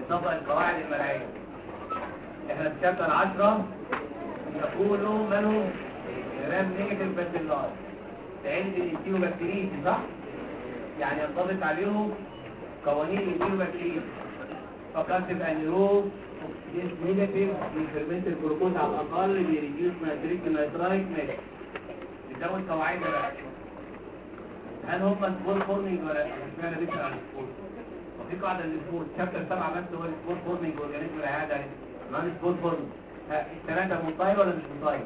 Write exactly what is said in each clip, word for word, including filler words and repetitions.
نطبق القواعد المناعيه. احنا في شابتر عشرة يقولوا مالهم جرام نيجاتيف باسيلاي عند الانتيوبكتيريز، صح؟ يعني ينطبق عليهم قوانين الانتيوبكتيريز. فقط تبقى نيرو نيجاتيف الفيرمنت الجلوكوز على الاقل بيريديوس نيتريك النيترايت ماشي. بتزود قواعدنا بقى. هل هم سبور فورمينج ولا لا؟ اشمعنى بيسال عن السبور؟ وفي قاعده للسبور شابتر سبعة بس هو السبور فورمينج اورجانيزم العياده عليه. نون سبور فورمينج. الثلاثه مطاير ولا مش مطاير؟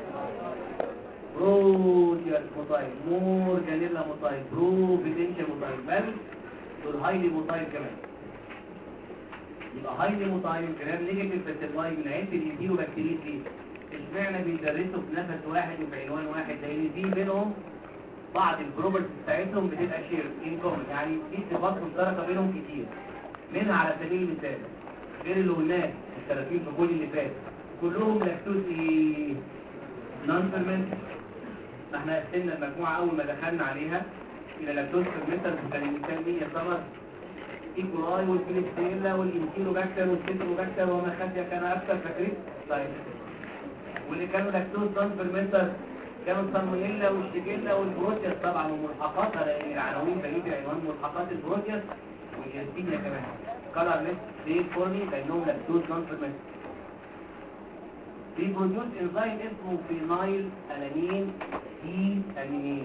بروتياس مطاير، مورجانيلا مطاير، بروفيدنشال مطاير، بل دول هايلي مطاير كمان. يبقى هايلي مطاير كلام نيجاتيف باسيلاي من عند الانتيوبكتيريز دي. اشمعنى بيدرسوا في نفس واحد وفي عنوان واحد؟ لان في بينهم بعض البروبرتيز بتاعتهم بتبقى شير ان كومن، يعني في صفات مشتركه بينهم كتير. منها على سبيل المثال غير اللي قلناه الثلاثين في كل اللي فات كلهم لاكتوز ايه؟ نون فيرمنت. احنا قسمنا المجموعه اول ما دخلنا عليها الى لاكتوز فيرمنتر. كان المثال مين يعتبر؟ ايكولاي والفينيكسيلا والانتيلوباكتر والسيتروباكتر وما خفي كان اكثر فاكرين؟ طيب واللي كانوا لاكتوز نون فيرمنتر كانوا السالمونيلا والشيجيلا والبروتياس طبعا وملحقاتها، لان العناوين بقيه العنوان ملحقات البروتياس والياسمينيا كمان. كلر ليست دي فورمي لانهم لاكتوز نون فيرمنتر. بيبروديوس انزيم اسمه فينايل الانين دي امينين.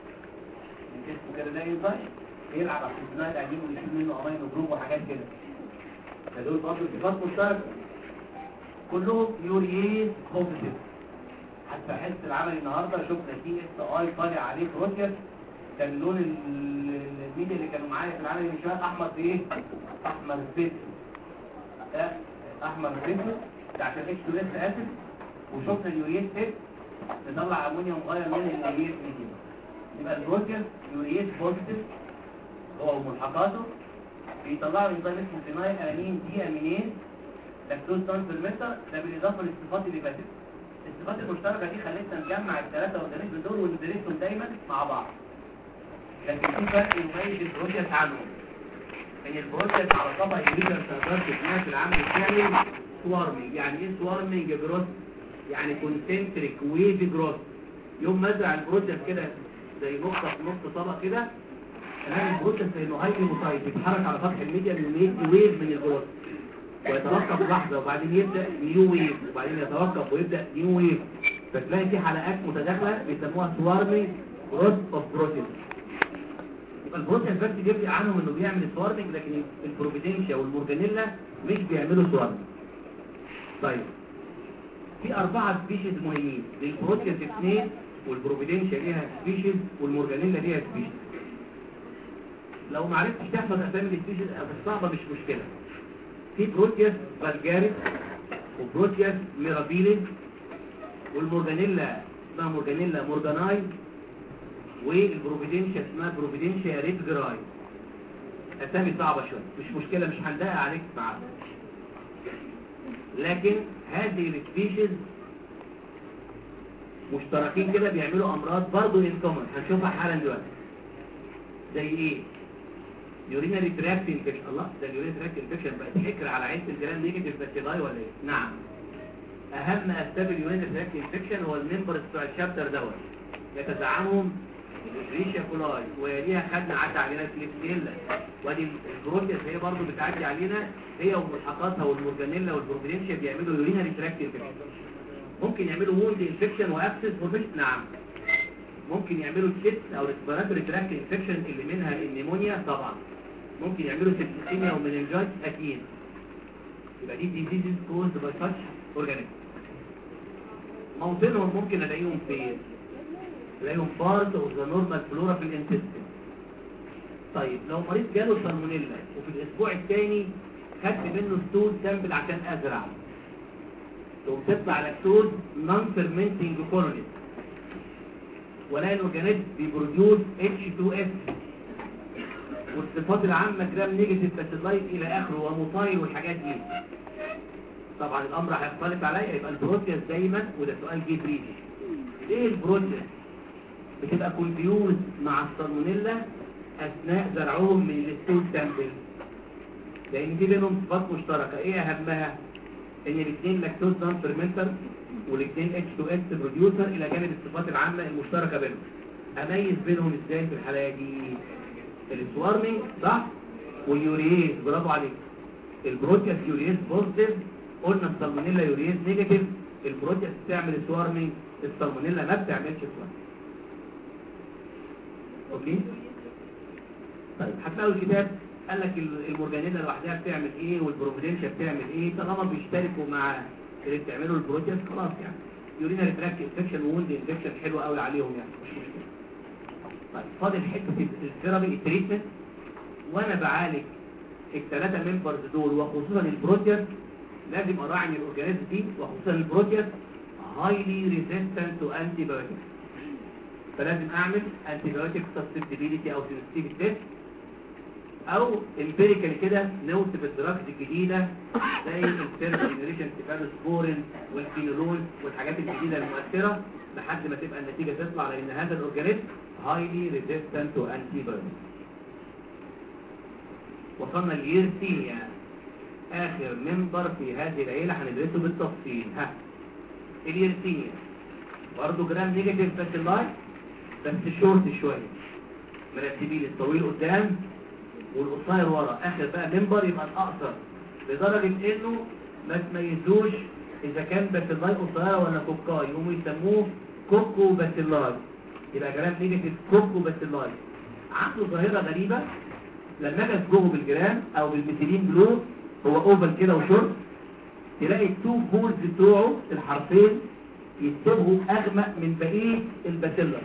اسمه كده ده انزيم بيلعب على الفينايل الانين ويشيل منه امينو جروب وحاجات كده. فدول برضه صفات مشتركه كلهم يوريز بوزيتيف. حتى حس العمل النهارده شفنا سي اس اي طالع عليه بروتياس. كان لون الميديا اللي كانوا معايا في العمل من شويه احمر في ايه؟ احمر فيت. ده احمر فيت ده عشان اتش تو اس اسيد. وشفنا اليوريز فيت نطلع امونيوم غير من اليوريز ميديا. يبقى البروتياس يوريز بوزيتيف هو وملحقاته بيطلعوا انزيم اسمه فينايل الانين دي امينين لاكتوز نون فيرمنتر. ده بالاضافه للصفات اللي فاتت. الصفات المشتركه دي خلتنا نجمع الثلاثه اورجانيزم دول وندرسهم دايما مع بعض. لكن في فرق يميز البروتياس عنهم. ان البروتياس على طبق الليتر تقدر تسمعها في العمل الثاني سوارمينج. يعني ايه سوارمينج جروث؟ يعني كونسنتريك ويف جروث. يوم ما ازرع البروتياس كده زي نقطه في نص طبق كده الاقي البروتياس زي هايلي موتايل بيتحرك على سطح الميديا من ويف من الجروث ويتوقف لحظه وبعدين يبدا نيو ويف وبعدين يتوقف ويبدا نيو ويف. فتلاقي في حلقات متداخله بيسموها سوارمينج جروث اوف بروتياس. يبقى البروتياس بس بيفرق عنهم انه بيعمل سوارمينج، لكن البروفيدنشيا والمورجانيلا مش بيعملوا سوارمينج. طيب في اربعه سبيشيز مهمين. للبروتياس اثنين والبروفيدنشيا ليها سبيشيز والمورجانيلا ليها سبيشيز. لو ما عرفتش تحفظ اسامي السبيشيز الصعبه مش مشكله. في بروتياس فالجاريس وبروتياس ميرابيليس والمورجانيلا اسمها مورجانيلا مورجاناي والبروفيدنشيا اسمها بروفيدنشيا ريتجراي. اسامي صعبه شويه مش مشكله مش هندقق عليك معاها. لكن هذه السبيشيز مشتركين كده بيعملوا امراض برضه ان كومن هنشوفها حالا دلوقتي. زي ايه؟ يورينري تراكت انفكشن. الله ده اليورينري تراكت انفكشن بقت حكر على عين الجرام نيجاتيف باسيلاي ولا ايه؟ نعم. اهم اسباب اليورينري تراكت انفكشن هو الممبرز بتوع الشابتر دوت يتزعمهم الريشيا كولاي وليها خدنا عدى علينا الكليبسيلا وادي البروتياس هي برضه بتعدي علينا هي وملحقاتها والمورجانيلا والبروفيدنشيا بيعملوا يورينري تراكت انفكشن. ممكن يعملوا ووند انفكشن واكسس فورميشن. نعم. ممكن يعملوا تشيست او ريسبيراتوري تراكت انفكشن اللي منها النيمونيا طبعا. ممكن يعملوا سيبتيميا ومننجايتس اكيد. يبقى دي ديزيز كوزد باي ساتش اورجانيزم. موطنهم ممكن الاقيهم فين؟ الاقيهم بارت اوف ذا نورمال فلورا في الانتستين. طيب لو مريض جاله سالمونيلا وفي الاسبوع الثاني خدت منه ستول سامبل عشان ازرع تقوم تطلع لاكتوز نون فيرمنتنج كولونيز ولا الاورجانيزم بيبروديوس اتش تو اس والصفات العامه جرام نيجاتيف باسيلاي الى اخره ومطاير والحاجات دي. طبعا الامر هيختلف عليا. يبقى البروتياس دايما وده سؤال جه بريدي ايه البروتياس بتبقى كونفيوز مع السالمونيلا اثناء زرعهم من الستول سامبل. لان في بينهم صفات مشتركه. ايه اهمها؟ ان الاثنين لاكتوز نون فيرمنتر والاثنين اتش تو اس بروديوسر الى جانب الصفات العامه المشتركه بينهم. اميز بينهم ازاي في الحاله دي؟ السوارمينج صح واليوريز، برافو عليك. البروتياس يوريز بوزيتيف، قلنا السالمونيلا يوريز نيجاتيف. البروتياس بتعمل سوارمينج، السالمونيلا ما بتعملش سوارمينج. اوكي طيب هتلاقوا الكتاب قال لك المورجانيلا لوحدها بتعمل ايه والبروفيدنشا بتعمل ايه، طالما بيشتركوا مع اللي بتعمله البروتياس خلاص يعني. يورينال تراكت انفكشن ووند انفكشن حلوه قوي عليهم يعني مش مشكله. طيب فاضل حته الثيرابي التريتمنت، وانا بعالج الثلاثه ممبرز دول وخصوصا البروتياس لازم اراعي ان الاورجانيزم دي وخصوصا البروتياس هايلي ريزيستنت تو انتي بايوتكس، فلازم اعمل انتي بايوتيك سسبتيبيليتي او سنسيتيفيتي تيست، او امبيريكال كده نوصف الدراجز الجديده زي الثيرد جنريشن سيفالوسبورين والفينولون والحاجات الجديده المؤثره لحد ما تبقى النتيجه تطلع لان هذا الاورجانيزم هايلي ريزيستنت تو انتي بايوتيك. وصلنا لليرسينيا، اخر ممبر في هذه العيله هندرسه بالتفصيل. ها اليرسينيا برضه جرام نيجاتيف باسيلاي بس شورت شويه، مرتبين الطويل قدام والقصير ورا، اخر بقى ممبر يبقى الاقصر لدرجه انه ما تميزوش اذا كان باسيلاي قصيره ولا كوكاي، يقوموا يسموه كوكو باسيلاي، يبقى جرام نيجاتيف كوكو باسيلاي. عنده ظاهره غريبه لما اجي اسبغه بالجرام او بالميثيلين بلو، هو اوفل كده وشورت، تلاقي التو بولز بتوعه الحرفين يتبهوا اغمق من بقيه الباسيلر.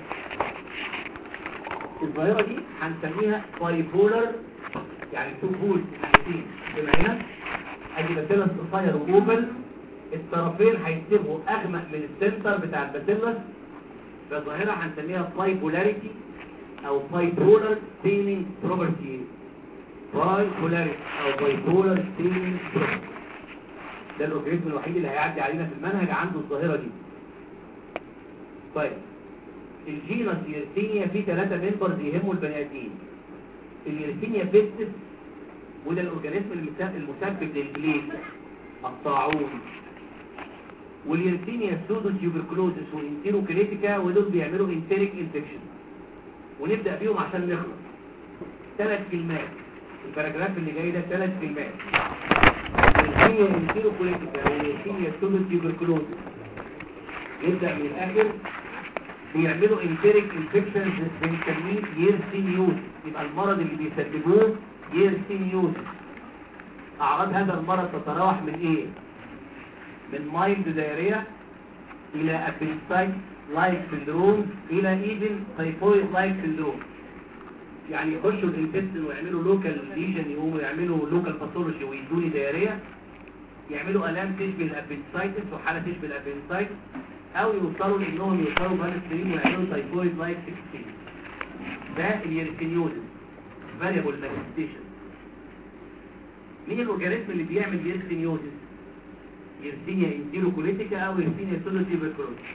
الظاهره دي هنسميها بايبولر، يعني تو بولز ناحيتين كده هنا ادي باسيلس قصير واوفل، الطرفين هيتبهوا اغمق من السنتر بتاع الباسيلس، فالظاهره هنسميها بايبولاريتي او بايبولر ستيننج بروبرتي، بايبولاريتي او بايبولر ستيننج بروبرتي. ده الاورجانيزم الوحيد اللي هيعدي علينا في المنهج عنده الظاهره دي. طيب الجينس يرسينيا فيه ثلاثه ممبرز يهموا البني ادمين. اليرسينيا بيستس وده الاورجانيزم المسبب للبليك الطاعون، واليرسينيا سودو تيوبركلوزس والانتيروكريتيكا ودول بيعملوا انتيريك انفكشن. ونبدا بيهم عشان نخلص. ثلاث كلمات الباراجراف اللي جاي ده ثلاث كلمات. اليرسينيا انتيروكريتيكا واليرسينيا سودو تيوبركلوزس نبدا من الاخر، بيعملوا انتيريك انفكشنز بنسميه يرسينيوز، يبقى المرض اللي بيسببوه يرسينيوز. اعراض هذا المرض تتراوح من ايه؟ من مايلد دايريا الى ابيستايت لايك سندروم الى ايفن تايفويد لايك سندروم. يعني يخشوا الانتستين ويعملوا لوكال ليجن، يقوموا يعملوا لوكال باثولوجي ويدوني دايريا، يعملوا الام تشبه الابيستايتس وحاله تشبه الابيستايتس، او يوصلوا لانهم يوصلوا بانستريم ويعملوا تايفويد لايك ستاشر. ده اليرسينيوزس فاريبل مانيفستيشن. مين الاورجانيزم اللي بيعمل يرسينيوزس؟ يرسينيا انتيروكوليتيكا او يرسينيا سودوتيبركلوز.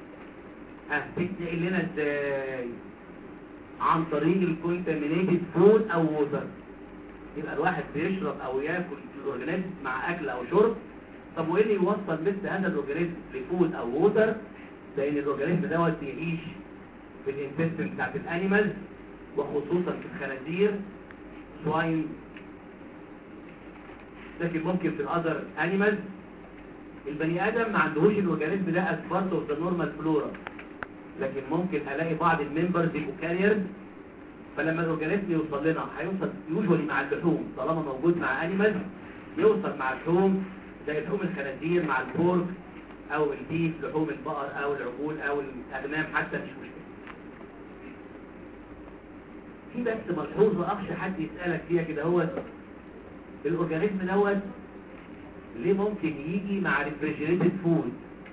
هتنقل لنا ازاي؟ عن طريق الكونتامينيتد فود او ووتر. يبقى الواحد بيشرب او ياكل الاورجانيزم مع اكل او شرب. طب وايه اللي يوصل مثل هذا الاورجانيزم لفود او ووتر؟ لان الاورجانيزم دوت يعيش في الانتستين بتاعت الانيمالز وخصوصا في الخنازير سواين، لكن ممكن في الاذر انيمالز. البني ادم ما عندهوش الاورجانيزم ده as part of the normal flora، لكن ممكن الاقي بعض الممبرز يبقوا كاريرز، فلما الاورجانيزم يوصل لنا هيوصل يوجوالي مع اللحوم، طالما موجود مع انيمالز يوصل مع اللحوم زي لحوم الخنازير مع البورك او البيف، لحوم البقر او العجول او الاغنام حتى، مش مشكله. في بس ملحوظه اخشى حد يسالك فيها كده، هو الاورجانيزم دوت ليه ممكن يجي مع ريفريجريتد فود؟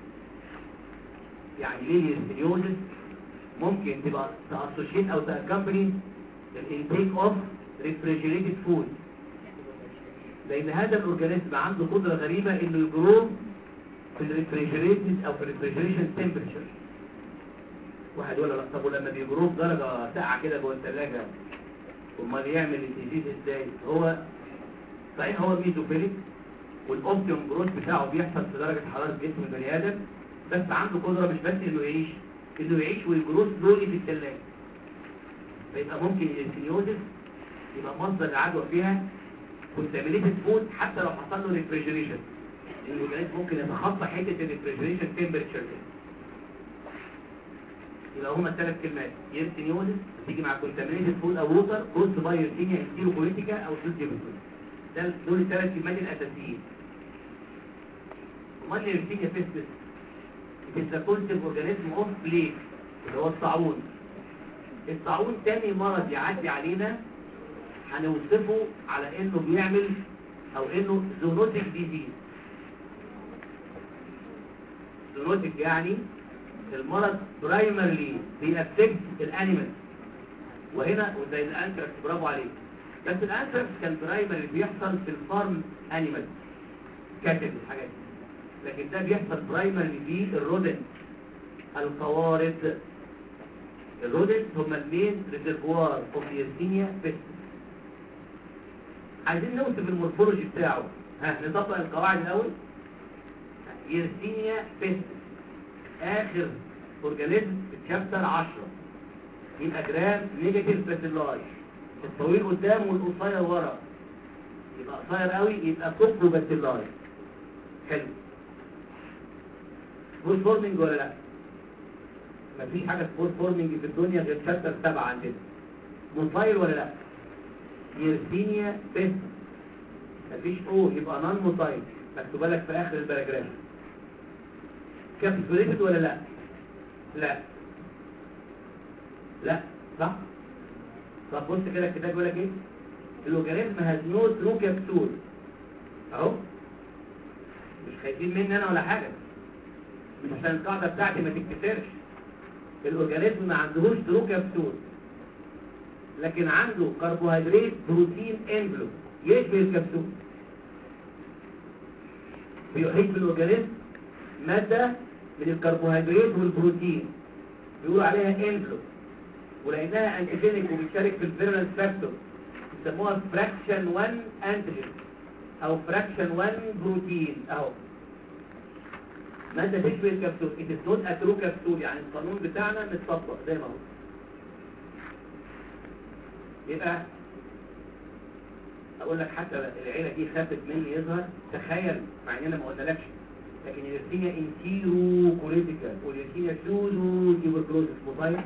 يعني ليه اليرسينيوزس ممكن تبقى تاسوشيت او تاكمبني الانتيك اوف ريفريجريتد فود؟ لان هذا الاورجانيزم عنده قدره غريبه انه يجرو في الريفريجريتد او في الريفريجريشن تمبريتشر. واحد يقول لا طب ولما بيجرو في درجه ساقعه كده جوه الثلاجه امال يعمل الديزيز ازاي؟ هو صحيح هو ميزوفيليك والاوبتيوم جروث بتاعه بيحصل في درجه حراره جسم البني ادم، بس عنده قدره مش بس انه يعيش، انه يعيش ويجروث سلولي في الثلاجه. فيبقى ممكن الانسينيوزس يبقى مصدر العدوى فيها كونتامينيتد فود حتى لو حصل له ريفريجريشن. الاورجانيزم ممكن يتخطى حته الريفريجريشن تمبرتشر دي. يبقى هما الثلاث كلمات يرسينيوزس بتيجي مع كونتامينيتد فود او ووتر كروس باي يرسينيا انتيرو بوليتيكا او سوسيوبيتول. ده دول الثلاث كلمات الاساسيين. امال اليرسينيا بيستس بتستكونتيف اورجانيزم اوف بليك اللي هو الطاعون. الطاعون تاني مرض يعدي علينا هنوصفه على انه بيعمل او انه زونوتيك ديزيز. زونوتيك يعني المرض برايمرلي بيأفكت الانيمال، وهنا وزي الانثراكس برافو عليك، بس الانثراكس كان برايمرلي بيحصل في الفارم انيمال كاتل الحاجات دي، لكن ده بيحصل برايمرلي في الرودنت القوارض. الرودنت هم المين ريزرفوار اوف يرسينيا بيستس. عايزين نوصف المورفولوجي بتاعه، ها نطبق القواعد الاول. يرسينيا بيستس اخر اورجانيزم في الشابتر عشرة يبقى جرام نيجاتيف باسيلاي، الطويل قدام والقصير ورا، يبقى قصير قوي يبقى كوكو باسيلاي. حلو. سبور فورمينج ولا لا؟ مفيش حاجه سبور فورمينج في الدنيا غير شابتر سبعة عندنا. موتايل ولا لا؟ يرسينيا بيستس مفيش او يبقى نون موتايل، مكتوبه لك في اخر الباراجراف. كابسوليتد ولا لا؟ لا لا صح. طب بص كده الكتاب بيقول لك ايه؟ الاورجانيزم هاز نو ترو كابسول اهو، مش خايفين مني انا ولا حاجه، مش عشان القاعده بتاعتي ما تتكسرش. الاورجانيزم ما عندهوش ترو كابسول، لكن عنده كربوهيدرات بروتين انفلوب يشبه الكبسول. بيحيط بالاورجانيزم ماده من الكربوهيدرات والبروتين بيقولوا عليها انفلوب، ولانها انتيجينيك وبتشارك في الفيرنس فاكتور بيسموها فراكشن واحد انتيجين او فراكشن واحد بروتين اهو. ماده تشبه الكبسول، it is not a true capsule، يعني القانون بتاعنا متطبق زي ما هو. يبقى اقول لك حتى العيله دي خافت مني يظهر، تخيل مع اننا ما قلنالكش، لكن اليرسينيا انتيرو كوليتيكا واليرسينيا سودو تيوبركلوزس موتايل.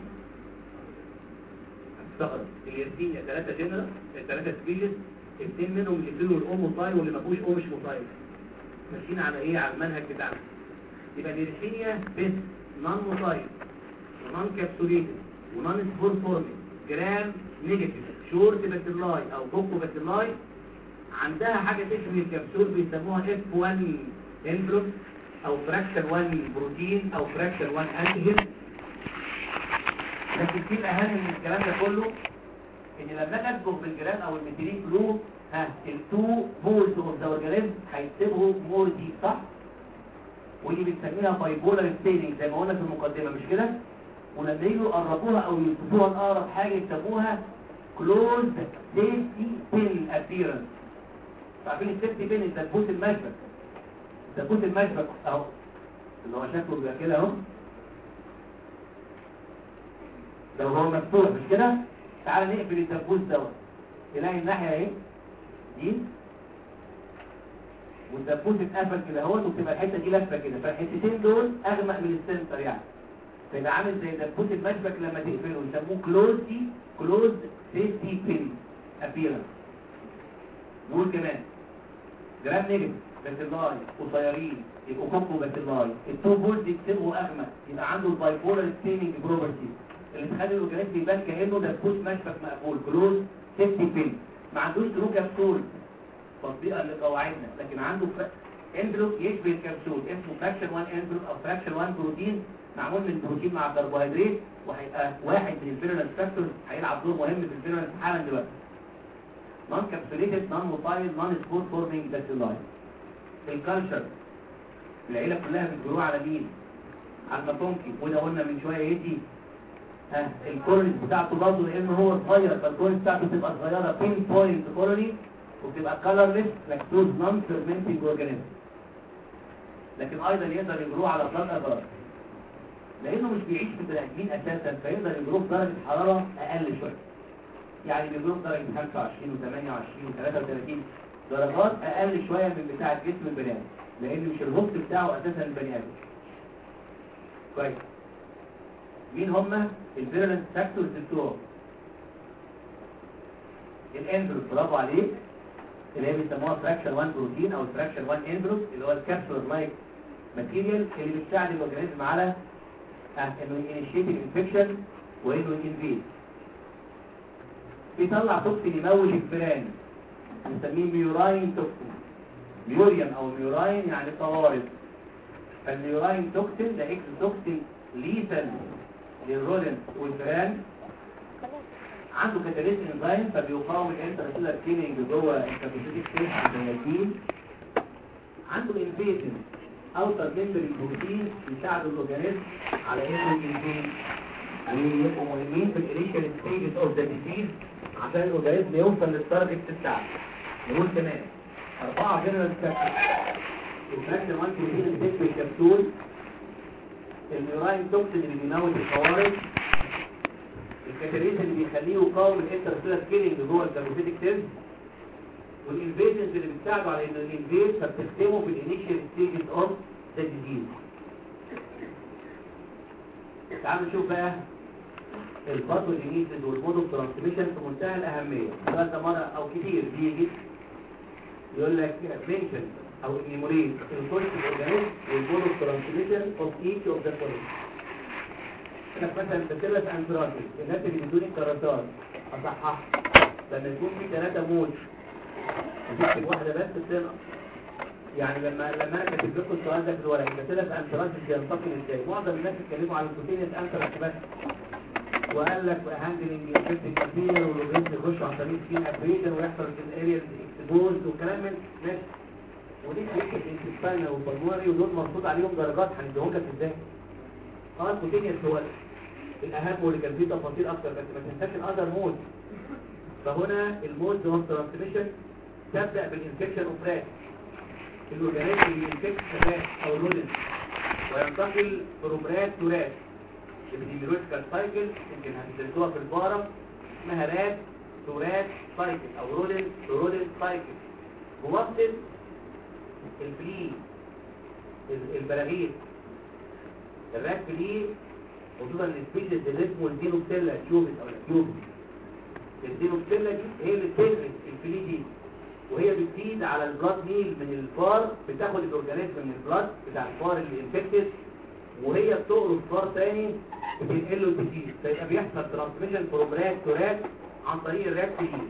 هتستغرب اليرسينيا ثلاثه جنرال، ثلاثه سبيشيز، اثنين منهم اللي فيه الاو موتايل واللي ما فيهوش او مش موتايل. ماشيين على ايه؟ على المنهج بتاعنا. يبقى اليرسينيا بس نون موتايل ونون كابسوليتد ونون سبور فورمينج جرام نيجاتيف شورت باسيلاي او كوكو باسيلاي، عندها حاجه تشبه الكبسول بيسموها اف واحد انفلوب او فراكشن واحد بروتين او فراكشن واحد انتيجين. لكن في الاهم من الكلام ده كله ان لما نسبق بالجرام او الميثيلين جروب، ها التو بولز اوف ذا اورجانيزم هيكتبوا مور دي صح؟ ودي بنسميها بايبولار ستيننج زي ما قلنا في المقدمه مش كده؟ ولما يجوا يقربوها او يوصفوها لاقرب حاجه يسموها كلوزد سيفتي بين ابيرنس. عارفين السيفتي بين الدبوس المشبك، دبوس المشبك اهو اللي هو شكله بيبقى كده اهو، لو هو مفتوح مش كده؟ تعال نقفل الدبوس دوت، تلاقي الناحيه اهي دي والدبوس اتقفل كده اهوت، وبتبقى الحته دي لفه كده، فالحتتين دول اغمق من السنتر يعني، فيبقى عامل زي دبوس المشبك لما تقفله يسموه كلوزدي كلوز سيفتي بين ابيرنس. نقول كمان جرام نيجاتيف باسيلاي قصيرين يبقوا كوكو باسيلاي، التو بولز يكتبوا اغمق يبقى عنده البايبولار ستيننج بروبرتي اللي تخلي الاورجانيزم يبان كانه دبوس مشبك مقفول كلوز سيفتي بين. ما عندوش ترو كبسول تطبيقا لقواعدنا، لكن عنده انفلوب يشبه الكبسول اسمه فراكشن واحد انفلوب او فراكشن واحد بروتين معمول من بروتين مع الكربوهيدرات، وهيبقى واحد من الفيرنس فاكتورز هيلعب دور مهم في الفيرنس حالا دلوقتي. نون كابسوليتد نون موتايل نون سبور فورمينج باسيلاي. الكالتشر العيله كلها بتجروها على مين؟ على الماتونكي، وده قلنا من شويه يدي ها الكورنيس بتاعته برضه لان هو صغير فالكورنيس بتاعته تبقى صغيره بين بوينت كورني وبتبقى كلرلس لاكتوز نون فيرمنتنج اورجانيزم، لكن ايضا يقدر يجروه على بلان ابار لانه مش بيعيش في البني ادمين اساسا، فيقدر يجروه بدرجه حراره اقل شويه، يعني بيجروه بدرجه خمسة وعشرين وثمانية وعشرين وثلاثة وثلاثين درجات اقل شويه من بتاعه جسم البني ادم، لان مش الهوست بتاعه اساسا البني ادم. كويس. مين هم الفيرولنت فاكتورز بتوعه؟ الاندروس، برافو عليك، اللي هي بيسموها فراكشن واحد بروتين او فراكشن واحد اندروس، اللي هو الكابسولر لايك ماتيريال اللي بتساعد الاورجانيزم على انه ينشيت الانفكشن وانه ينفيد. بيطلع توكسين يموت الفئران بنسميه ميوراين توكسين، ميوريان او ميوراين يعني قوارض. فالميوراين توكسين ده اكس توكسين ليثال للرودنت والفئران، عنده كاتاليز انزيم فبيقاوم الانترسيلر كيلينج جوه الكابيتيك سيلز البنياتين، عنده انفيجن اوتر ممبر البروتين يساعد الاورجانيزم على انه ينفيد ويبقوا مهمين في الانيشال ستيجز اوف ذا ديزيز عشان الاورجانيزم يوصل للتارجت بتاعه. نقول كمان اربعه جنرال فاكتورز، الفاكتور واحد بروتين اللي في الكبسول، الميوراين توكسين اللي بيموت القوارض، الكاتاليز اللي بيخليه يقاوم الانترسيلر كيلينج جوه الكابيتيك سيلز، والانفيجنز اللي بتساعده على انه ينفيد فبتخدمه في الانيشال ستيجز اوف ذا ديزيز. تعالوا نشوف بقى الباثوجينيسيس والمود اوف ترانسميشن في منتهى الاهميه. ده مره او كتير بيجي يقول لك منشن او انيموريت الكونسيبت اورجانيزم والمود اوف ترانسميشن اوف ايتش اوف ذا فولوينج. انا مثلا بكتب انتراتيك الناس اللي بيدوني الكراسات اصحح لما يكون في ثلاثه مود وتكتب واحده بس بتنقص. يعني لما لما انا كاتب لكم السؤال ده في الورق كتبت انتراتيك بينتقل ازاي؟ معظم الناس اتكلموا على الكوتينيس انتراتيك بس، وقال لك هاندلنج انفكتد كتير والوجيز يخش عن طريق سكين ابريشن ويحصل في الاريا اكسبوز وكلام من ناس، ودي حته انتستاينال وبلمونري ودول مرصود عليهم درجات هنديهم لك ازاي؟ اه الكوتينيس هو الاهم واللي كان فيه تفاصيل اكتر، بس ما تنساش الاذر مود. فهنا المود اوف ترانسميشن تبدا بالانفكشن اوف رات، الاورجانيزم اللي ينفكت رات او رودنت وينتقل فروم رات تو رات. الديميروتيكال سايكل يمكن هتدرسوها في البارم اسمها رات تو رات سايكل او رودنت تو رودنت سايكل. موصل الفلي البراغيث الرات فلي خصوصا السبيشيز اللي اسمه الدينوبتيلا تيوبس او التيوبس. الدينوبتيلا دي هي اللي بتفرز الفلي دي، وهي بتزيد على البلاد ميل من الفار، بتاخد الاورجانيزم من البلاد بتاع الفار اللي انفكتد وهي بتقرص فار ثاني بتنقل له الديزيز، فيبقى بيحصل ترانسميشن فروم رات تو رات عن طريق الرات دي.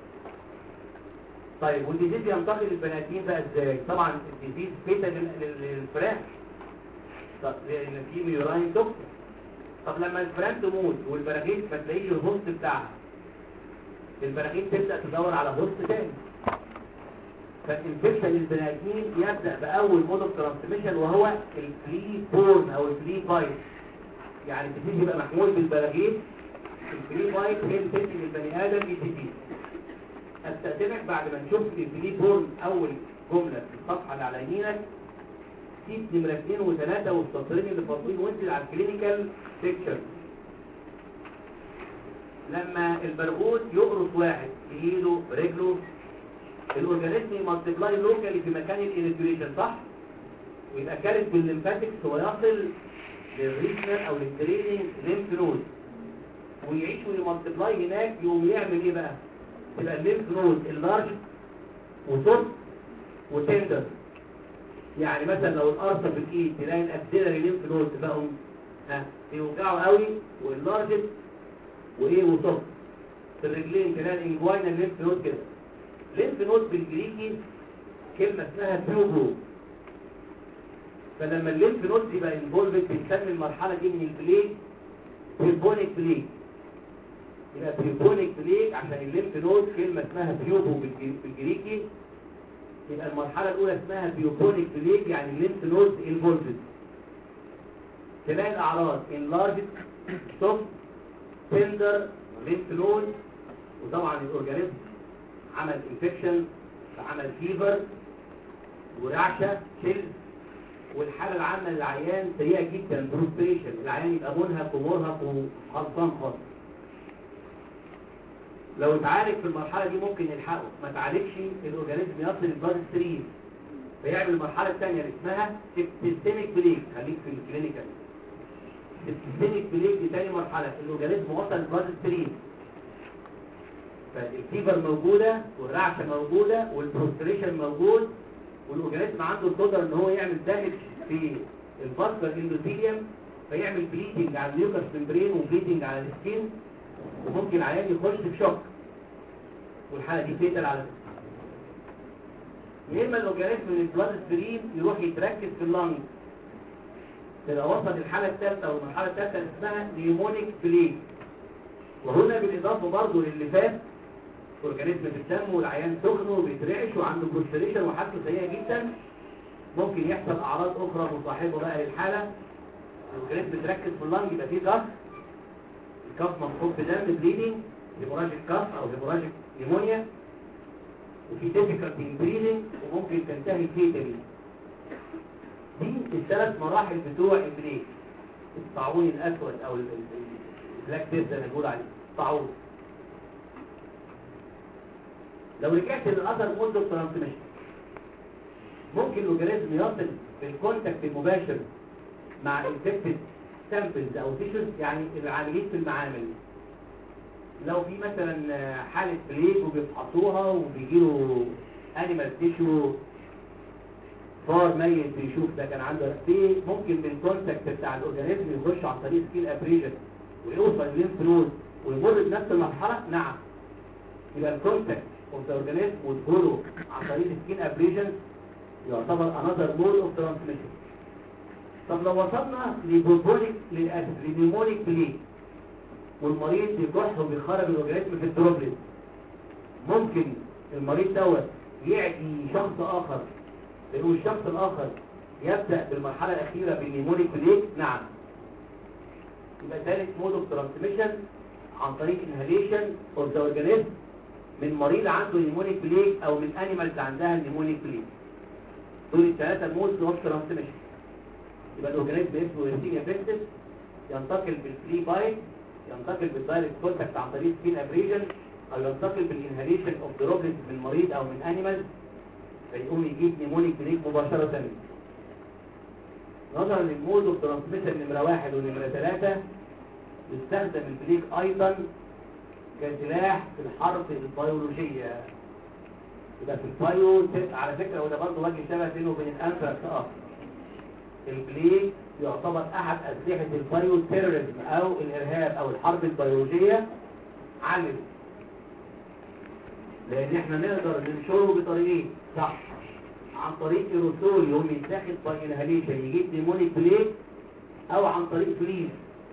طيب والديزيز ينتقل للبني ادمين بقى ازاي؟ طبعا الديزيز فيتا للفراخ، طب لان في ميوراين توكسين. طب لما الفراخ تموت والبراغيث ما تلاقيش الهوست بتاعها، البراغيث تبدا تدور على هوست ثاني، فالانفكشن للبني ادمين يبدا باول مود اوف ترانسميشن وهو الفلي بورن او الفلي بايت. يعني الديزيز يبقى محمول بالبراغيث، الفلي بايت هي اللي تنتج البني ادم الديزيز. استأذنك بعد ما نشوف الفلي بورن اول جمله في الصفحه اللي على يمينك سيب نمره اثنين وثلاثه والسطرين اللي فاضلين وانزل على الكلينيكال بيكتشر. لما البرغوث يقرص واحد في ايده برجله، الاورجانيزم يمالتيبلاي لوكالي في مكان الانفيريشن صح؟ ويبقى كارث بالليمفاتكس ويصل للريجنال او للدريننج ليمف نود ويعيش ويمالتيبلاي هناك. يقوم يعمل ايه بقى؟ تبقى الليمف نود اللارج وسوفت وتندر. يعني مثلا لو القرصه في الايد تلاقي الابديلاري ليمف نود بقوا ها بيوجعوا قوي واللارجت وايه وسوفت. في الرجلين تلاقي الانجواينال ليمف نود كده. ليمف نود بالجريكي كلمه اسمها بيوبرو. فلما الليمف نود يبقى انفولفد بنسمي المرحله دي من البليك بيبونيك بليك. يبقى بيبونيك بليك عشان الليمف نود كلمه اسمها بيوبو بالجريكي. يبقى المرحله الاولى اسمها بيوبونيك بليك يعني الليمف نود انفولفد. تلاقي الاعراض انلارجد سوفت تندر ليمف نود، وطبعا الاورجانيزم عمل انفكشن فعمل فيفر ورعشه شل، والحاله العامه للعيان سيئه جدا، بروستريشن، العيان يبقى منهك ومرهق وخلصان خالص. لو اتعالج في المرحله دي ممكن يلحقه، ما اتعالجش الاورجانيزم يصل البلاد ستريم فيعمل المرحله الثانيه اللي اسمها سيستميك بليك. خليك في الكلينيكال. السيستميك بليك دي ثاني مرحله، الاورجانيزم وصل البلاد ستريم، فالفيبر موجوده والرعشه موجوده والبروستريشن موجود، والاورجانيزم عنده القدره ان هو يعمل دامج في الفاسكولار اندوثيليوم فيعمل بليدنج على النيوكلس ممبرين وبليدنج على السكين، وممكن العيان يخش في شوك، والحاله دي فيتال على فكره. يا اما الاورجانيزم من البلاد ستريم يروح يتركز في اللنج، تبقى وصل الحاله الثالثه او المرحله الثالثه اللي اسمها نيمونيك بليك. وهنا بالاضافه برضه للي فات اورجانيزم في الدم والعيان سخن وبيترعش وعنده بروستريشن وحالته سيئه جدا، ممكن يحصل اعراض اخرى مصاحبه بقى للحاله. الاورجانيزم بتركز في اللنج، يبقى فيه كف، الكف مصحوب بدم بليدنج، هيموراجيك كف او هيموراجيك نيمونيا، وفي ديفيكالتي ان بريدنج، وممكن تنتهي فيتالي. دي الثلاث مراحل بتوع البليك، الطاعون الاسود او البلاك ديث زي ما بنقول عليه طاعون. لو رجعت للاثر مود اوف ترانسميشن، ممكن الاورجانيزم يصل بالكونتاكت المباشر مع انفكتد سامبلز او تيشوز، يعني العاملين في المعامل. لو في مثلا حاله بليك وبيفحصوها وبيجيله انيمال تيشو فار ميت بيشوف ده كان عنده في، ممكن من الكونتاكت بتاع الاورجانيزم يخش عن طريق سكين ابريجن ويوصل للليمف نود ويمر بنفس المرحله. نعم، يبقى الكونتاكت اوف ذا اورجانيزم وتدخله عن طريق السكين ابريجن يعتبر انذر مود اوف ترانسميشن. طب لو وصلنا لبروبوليك للاسف لنيمونيك بليك والمريض بيكح وبيخرج الاورجانيزم في الدروبلت، ممكن المريض دوت يعدي شخص اخر، لانه الشخص الاخر يبدا بالمرحله الاخيره بالنيمونيك بليك. نعم، يبقى ثالث مود اوف ترانسميشن عن طريق انهاليشن اوف ذا اورجانيزم من مريض عنده نيمونيك بليك او من انيمالز عندها نيمونيك بليك. دول الثلاثه مود اوف ترانسميشن. يبقى الاورجانيزم اسمه يرسينيا بيكتس، ينتقل بالفري بايت، ينتقل بالدايركت كونتاكت عن طريق سكين ابريجن، او ينتقل بالانهاليشن اوف دروبلت من مريض او من انيمال، فيقوم يجيب نيمونيك بليك مباشره. نظرا للمود اوف ترانسميشن نمره واحد ونمره ثلاثه، يستخدم البليك ايضا كسلاح في الحرب البيولوجيه. يبقى في البايو على فكره، وده برضه وجه شبه بينه وبين الانثراكس. اه البليك يعتبر احد اسلحه البايو تيروريزم او الارهاب او الحرب البيولوجيه. علم، لان احنا نقدر ننشره بطريقين صح، عن طريق ايروسول يقوم يتاخد باي انهاليشن يجيب نيمونيك بليك، او عن طريق فليس.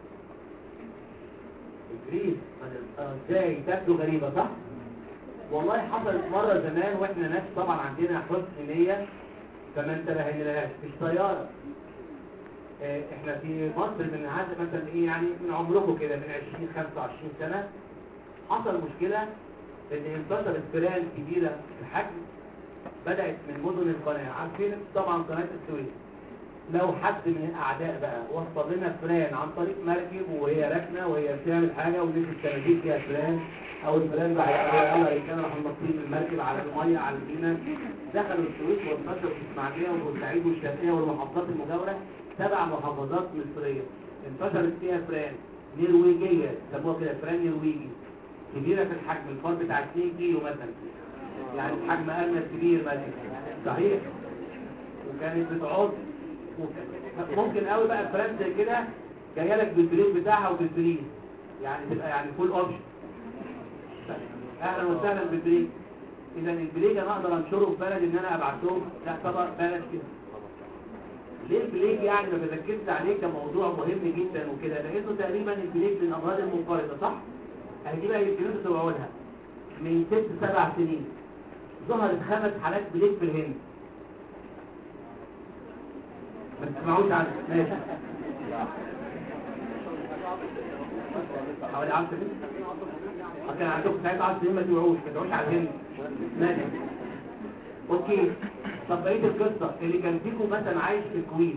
الفليس ازاي تبدو غريبه صح؟ والله حصلت مره زمان واحنا ناس طبعا عندنا حسن نيه فما انتبهنا لهاش. مش طياره، اه احنا في مصر من هذا مثلا ايه يعني من عمركم كده من عشرين خمسة وعشرين سنه حصل مشكله ان انتشرت فئران كبيره في الحجم بدات من مدن القناه. عارفين طبعا قناه السويس، لو حد من الاعداء بقى وصل لنا فئران عن طريق مركب وهي راكنه وهي بتعمل حاجه ونزل التناديل فيها فئران، او الفئران بقى يلا يا رجاله راحوا نطين المركب على الميه على المينا، دخلوا السويس وانتشروا في الاسماعيليه وبورسعيد والشرقيه والمحافظات المجاوره، سبع محافظات مصريه انتشرت فيها فئران نرويجيه، سموها كده فئران نرويجي، كبيره في الحجم، الفار بتاع اتنين كيلو مثلا، يعني حجم ارنب كبير مثلا. صحيح، وكانت بتعض، ممكن قوي بقى الفئران زي كده جايه لك بالبليك بتاعها وبالفريز، يعني تبقى يعني فول اوبشن. اهلا وسهلا بالبليك. اذا البليك انا اقدر انشره في بلد ان انا ابعتهم، لا طبعا بلد كده. ليه البليك يعني ما بركزش عليه كموضوع مهم جدا وكده؟ لانه تقريبا البليك من الامراض المنقرضه صح؟ هدي بقى يمكن انتوا توعوا لها. من ست سبع سنين ظهرت خمس حالات بليك في الهند. ما تسمعوش عنها ماشي. حوالي عشر سنين. كان عندكم ساعتها عشر سنين ما توعوش ما توعوش على الهند. ماشي. اوكي. طب بقيه القصه اللي كان فيكم مثلا عايش في الكويت،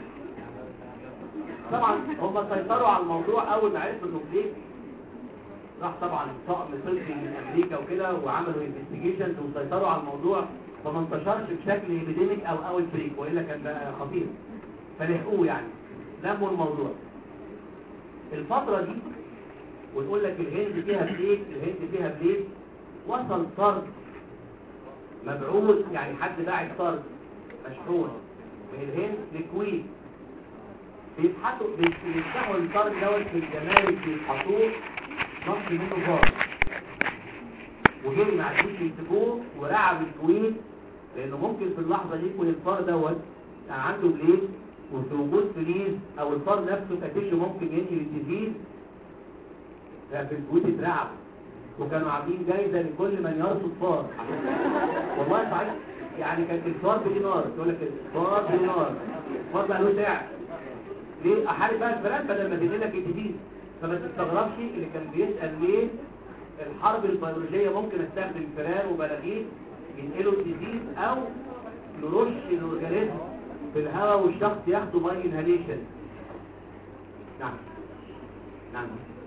طبعا هم سيطروا على الموضوع اول ما عرفوا انه بليك، راح طبعا طقم طبي من امريكا وكده وعملوا انفستيجيشنز وسيطروا على الموضوع، فما انتشرش بشكل ايبيديميك او اوت بريك، والا كان بقى خطير، فلحقوه يعني لموا الموضوع. الفتره دي ونقول لك الهند فيها بليك، الهند فيها بليك، وصل طرد مبعوث، يعني حد باعت طرد مشحون من الهند للكويت، بيبحثوا بيفتحوا الطرد دوت في الجمارك، بيبحثوه نص منه فار، وجري ما عرفوش يمسكوه ورعب الكويت، لانه ممكن في اللحظه دي يكون الفار دوت عنده بليك وفي وجود فليز او الفار نفسه كتشه ممكن ينقل الديزيز. ففي الكويت اترعب وكانوا عاملين جايزه لكل من يرصد فار. والله صحيح، يعني كانت الفار بدينار، تقول لك الفار بدينار، الفار بقى له سعر. ليه؟ احارب بقى الفئران بدل ما تنقل لك الديزيز. فما تستغربش اللي كان بيسال ليه الحرب البيولوجيه ممكن استخدم فئران وبلاغيث ينقلوا الديزيز، او نرش الاورجانيزم في الهواء والشخص ياخده باي انهاليشن. نعم نعم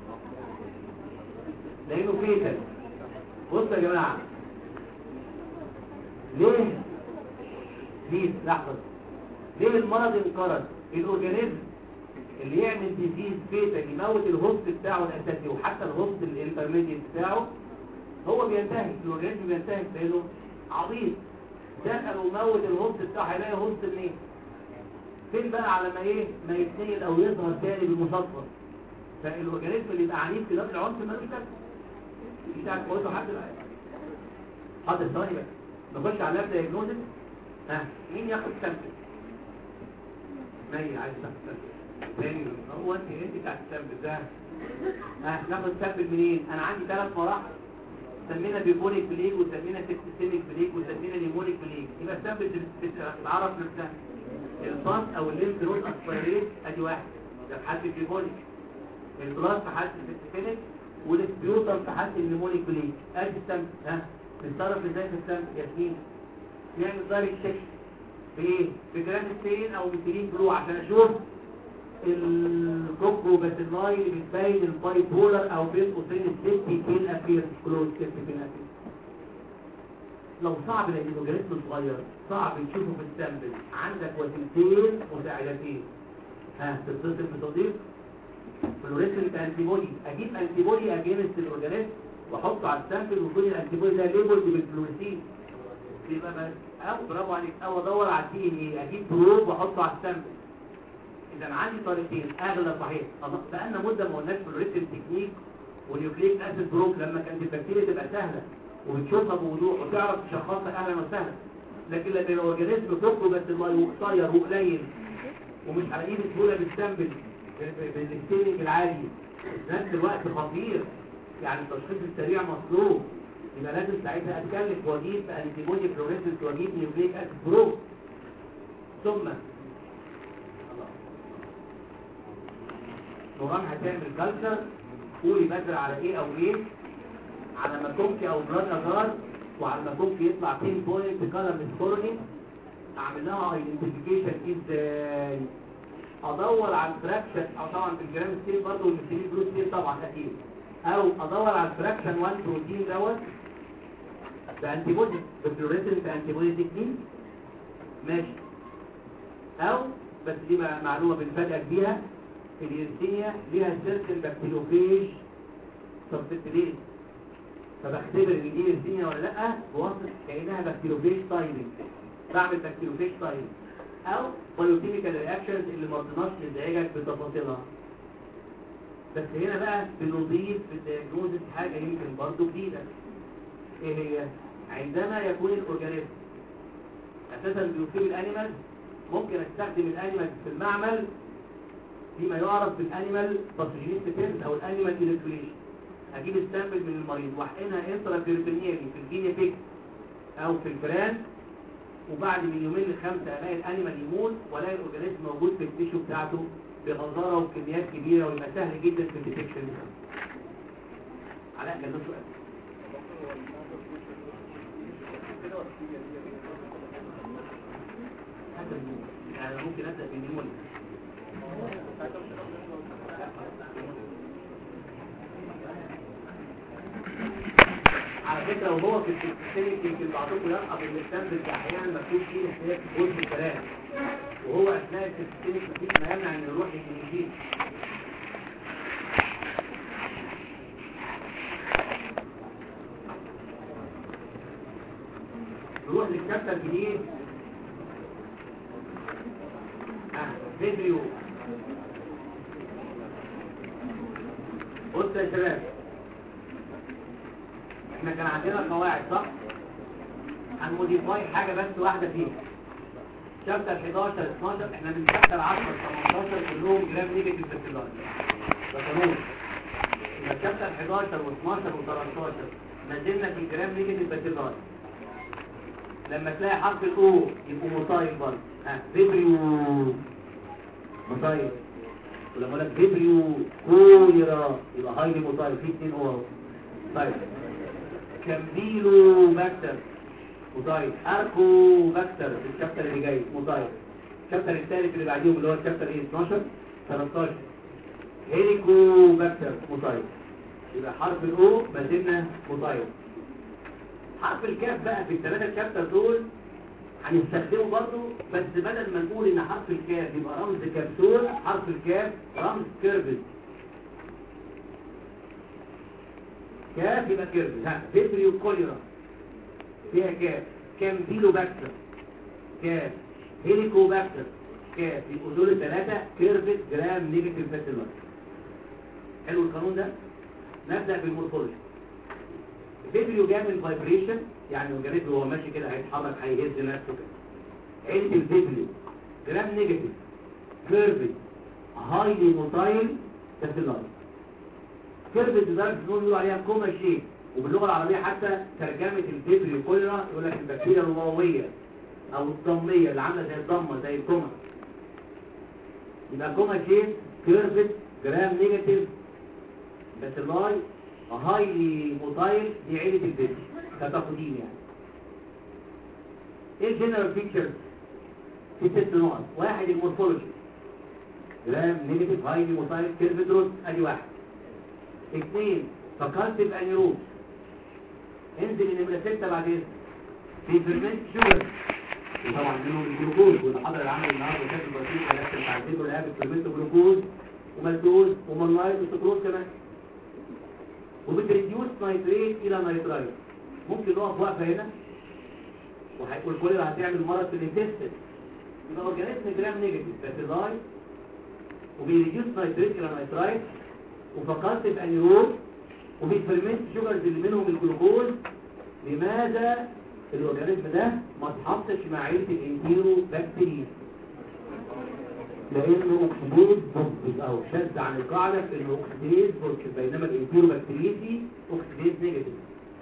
لانه فيتال. بصوا يا جماعه، ليه ليه لحظه ليه المرض انقرض؟ الاورجانيزم اللي يعمل ديزيز فيتال يموت الهوست بتاعه الاساسي وحتى الهوست الانترميديت بتاعه، هو بينتهي، الاورجانيزم بينتهي لانه عبيط، دخل وموت الهوست بتاعه، هيلاقي هوست منين؟ فين بقى على ما ايه ما يتنقل او يظهر تاني بالمصادفه. فالاورجانيزم اللي يبقى عنيف في نفس العنف ملوش لازمه. مش عارف قلته حد بقى حاضر ثواني بقى نخش على لاب دايجنوزس. ها مين ياخد سامبل؟ مي عايز تاخد سامبل تاني؟ هو انت انت بتاعت السامبل ده. ها ناخد سامبل منين؟ انا عندي ثلاث مراحل، سمينا بيبونيك بليك وسمينا سيبتيسيميك بليك وسمينا نيمونيك بليك. يبقى السامبل بتتعرف نفسها. الباس او الليمف نود اسبيريت ادي واحد، ده في حالة البيبونيك. البلاس في حالة السيبتيسيميك، والسبيوتر في حالة النيمونيك بليك. ادي السامبل. ها نتصرف ازاي في السامبل ياسمين؟ نعمل دايركت تشيك بايه؟ بجرام ستين او ميثيلين بلو عشان اشوف الكوكو باسيلاي اللي بتبين الباي بولر او بين قوسين السيفتي بين ابير كلوز سيفتي بين ابير. لو صعب لان الاورجانيزم صغير صعب تشوفه في السامبل، عندك وسيلتين مساعدتين. ها تتصل بتضيف فلوريسنت انتي بودي، اجيب انتي بودي اجينست الاورجانيزم واحطه على السامبل ويكون الانتي بودي ده ليبلد بالفلوريسين، يبقى بس او برافو عليك، او ادور على الدي ان ايه اجيب بروب واحطه على السامبل. اذا عندي طريقتين اغلى صحيح. بقالنا مده ما قلناش فلوريسنت تكنيك ونيوكليك اسيد بروب، لما كانت البكتيريا تبقى سهله وبتشوفها بوضوح وتعرف تشخصها اهلا وسهلا. لكن لما الاورجانيزم كله بس الله قصير وقليل ومش هلاقيه بسهوله بالسامبل بالستيننج العالي، في نفس الوقت خطير، يعني التشخيص السريع مطلوب، يبقى لازم ساعتها اتكلف واجيب انتيبودي فلوريسنس واجيب نيوكليك اسيد بروب. ثم نوران هتعمل كالتشر، قولي بدر على ايه او ايه؟ على ماكونكي او براد اجار، وعلى ماكونكي يطلع بين بوينت كلر سكورني. اعمل لها ايدنتيفيكيشن ازاي؟ ادور على الفراكشن، او طبعا في الجرام ستيل برضه والميثيلين بلو ستيل طبعا اكيد، او ادور على الفراكشن واحد بروتين دوت بانتي بودي بفلوريسنت انتي بودي تكنيك ماشي، او بس دي بقى معلومه بنفاجئك بيها، اليرسينيا ليها سيركل بكتيروفيج سبستيليز، فبختبر ان دي يرسينيا ولا لا بواسطه كانها بكتيروفيج تايمينج، بعمل بكتيروفيج تايمينج، او بايوكيميكال رياكشنز اللي ما رضيناش نزعجك بتفاصيلها. بس هنا بقى بنضيف في الدياجنوزس حاجه يمكن برضه جديده. ايه هي؟ عندما يكون الاورجانيزم اساسا بيصيب الانيمال، ممكن استخدم الانيمال في المعمل فيما يعرف بالانيمال باثوجينيست تيست او الانيمال انوكيوليشن. اجيب السامبل من المريض واحقنها انترا بيريتونيالي في الجينيا بيك او في الفران، وبعد من يومين لخمسه الاقي الانيمال يموت والاقي الاورجانيزم موجود في التيشو بتاعته بغزاره وبكميات كبيره، ويبقى سهل جدا في الديتكشن. علاء كان له سؤال. يعني ممكن ابدا بالنيمونيا. على فكره وهو في السيستميك يمكن بعضكم يرقب ان السامبل احيانا مكتوب فيه احتياج في وسط الكلام، وهو اثناء السيستميك مفيش ما يمنع ان نروح للمنجين. نروح للشابتر الجديد. اه فيديو. بص يا شباب، احنا كان عندنا قواعد صح؟ هنموديفاي حاجه بس واحده فيها. شابتر حداشر اتناشر احنا من شابتر عشرة تمنتاشر كلهم جرام نيجاتيف بكتيريا. ده قانون. يبقى شابتر حداشر واتناشر وتلتاشر ما زلنا في جرام نيجاتيف بكتيريا. لما تلاقي حرف الاو يبقوا مصايب برضه. ها فيبريو مصايب. ولما اقول لك فيبريو كوليرا يبقى هايلي مصايب في اتنين او. طيب كامبيلو باكتر مصايب. اركو باكتر في الشابتر اللي جاي مصايب. الشابتر الثالث اللي بعديهم اللي هو الشابتر ايه اتناشر تلتاشر هيليكو باكتر مصايب. يبقى حرف الاو ما زلنا مصايب. حرف الكاف بقى في الثلاثه شابتر دول هنستخدمه برضه، بس بدل ما نقول ان حرف الكاف يبقى رمز كبسول، حرف الكاف رمز كيرفز. كاف يبقى كيرفز. ها فيبريو كوليرا فيها كاف. كامبيلو باكتر كاف. هيليكو باكتر كاف. يبقوا دول الثلاثه كيرفز جرام نيجاتيف باسيلر. حلو القانون ده. نبدا بالمورفولوجي. الفيبريو جاي من فايبريشن، يعني الجريد وهو ماشي كده هيتحرك هيهز نفسه كده. عيله الفيبريو جرام نيجاتيف كيرفد هايلي موتايل باسيلر. كيرفد لدرجه انهم بيقولوا عليها كوما شيب، وباللغه العربيه حتى ترجمه الفيبريو كوليرا يقول لك البكتيريا الواويه او الضميه اللي عامله زي الضمه زي الكوما. يبقى كوما شيب كيرفد جرام نيجاتيف باسيلاي هايلي موتايل دي عيله الفيبريو كتقديم يعني. ايه الجنرال فيتشرز؟ في ست نقط. واحد المورفولوجي جرام نيجاتيف هايلي موتايل كيرفد روت ادي واحد. اثنين فاكالتيف انيروب. انزل النمره ستة بعدين في فيرمنت شوجر، وطبعا منهم الجلوكوز، والمحاضره اللي عملت النهارده كانت البسيطه اللي كانت بتاع الفيديو اللي قابل فيرمنت جلوكوز ومالتوز ومونلايت وسكروز كمان. وبتريديوس نايتريت الى نايترايت. ممكن نقف وقفه هنا وهيقول كل ده هتعمل مرض في الانتستين. يبقى اورجانيزم جرام نيجاتيف باسيلاي وبيريديوس نايتريت الى نايترايت وفاكالتيف انيروب وبيفرمنت شوجرز اللي منهم الجلوكوز. لماذا الاورجانيزم ده ما اتحطش مع عيله الانتيرو بكتيريا؟ لانه اوكسيديز بوزيتيف او شد عن القاعده في انه اوكسيديز بوزيتيف، بينما الانتيرو بكتيريتي اوكسيديز نيجاتيف.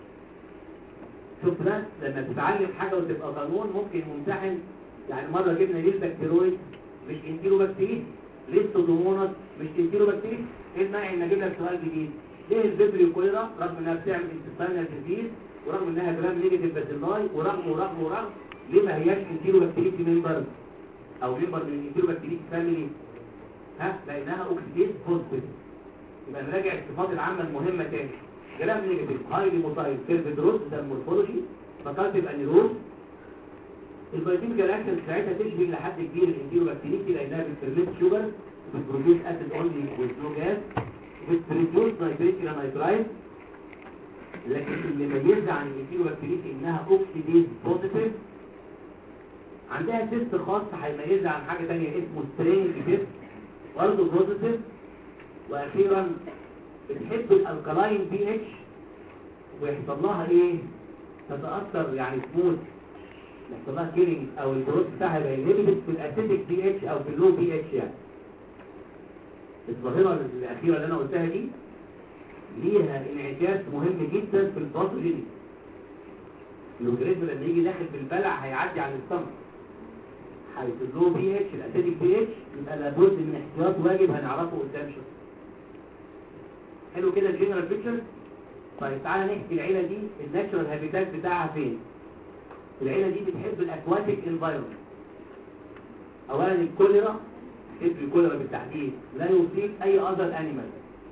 شوف بقى لما تتعلم حاجه وتبقى قانون ممكن ممتحن. يعني مره جبنا ليه البكتيرويد مش انتيرو بكتيريتي، ليه السودوموناس مش انتيرو بكتيريتي. ايه المانع ان اجيب لك سؤال جديد؟ ليه الفيبريو كوليرا رغم انها بتعمل انتستينال ديزيز ورغم انها جرام نيجاتيف باسيلاي ورغم ورغم ورغم ليه ما هياش انتيرو بكتيريتي ممبر او ممبر من الانتيرو بكتيريتي فاميلي؟ ها لانها اوكسيديز بوزيتيف. يبقى نراجع الصفات العامه المهمه تاني. جرام نيجاتيف هايلي موتايل كيرفد روت ده المورفولوجي. فاكالتيف انيروز. البايوكيميكال اكشن بتاعتها تشبه لحد كبير الانتيرو بكتيريتي لانها بتفرمنت شوجر وبتبروديوس اسيد اونلي وسلو جاز وبتريديوس نايتريت الى نايترايت. لكن اللي ميزها عن الانتيرو بكتيريتي انها اوكسيديز بوزيتيف. عندها تيست خاص هيميزها عن حاجه ثانيه اسمه سترينج تيست برضه بوزيتيف. واخيرا بتحب الالكالاين بي اتش ويحصل لها ايه؟ تتاثر يعني سموث، يحصل لها كيلينج او الجروث بتاعها يبقى انهبيتد في الاسيتيك بي اتش او في اللو بي اتش. يعني الظاهره الاخيره اللي انا قلتها دي ليها انعكاس مهم جدا في الباثوجينيك. الاورجانيزم لما يجي داخل في البلع هيعدي على السtomach حيث اللو بي اتش الاسيتيك بي اتش، يبقى لابد من احتياط واجب هنعرفه قدام شويه. حلو كده الجنرال بيكتشر. طيب تعالى نحكي العيله دي الناتشورال هابيتات بتاعها فين. العيله دي بتحب الاكواتيك انفايرمنت اولا الكوليرا، فيبريو كوليرا بالتحديد لا يصيب اي اذر انيمال،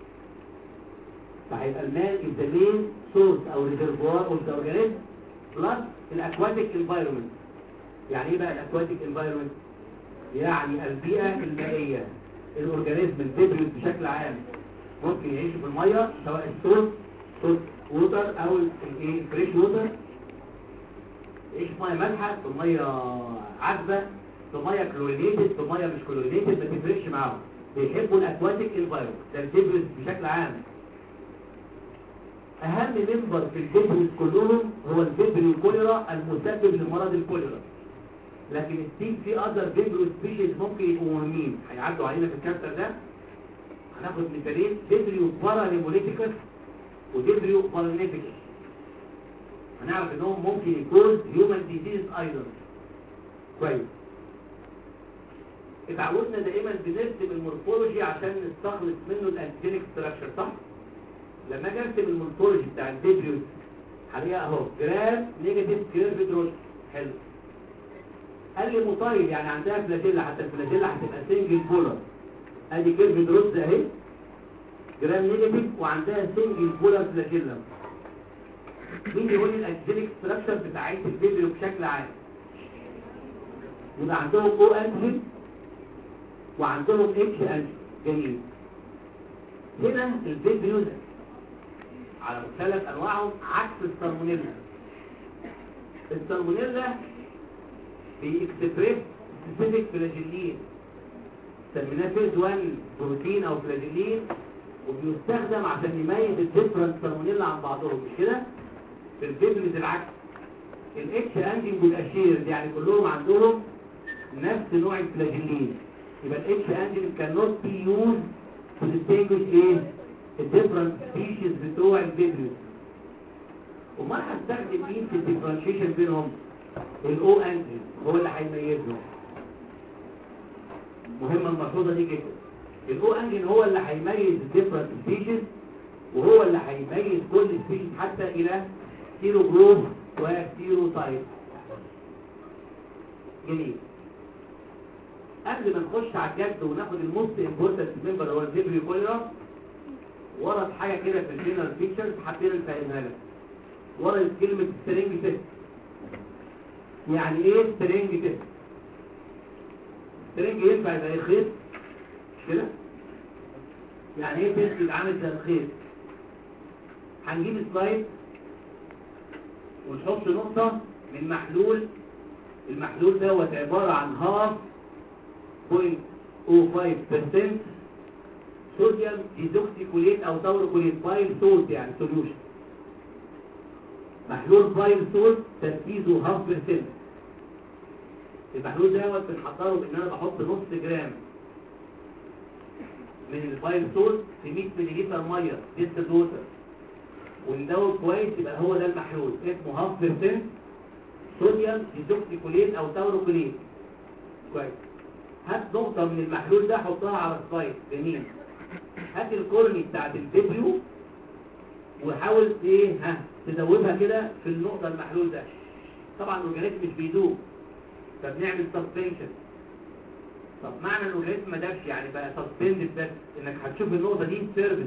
فهيبقى المان is the main source او reservoir of the organism plus الاكواتيك environment. يعني ايه بقى الاكواتيك environment؟ يعني البيئة المائية. الاورجانيزم الفيبريوس بشكل عام ممكن يعيش في المية، سواء السولت سولت ووتر او الايه فريش ووتر، يعيش في مية مالحة، في مية عذبة، في مية كلورينيتد، في مية مش كلورينيتد، ما تفرقش معاهم، بيحبوا الاكواتيك انفايرمنت. ده الفيبريوس بشكل عام. اهم ممبر في الفيبريوس كلهم هو الفيبريو كوليرا المسبب لمرض الكوليرا، لكن ستيل في اذر فيبريو سبيشيز ممكن يبقوا مهمين هيعدوا علينا في الشابتر ده. هناخد مثالين، فيبريو بارانيموليتيكس وفيبريو بارانيفيكس. هنعرف انهم ممكن يكون هيومن ديزيز ايضا. كويس. اتعودنا دائما بنرسم المورفولوجي عشان نستخلص منه الانتيجينيك ستراكشر، صح؟ لما اجي ارسم المورفولوجي بتاع الفيبريوس هلاقيها اهو جرام نيجاتيف كيرف درول. حلو. قال لي موتايل يعني عندها فلاجيلا، حتى الفلاجيلا هتبقى سنجل بولر. ادي كيرف دروز اهي جرام نيجاتيف وعندها سنجل بولر فلاجيلا. مين يقول لي الانتيجينيك ستراكشر بتاعت الفيبريو بشكل عام؟ يبقى عندهم او انتيجين وعندهم اتش انتيجين. جميل. هنا الفيبريوز على مختلف انواعهم عكس السالمونيلا. السالمونيلا بيكسبريس سبيسيفيك فلاجيلين، سميناه فيز واحد بروتين او فلاجيلين، وبيستخدم عشان يميز الديفرنت سالمونيلا عن بعضهم، مش كده؟ في الفيبريوز العكس، الاتش انجين والاشيرز يعني كلهم عندهم نفس نوع الفلاجيلين، يبقى الاتش انجين كان نوت بي يوز تو ديستنجويش ايه؟ الديفرنت سبيشيز بتوع الفيبريوز. امال هنستخدم مين في الديفرنشيشن بينهم؟ الاو انجين هو اللي هيميزهم. مهمه الملحوظه دي جدا. الاو انجين هو اللي هيميز الديفرنت سبيشيز، وهو اللي هيميز كل سبيشيز حتى الى سيرو جروب وسيرو تايب. جميل. قبل ما نخش على الجد وناخد الموست امبورتنت ممبر هو الفيبريو كوليرا، ورد حاجه كده في الجنرال فيتشرز حابين نفهمها لك. ورد كلمه سترينج تيست. يعني ايه سترينج تيست؟ سترينج ينفع زي خيط مش كده؟ يعني ايه تيست يبقى عامل زي الخيط؟ هنجيب سلايد ونحط نقطه من محلول، المحلول دوت عباره عن هاف بوينت او خمسة بالمية صوديوم ديزوكسيكوليت او تاوريكوليت بايل سولت، يعني سوليوشن. محلول بايل سولت تركيزه هاف برسنت. المحلول دوت بنحضره بان انا بحط نص جرام من البايل سولت في مية مللي لتر ميه ديستلد ووتر، وندوب كويس، يبقى هو ده المحلول اسمه هاف برسنت صوديوم ديزوكسيكوليت او تاوريكوليت. كويس. هات نقطة من المحلول ده حطها على السلايد. جميل. هات الكورني بتاعت الفيبريو وحاول ايه ها تدوبها كده في النقطة المحلول ده. طبعا الاورجانيزم مش بيدوب، فبنعمل سسبنشن. طب معنى الاورجانيزم ما دابش يعني بقى سسبندد، بس انك هتشوف النقطة دي سيرفيس.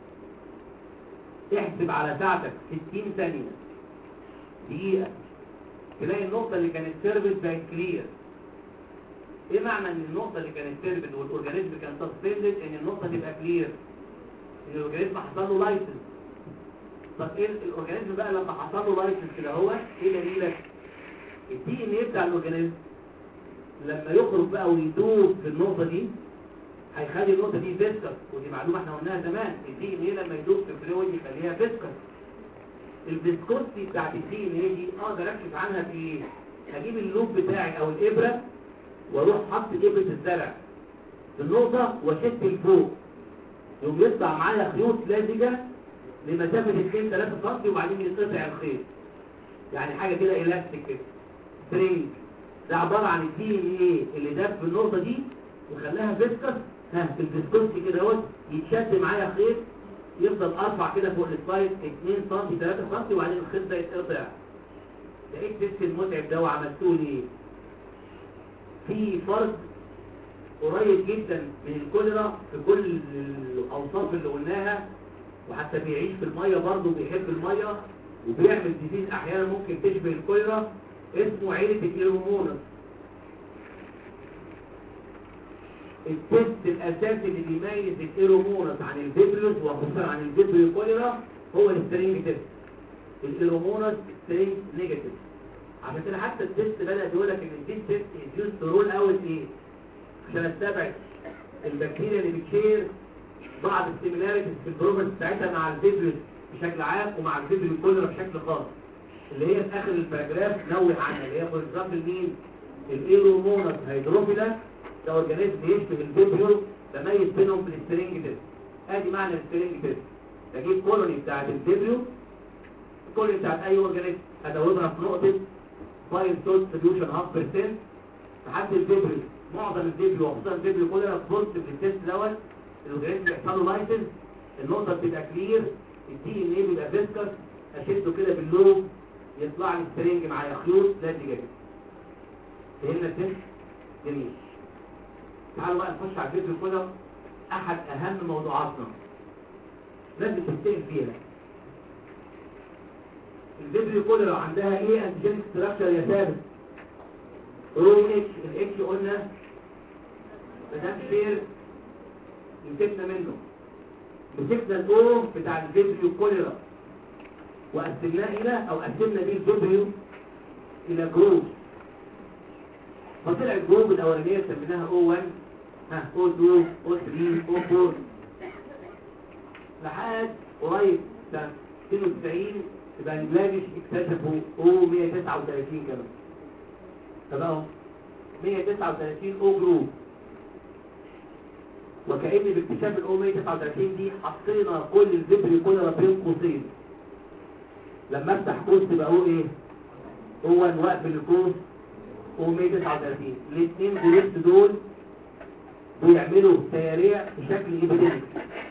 احسب على ساعتك ستين ثانية دقيقة تلاقي النقطة اللي كانت سيرفيس بقت كلير. ايه معنى ان النقطة اللي كانت سيرفيس والاورجانيزم كان سسبندد ان النقطة تبقى كلير؟ ان الاورجانيزم حصل له لايسنس. طب ايه الاورجانيزم بقى لما حصل له لايسنس كده هو ايه دليلك؟ الدي ان ايه بتاع الاورجانيزم لما يخرج بقى ويدوب في النقطة دي هيخلي النقطة دي فيسكس، ودي معلومة احنا قلناها زمان. الدي ان ايه لما يدوب في الفلويد يخليها فيسكس. الفيسكوستي بتاعت الدي ان ايه دي اقدر اكشف عنها في ايه؟ هجيب اللوب بتاعي او الابرة واروح حط ابرة الزرع في النقطة واشد لفوق، يقوم يطلع معايا خيوط لازجة لمسافة اتنين تلاتة سم وبعدين ينقطع الخيط. يعني حاجة كده الاستيك كده سترينج. ده عبارة عن الدي ان ايه اللي داب في النقطة دي وخلاها فيسكس. ها في الفيسكوستي كده اهوت يتشد معايا خيط يفضل ارفع كده فوق السلايد اتنين سم تلاتة سم وبعدين الخيط ده يتقطع. ده ايه التست المتعب ده وعملتوه ليه؟ في فرق قريب جدا من الكوليرا في كل الاوصاف اللي قلناها، وحتى بيعيش في الميه برضه، بيحب الميه وبيعمل ديزيز احيانا ممكن تشبه الكوليرا، اسمه عيله الايرومونس. التست الاساسي اللي بيميز الايرومونس عن الفيبريوس وخصوصا عن الفيبريو كوليرا هو السترينج تيست. الايرومونس سترينج نيجاتيف، عشان كده حتى التست بدأت يقول لك ان الدي تيست يوز تو رول اوت ايه، عشان استبعد البكتيريا اللي بتشير بعض السيميلاريتيز في البروبرتيز بتاعتها مع الفيبريوس بشكل عام ومع الفيبريو كوليرا بشكل خاص، اللي هي في اخر الباراجراف نوه عنها، اللي هي فور اكزامبل مين؟ الايرومونس هيدروفيلا، ده اورجانيزم بيشبه الفيبريو، بميز بينهم في السترينج تيست. ادي معنى السترينج تيست، بجيب كولوني بتاعت الفيبريو، الكولوني بتاعت اي اورجانيزم ادوبها في نقطه فايل سولت سوليوشن هاف بيرسنت لحد الفيبريو. معظم الفيبريو وخصوصا الفيبريو كوليرا بوزيتيف في التيست دوت، الاورجانيزم بيحصل له لايسنس، النقطه بتبقى كلير، الدي ان ايه بيبقى فيسكس، اشده كده باللوب يطلع لي سترينج معايا خيوط لا نيجاتيف. فهمنا التيست؟ جميل. تعالوا بقى نخش على الفيبريو كوليرا، احد اهم موضوعاتنا لازم تستقل فيها. الفيبريو كوليرا عندها ايه انتيجينيك ستراكشر يا ثابت؟ او اتش، الاتش قلنا مدام شير مسكنا منه، مسكنا الاو بتاع الفيبريو كوليرا وقسمناه الى او قسمنا بيه الفيبريو الى جروب، فطلع الجروب الاولانيه سميناها او واحد، ها او اتنين، او تلاتة، او اربعة، لحد قريب سنه اتنين وتسعين يبقى البلاجش اكتشفوا او مية وتسعة وتلاتين كمان، فبقوا مية وتسعة وتلاتين او جروب. وكأن باكتشاف الاو مية وتسعة وتلاتين دي حطينا كل الفيبريو كوليرا بين قوسين، لما افتح قوس تبقى او ايه؟ او واحد، واقفل القوس او مية وتسعة وتلاتين. الاثنين جروبس دول بيعملوا تياريع بشكل ايبيديميك،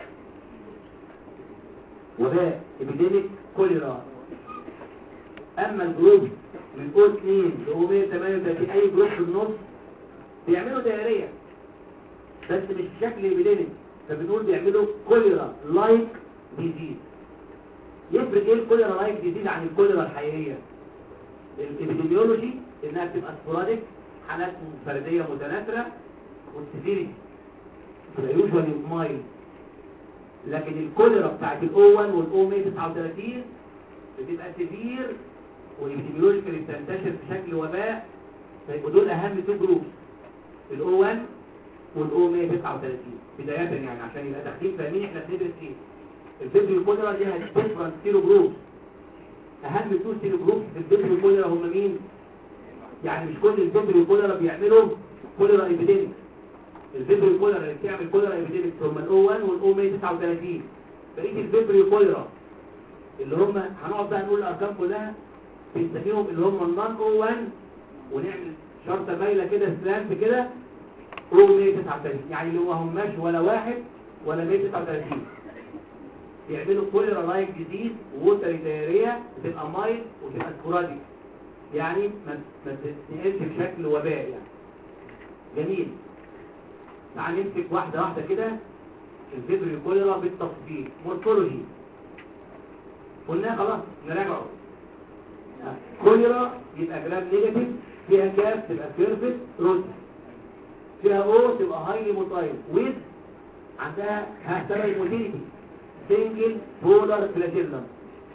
وده ايبيديميك كوليرا. اما الجروب من او اتنين ل او مية وتمانية وتلاتين اي جروب في النص بيعملوا تياريع بس مش بشكل ايبيديميك، فبنقول بيعملوا كوليرا لايك ديزيز. يفرق ايه الكوليرا لايك ديزيز عن الكوليرا الحقيقيه؟ الابيديميولوجي انها بتبقى سبوراديك، حالات فرديه متناثره، والسيفيريتي بتبقى يوجوالي مايل. لكن الكوليرا بتاعت الاو واحد والاو مية وتسعة وتلاتين بتبقى سيفير والابيديميولوجيكالي بتنتشر بشكل وباء، فيبقوا دول اهم تو جروبس، الاو واحد والاو مية وتسعة وتلاتين بدايه، يعني عشان يبقى داخلين فاهمين احنا بندرس ايه. الفيبريو كوليرا ليها ديفرنت سيرو جروبس، اهم تو سيرو جروبس في الفيبريو كوليرا هم مين؟ يعني مش كل الفيبريو كوليرا بيعملوا كوليرا ايبيديميك، الفيبريو كوليرا اللي بتعمل كوليرا ايبيديميك هم الاو واحد والاو مية وتسعة وتلاتين. بقيه الفيبريو كوليرا اللي هم هنقعد بقى نقول الارقام كلها بنسميهم اللي هم النون او واحد، ونعمل شرطه مايله كده سلانت كده او مية وتسعة وتلاتين، يعني اللي ما هماش ولا واحد ولا مية وتسعة وتلاتين، بيعملوا كوليرا لايك ديزيز ووتر دايريا، بتبقى مايل وتبقى سبوراديك، يعني ما ما تتنقلش بشكل وباء يعني. جميل. تعال نمسك واحده واحده كده الفيبريو كوليرا بالتفصيل. مورفولوجي قلنا خلاص نراجعه. كوليرا يبقى جرام نيجاتيف، فيها كاف تبقى كيرفت روت، فيها او تبقى هايلي موتايل، ويز عندها هتبقى موتيليتي سنجل بولار فلاجيلم.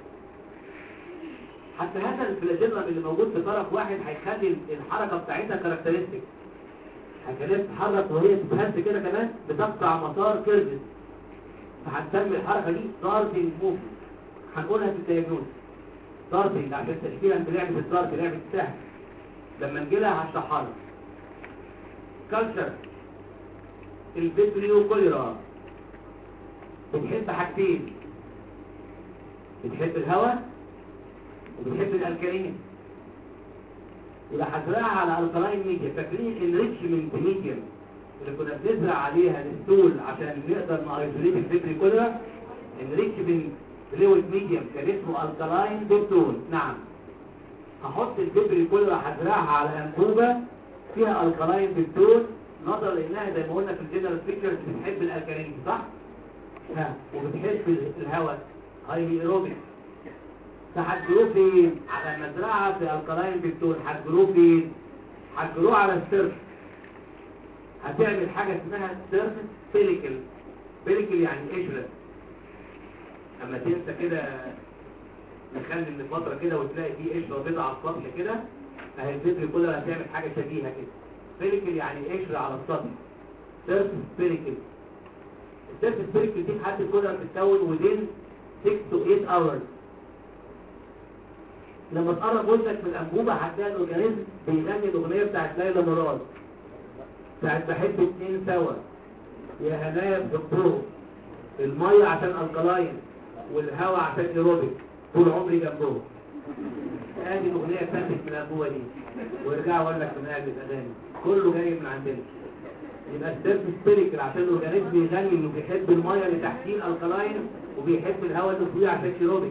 حتى هذا الفلاجيلم اللي موجود في طرف واحد هيخلي الحركه بتاعتها كاركترستيك، هتخليها تتحرك وهي تتهز كده كمان بتقطع مسار كيرفت، فهنسمي الحركه دي ستارتنج موفمنت. هنقولها في الدياجنوز ستارتنج عشان تشكيلها انت لعبه ستارت لعبه سهل، لما نجيلها هشرحها لك. كالتشر الفيبريو كوليرا بتحب حاجتين، بتحب الهواء وبتحب الالكالين، وده هزرعها على الكلاين ميديا. فاكرين الانريتشمنت ميديم اللي كنا بنزرع عليها الستول عشان نقدر نايزوليت الفيبريو كوليرا؟ انريتشمنت فلويد ميديم كان اسمه الكلاين بيبتول. نعم، هحط الفيبريو كوليرا هزرعها على انبوبه فيها الكلاين بيبتول نظرا لانها زي ما قلنا في الجنرال فيتشرز بتحب الالكالين صح؟ ها وبتحب الهواء هايلي ايروبيك. فهتجروه فين؟ على مزرعه في الكالاين بيكتول. هتجروه فين؟ هتجروه على السيرف. هتعمل حاجه اسمها سيرف بيليكل. بيليكل يعني قشره. اما تنسى كده نخلي من فتره كده وتلاقي فيه قشره بيضاء على السطح كده، اهي الفكر كلها هتعمل حاجه شبيهه كده. بيليكل يعني قشره على السطح. سيرف بيليكل. السيرف بيليكل دي حد كلها بتتكون ودين ستة to eight hours. لما تقرب وشك من الانبوبه هتلاقي الاورجانيزم بيغني الاغنيه بتاعت ليلى مراد بتاعت بحب اتنين سوا يا هنايا بحبهم الميه عشان الكلاين والهواء عشان ايروبيك طول عمري جنبهم. ادي الاغنيه اتفتت من الانبوبه دي وارجع اقول لك من قلب الاغاني كله جاي من عندنا. يبقى السيرف سبيريكل عشان الاورجانيزم بيغني انه بيحب الميه اللي تحتيه الكلاين وبيحب الهواء اللي فوقيه عشان ايروبيك.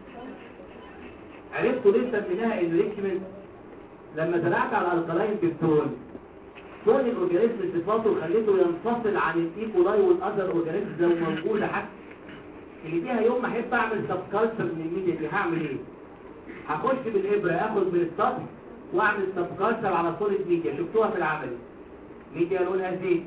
عرفتوا ليه سميناها انريتشمنت؟ لما زرعت على الالكالاين بيكتول كون الاورجانيزم صفاته خليته ينفصل عن الايكولاي والاذر اورجانيزم لو موجوده حتى اللي فيها. يوم ما احب اعمل سب كالتشر من الميديا دي هعمل ايه؟ هخش بالابره اخد من السطح واعمل سب كالتشر على سوليد ميديا. شفتوها في العمل ميديا لونها زيتي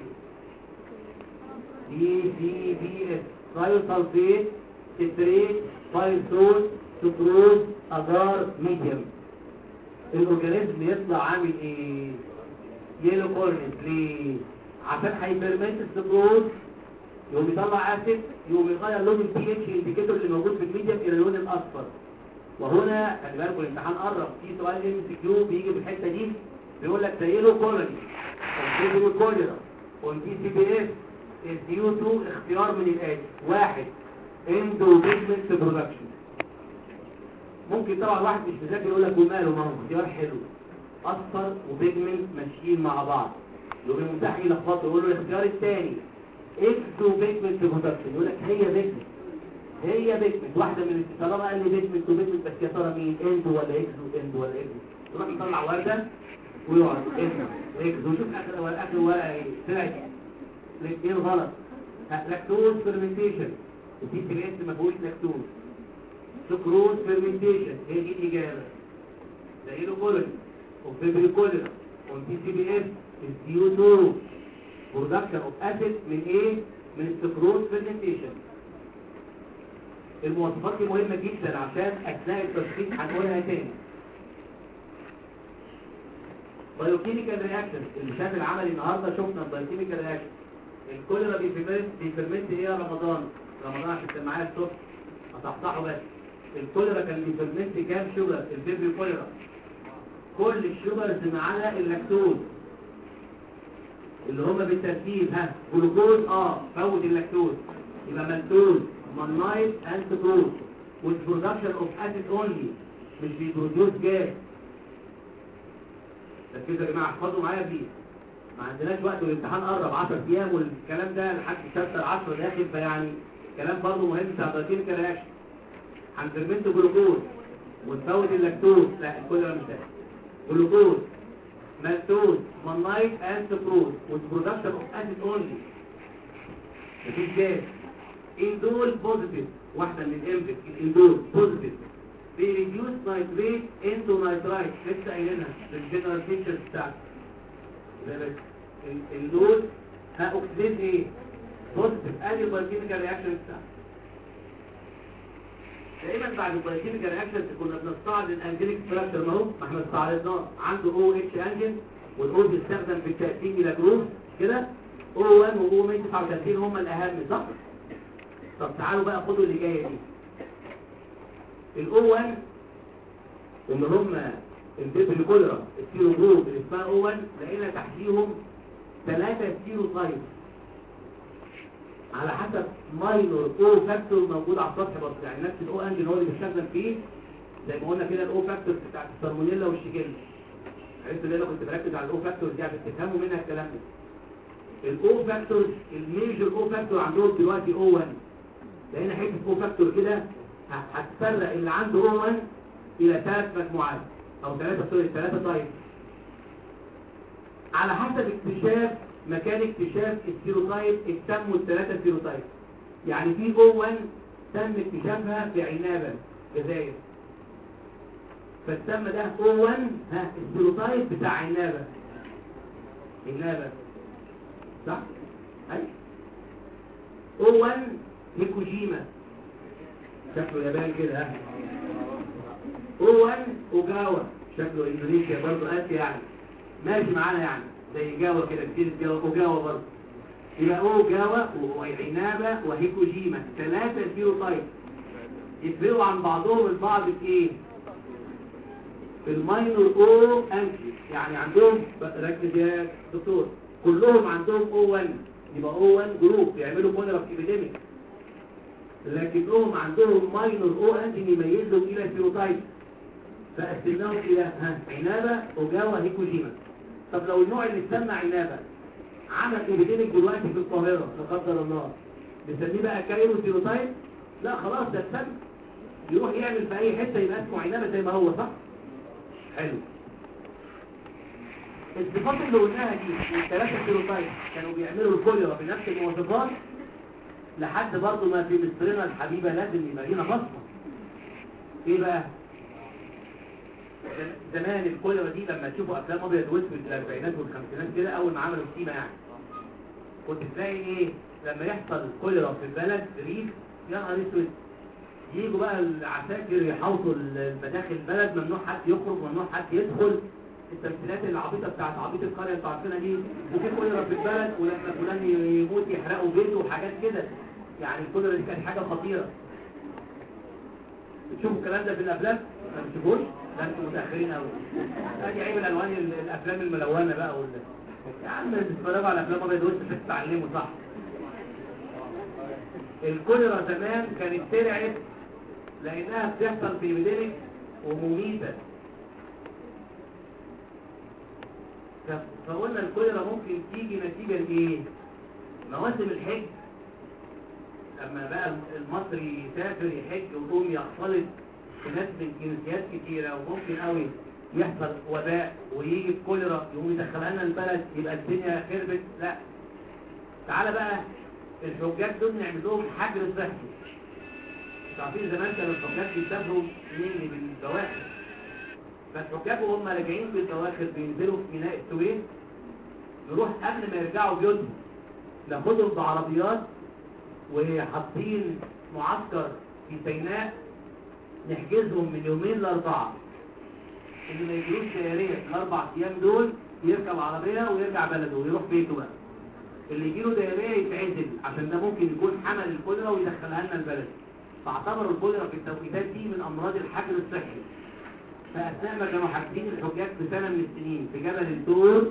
دي سي بي اس ثايوسلفيت ستريت فايسول سكروز اجار ميديم. الاورجانيزم يطلع عامل ايه؟ يلو كورنت. ليه؟ عشان هيفرمنت السكروز يقوم يطلع اسيد يقوم يغير لون البي اتش انديكيتور اللي موجود في الميديم الى اللون الاصفر. وهنا خلي بالكم الامتحان قرب في سؤال ام سي كيو بيجي في الحته دي بيقول لك ده يلو كورنت او كوليرا والدي سي بي اس الديو تو اختيار من الاتي. واحد اندو بيجمنت برودكشن. ممكن طبعا واحد مش مذاكر يقول لك وماله ما هو اختيار حلو اصفر وبيجمنت ماشيين مع بعض يقول المتاح يلخبطه يقول له الاختيار الثاني اكزو بيجمنت برودكشن. يقول لك هي بيجمنت هي بيجمنت واحده من طالما قال لي بيجمنت وبيجمنت بس يا ترى مين؟ اندو ولا اكزو؟ اندو ولا اكزو؟ تروح يطلع ورده ويقعد اكزو اكزو شوف اخر ولا اخر ورقه ايه طلعت الاثنين غلط. لاكتوز فيرمنتيشن الدي سي بي اس ما فيهوش لاكتوز. سكروز فيرمنتيشن هي دي الاجابه. ده ايه كولوني وفيبري كوليرا والدي سي بي اس الديو تو برودكشن اوف اسيد من ايه؟ من السكروز فيرمنتيشن. المواصفات دي مهمه جدا عشان اثناء التشخيص هنقولها تاني. بايوكيميكال رياكشن اللي شاف العمل النهارده شفنا البايوكيميكال رياكشن. الكوليرا بيفرمنت بيفرمنت ايه يا رمضان؟ رمضان عشان كان معايا الصبح هصحصحه بس. الكوليرا كان بيفرمنت كام شوجر؟ الفيبري كوليرا كل الشوجرز ما عدا اللاكتوز اللي هم بالترتيب. ها جلوكوز اه فوت اللاكتوز يبقى مالتوز مانايت اند سكروز والبرودكشن اوف اسيد اونلي مش بيبروديوس جاز. ركزوا يا جماعه احفظوا معايا دي ما عندناش وقت والامتحان قرب عشرة ايام والكلام ده لحد شابتر عشرة داخل فيعني كلام برضه مهم بتاع بايوكيميكال رياكشن. هنفرمنت جلوكوز وتفوت اللاكتوز لا الكل ده مش ده. جلوكوز مالتوز مانايت اند سكروز والبرودكشن اوف اسيد اونلي مفيش جاز. اندول بوزيتيف واحده من الامبك الاندول بوزيتيف بيريديوس نايتريت انتو نايترايت لسه قايلينها في الجنرال فيتشرز بتاعته. اللود ها اوكسيد ايه؟ بوزيتيف. ادي البايوكيميكال رياكشن بتاعته. دايما بعد البايوكيميكال رياكشن كنا بنستعرض الانجليك ستراكشر ما هو ما احنا استعرضناه. عنده او اتش انجن والاو بيستخدم في التقسيم الى جروب كده او واحد و او مية وتسعة وثلاثين هم الاهم صح؟ طب تعالوا بقى خدوا اللي جايه دي. الاو واحد اللي هم الفيبري كوليرا السيرو جروب اللي اسمها او واحد لقينا تحتيهم ثلاثه سيرو تايب على حسب ماينور او فاكتور موجود على السطح بس. يعني نفس الاو انجن هو اللي بيشتغل فيه زي ما قلنا كده الاو فاكتور بتاعت السالمونيلا والشيجيلا. عرفتوا ليه انا كنت بركز على الاو فاكتور دي عشان تفهموا منها الكلام ده. الاو فاكتور الميجر او فاكتور عندهم دلوقتي او واحد لقينا حته او فاكتور كده هتفرق اللي عنده او واحد الى ثلاث مجموعات او ثلاثه سوري ثلاثه تايب على حسب اكتشاف مكان اكتشاف السيروتايب اكتموا الثلاثه سيروتايب. يعني في او واحد تم اكتشافها في عنابه الجزائر، فالسم ده او واحد ها السيروتايب بتاع عنابه عنابه صح؟ اي او واحد هيكوجيما شكله يابان كده ها. او واحد اوجاوا شكله اندونيسيا برضه قاسي يعني ماشي معانا يعني زي جاوا كده كتير جاوا اوجاوا برضه. يبقى اوجاوا وعنابه وهيكوجيما ثلاثه سيروتايب يفرقوا عن بعضهم البعض في ايه؟ في الماينور او انتي، يعني عندهم ركز يا دكتور كلهم عندهم او واحد يبقى او واحد جروب يعملوا كوليرا ابيديميك، لكنهم عندهم ماينور او انتي يميزهم الى سيروتايب فقسمناهم الى ها عنابه اوجاوا هيكوجيما. طب لو النوع اللي اتسمى عنابه عمل ابيديميك دلوقتي في القاهره لا قدر الله بنسميه بقى كايرو سيروتايب؟ لا خلاص ده اتسمى يروح يعمل في اي حته يبقى اسمه عنابه زي ما هو صح؟ حلو. الصفات اللي قلناها دي الثلاثه سيروتايب كانوا بيعملوا الكوليرا بنفس المواصفات لحد برضه ما في مصرنا الحبيبه لازم يبقى لينا بصمه. ايه بقى؟ زمان الكوليرا دي لما تشوفوا افلام ابيض واسود في الاربعينات والخمسينات كده اول ما عملوا السيما يعني كنت تلاقي ايه لما يحصل كوليرا في البلد ريف يا نهار اسود ييجوا بقى العساكر يحوطوا المداخل البلد ممنوع حد يخرج ممنوع حد يدخل. التمثيلات العبيطه بتاعت عبيط القريه انتوا عارفينها دي وفي كوليرا في البلد ولما فلان يموت يحرقوا بيته وحاجات كده يعني الكوليرا دي كانت حاجه خطيره. بتشوفوا الكلام ده في الافلام؟ ما بتشوفوش؟ لا انتوا متاخرين قوي. ادي عيب الالوان الافلام الملونه بقى ولا يا عم بتتفرجوا على افلام ابيض واسود تتعلموا صح. الكوليرا زمان كانت ترعب لانها بتحصل في ابيديميك ومميته. فقلنا الكوليرا ممكن تيجي نتيجه لايه؟ مواسم الحج لما بقى المصري يسافر يحج ويقوم يختلط ناس من جنسيات كتيرة وممكن قوي يحصل وباء ويجي الكوليرا يقوم يدخلها لنا البلد يبقى الدنيا خربت. لا تعالى بقى الحجاج دول نعمل لهم حجر صحي. عارفين زمان كانوا الحجاج بيسافروا منين بالبواخر، فالحجاج وهم راجعين بالبواخر بينزلوا في ميناء السويس يروح قبل ما يرجعوا بيوتهم ناخدهم بعربيات وحاطين معسكر في سيناء نحجزهم من يومين لاربعه اللي ما يجيلوش دائريه الاربع ايام دول يركب عربيه ويرجع بلده ويروح بيته بقى. اللي يجيله دائريه يتعزل عشان ده ممكن يكون حمل الكوليرا ويدخلها لنا البلد. فاعتبروا الكوليرا في التوقيتات دي من امراض الحجر الصحي. فاثناء ما كانوا حاجزين الحجاج في سنه من السنين في جبل الدور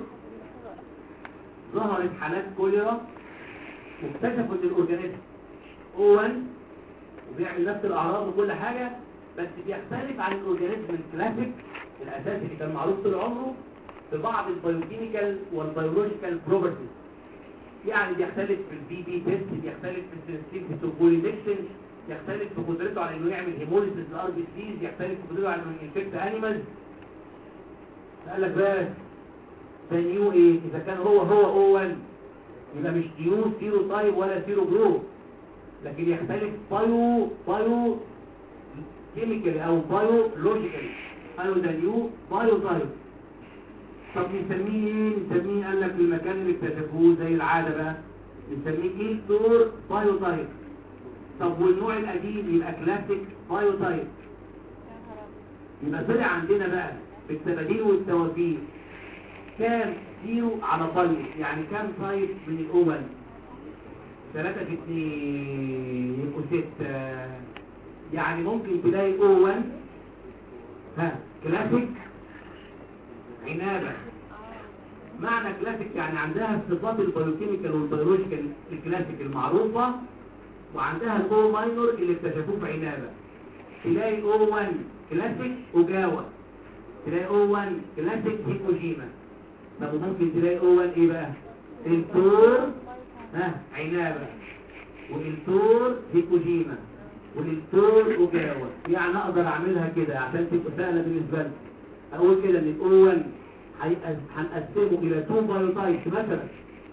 ظهرت حالات كوليرا واكتشفوا ان الاورجانيزم او واحد وبيعمل نفس الاعراض وكل حاجه بس بيختلف عن الاورجانيزم الكلاسيك الاساسي اللي كان معروف طول عمره في بعض البيوكيميكال والبيولوجيكال بروبرتيز. يعني بيختلف في البي بي تيست، بيختلف في السنسيتيفيتي تو بوليميكسين، يختلف في قدرته على انه يعمل هيموليسيس للار بي سيز، يختلف في قدرته على انه ينفكت انيمالز. قال لك بقى ده نيو ايه؟ اذا كان هو هو او واحد يبقى مش نيو سيرو تايب ولا سيرو جروب، لكن يختلف بايو بايو كيميكالي او بايو لوجيكالي. قالوا ده نيو بايو تايب. طب نسميه ايه؟ نسميه قال لك المكان اللي اكتشفوه زي العاده بقى نسميه كيلتور بايو تايب. طب والنوع القديم يبقى كلاسيك بايو تايب. يبقى طلع عندنا بقى بالتباديل والتوافيق كام زيرو على بايو، يعني كام تايب من الاول؟ ثلاثة في اثنين يبقوا ستة. يعني ممكن تلاقي او واحد ها كلاسيك عنابة. معنى كلاسيك يعني عندها الصفات البيوكيميكال والبيولوجيكال الكلاسيك المعروفة وعندها الاو ماينور اللي اكتشفوه في عنابة. تلاقي او واحد كلاسيك اوجاوا، تلاقي او واحد كلاسيك هيكوجيما. طب ممكن تلاقي او واحد ايه بقى؟ التور ها عنابة والتور هيكوجيما والتور اوجاوا. يعني اقدر اعملها كده عشان تبقى سهله بالنسبه لي. اقول كده ان الاو واحد هنقسمه الى تو بايوتايبس مثلا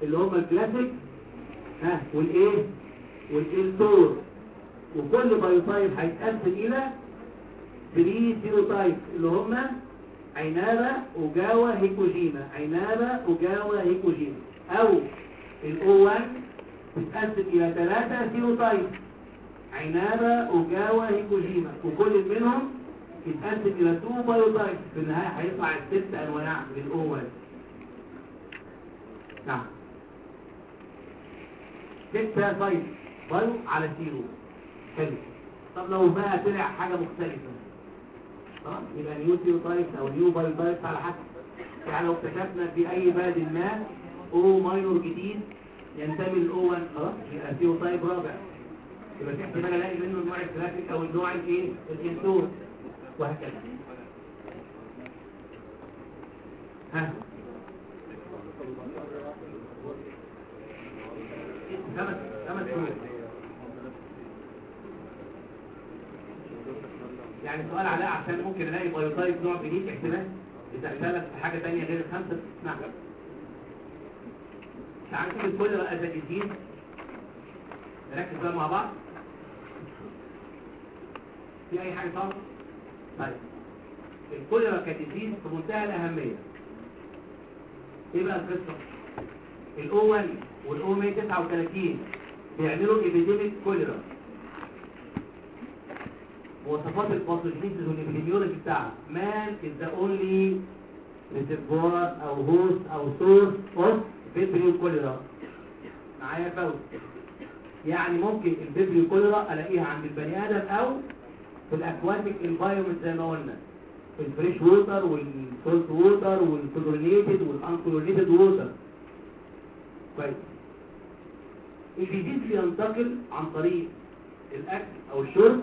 اللي هم الكلاسيك ها والايه والالتور، وكل بايوتايب هيتقسم الى ثلاثة سيروتايب اللي هم عنابة اوجاوا هيكوجيما، عنابة اوجاوا هيكوجيما. او الاو واحد تتقسم الى ثلاثة سيروتايب عنابة اوجاوا هيكوجيما، وكل منهم يتقسم الى اثنين بايوتايب. في النهاية هيطلع الست انواع للاو واحد. نعم ستة سايد بايو على سيرو. حلو. طب لو بقى طلع حاجة مختلفة اه يبقى نيو سيروتايبس او نيو بايوتايبس على حسب. يعني لو اكتشفنا في اي بلد ما او ماينور جديد ينتمي للاو واحد خلاص يبقى سيروتايب رابع، يبقى في احتمال الاقي منه النوع الكلاسيك او النوع الايه الانتور وهكذا. ها خمس خمس شهور. يعني سؤال علاء عشان ممكن الاقي بايوتايب نوع جديد احتمال يتأثلك في حاجة تانية غير الخمسة. نعم تعرفين الكل بقى ده جديد. نركز بقى مع بعض. في اي حاجة صعبة؟ طيب الكل بقى كجديد في منتهى الأهمية. ايه بقى القصة؟ الاو واحد والاو مية وتسعة وثلاثين بيعملوا ايبيديميك كوليرا. مواصفات الباثوجينيسيس والابيديميولوجي بتاعها مان از ذا اونلي ريسيرفوار او هوست او سورس اوف فيبريو كوليرا. معايا فوز؟ يعني ممكن الفيبريو كوليرا الاقيها عند البني ادم او في الاكواتيك انفايرمنت زي ما قلنا، في الفريش ووتر والسولت ووتر والكلورينيتد والانكلورينيتد ووتر. كويس. الديزيز بينتقل عن طريق الاكل او الشرب،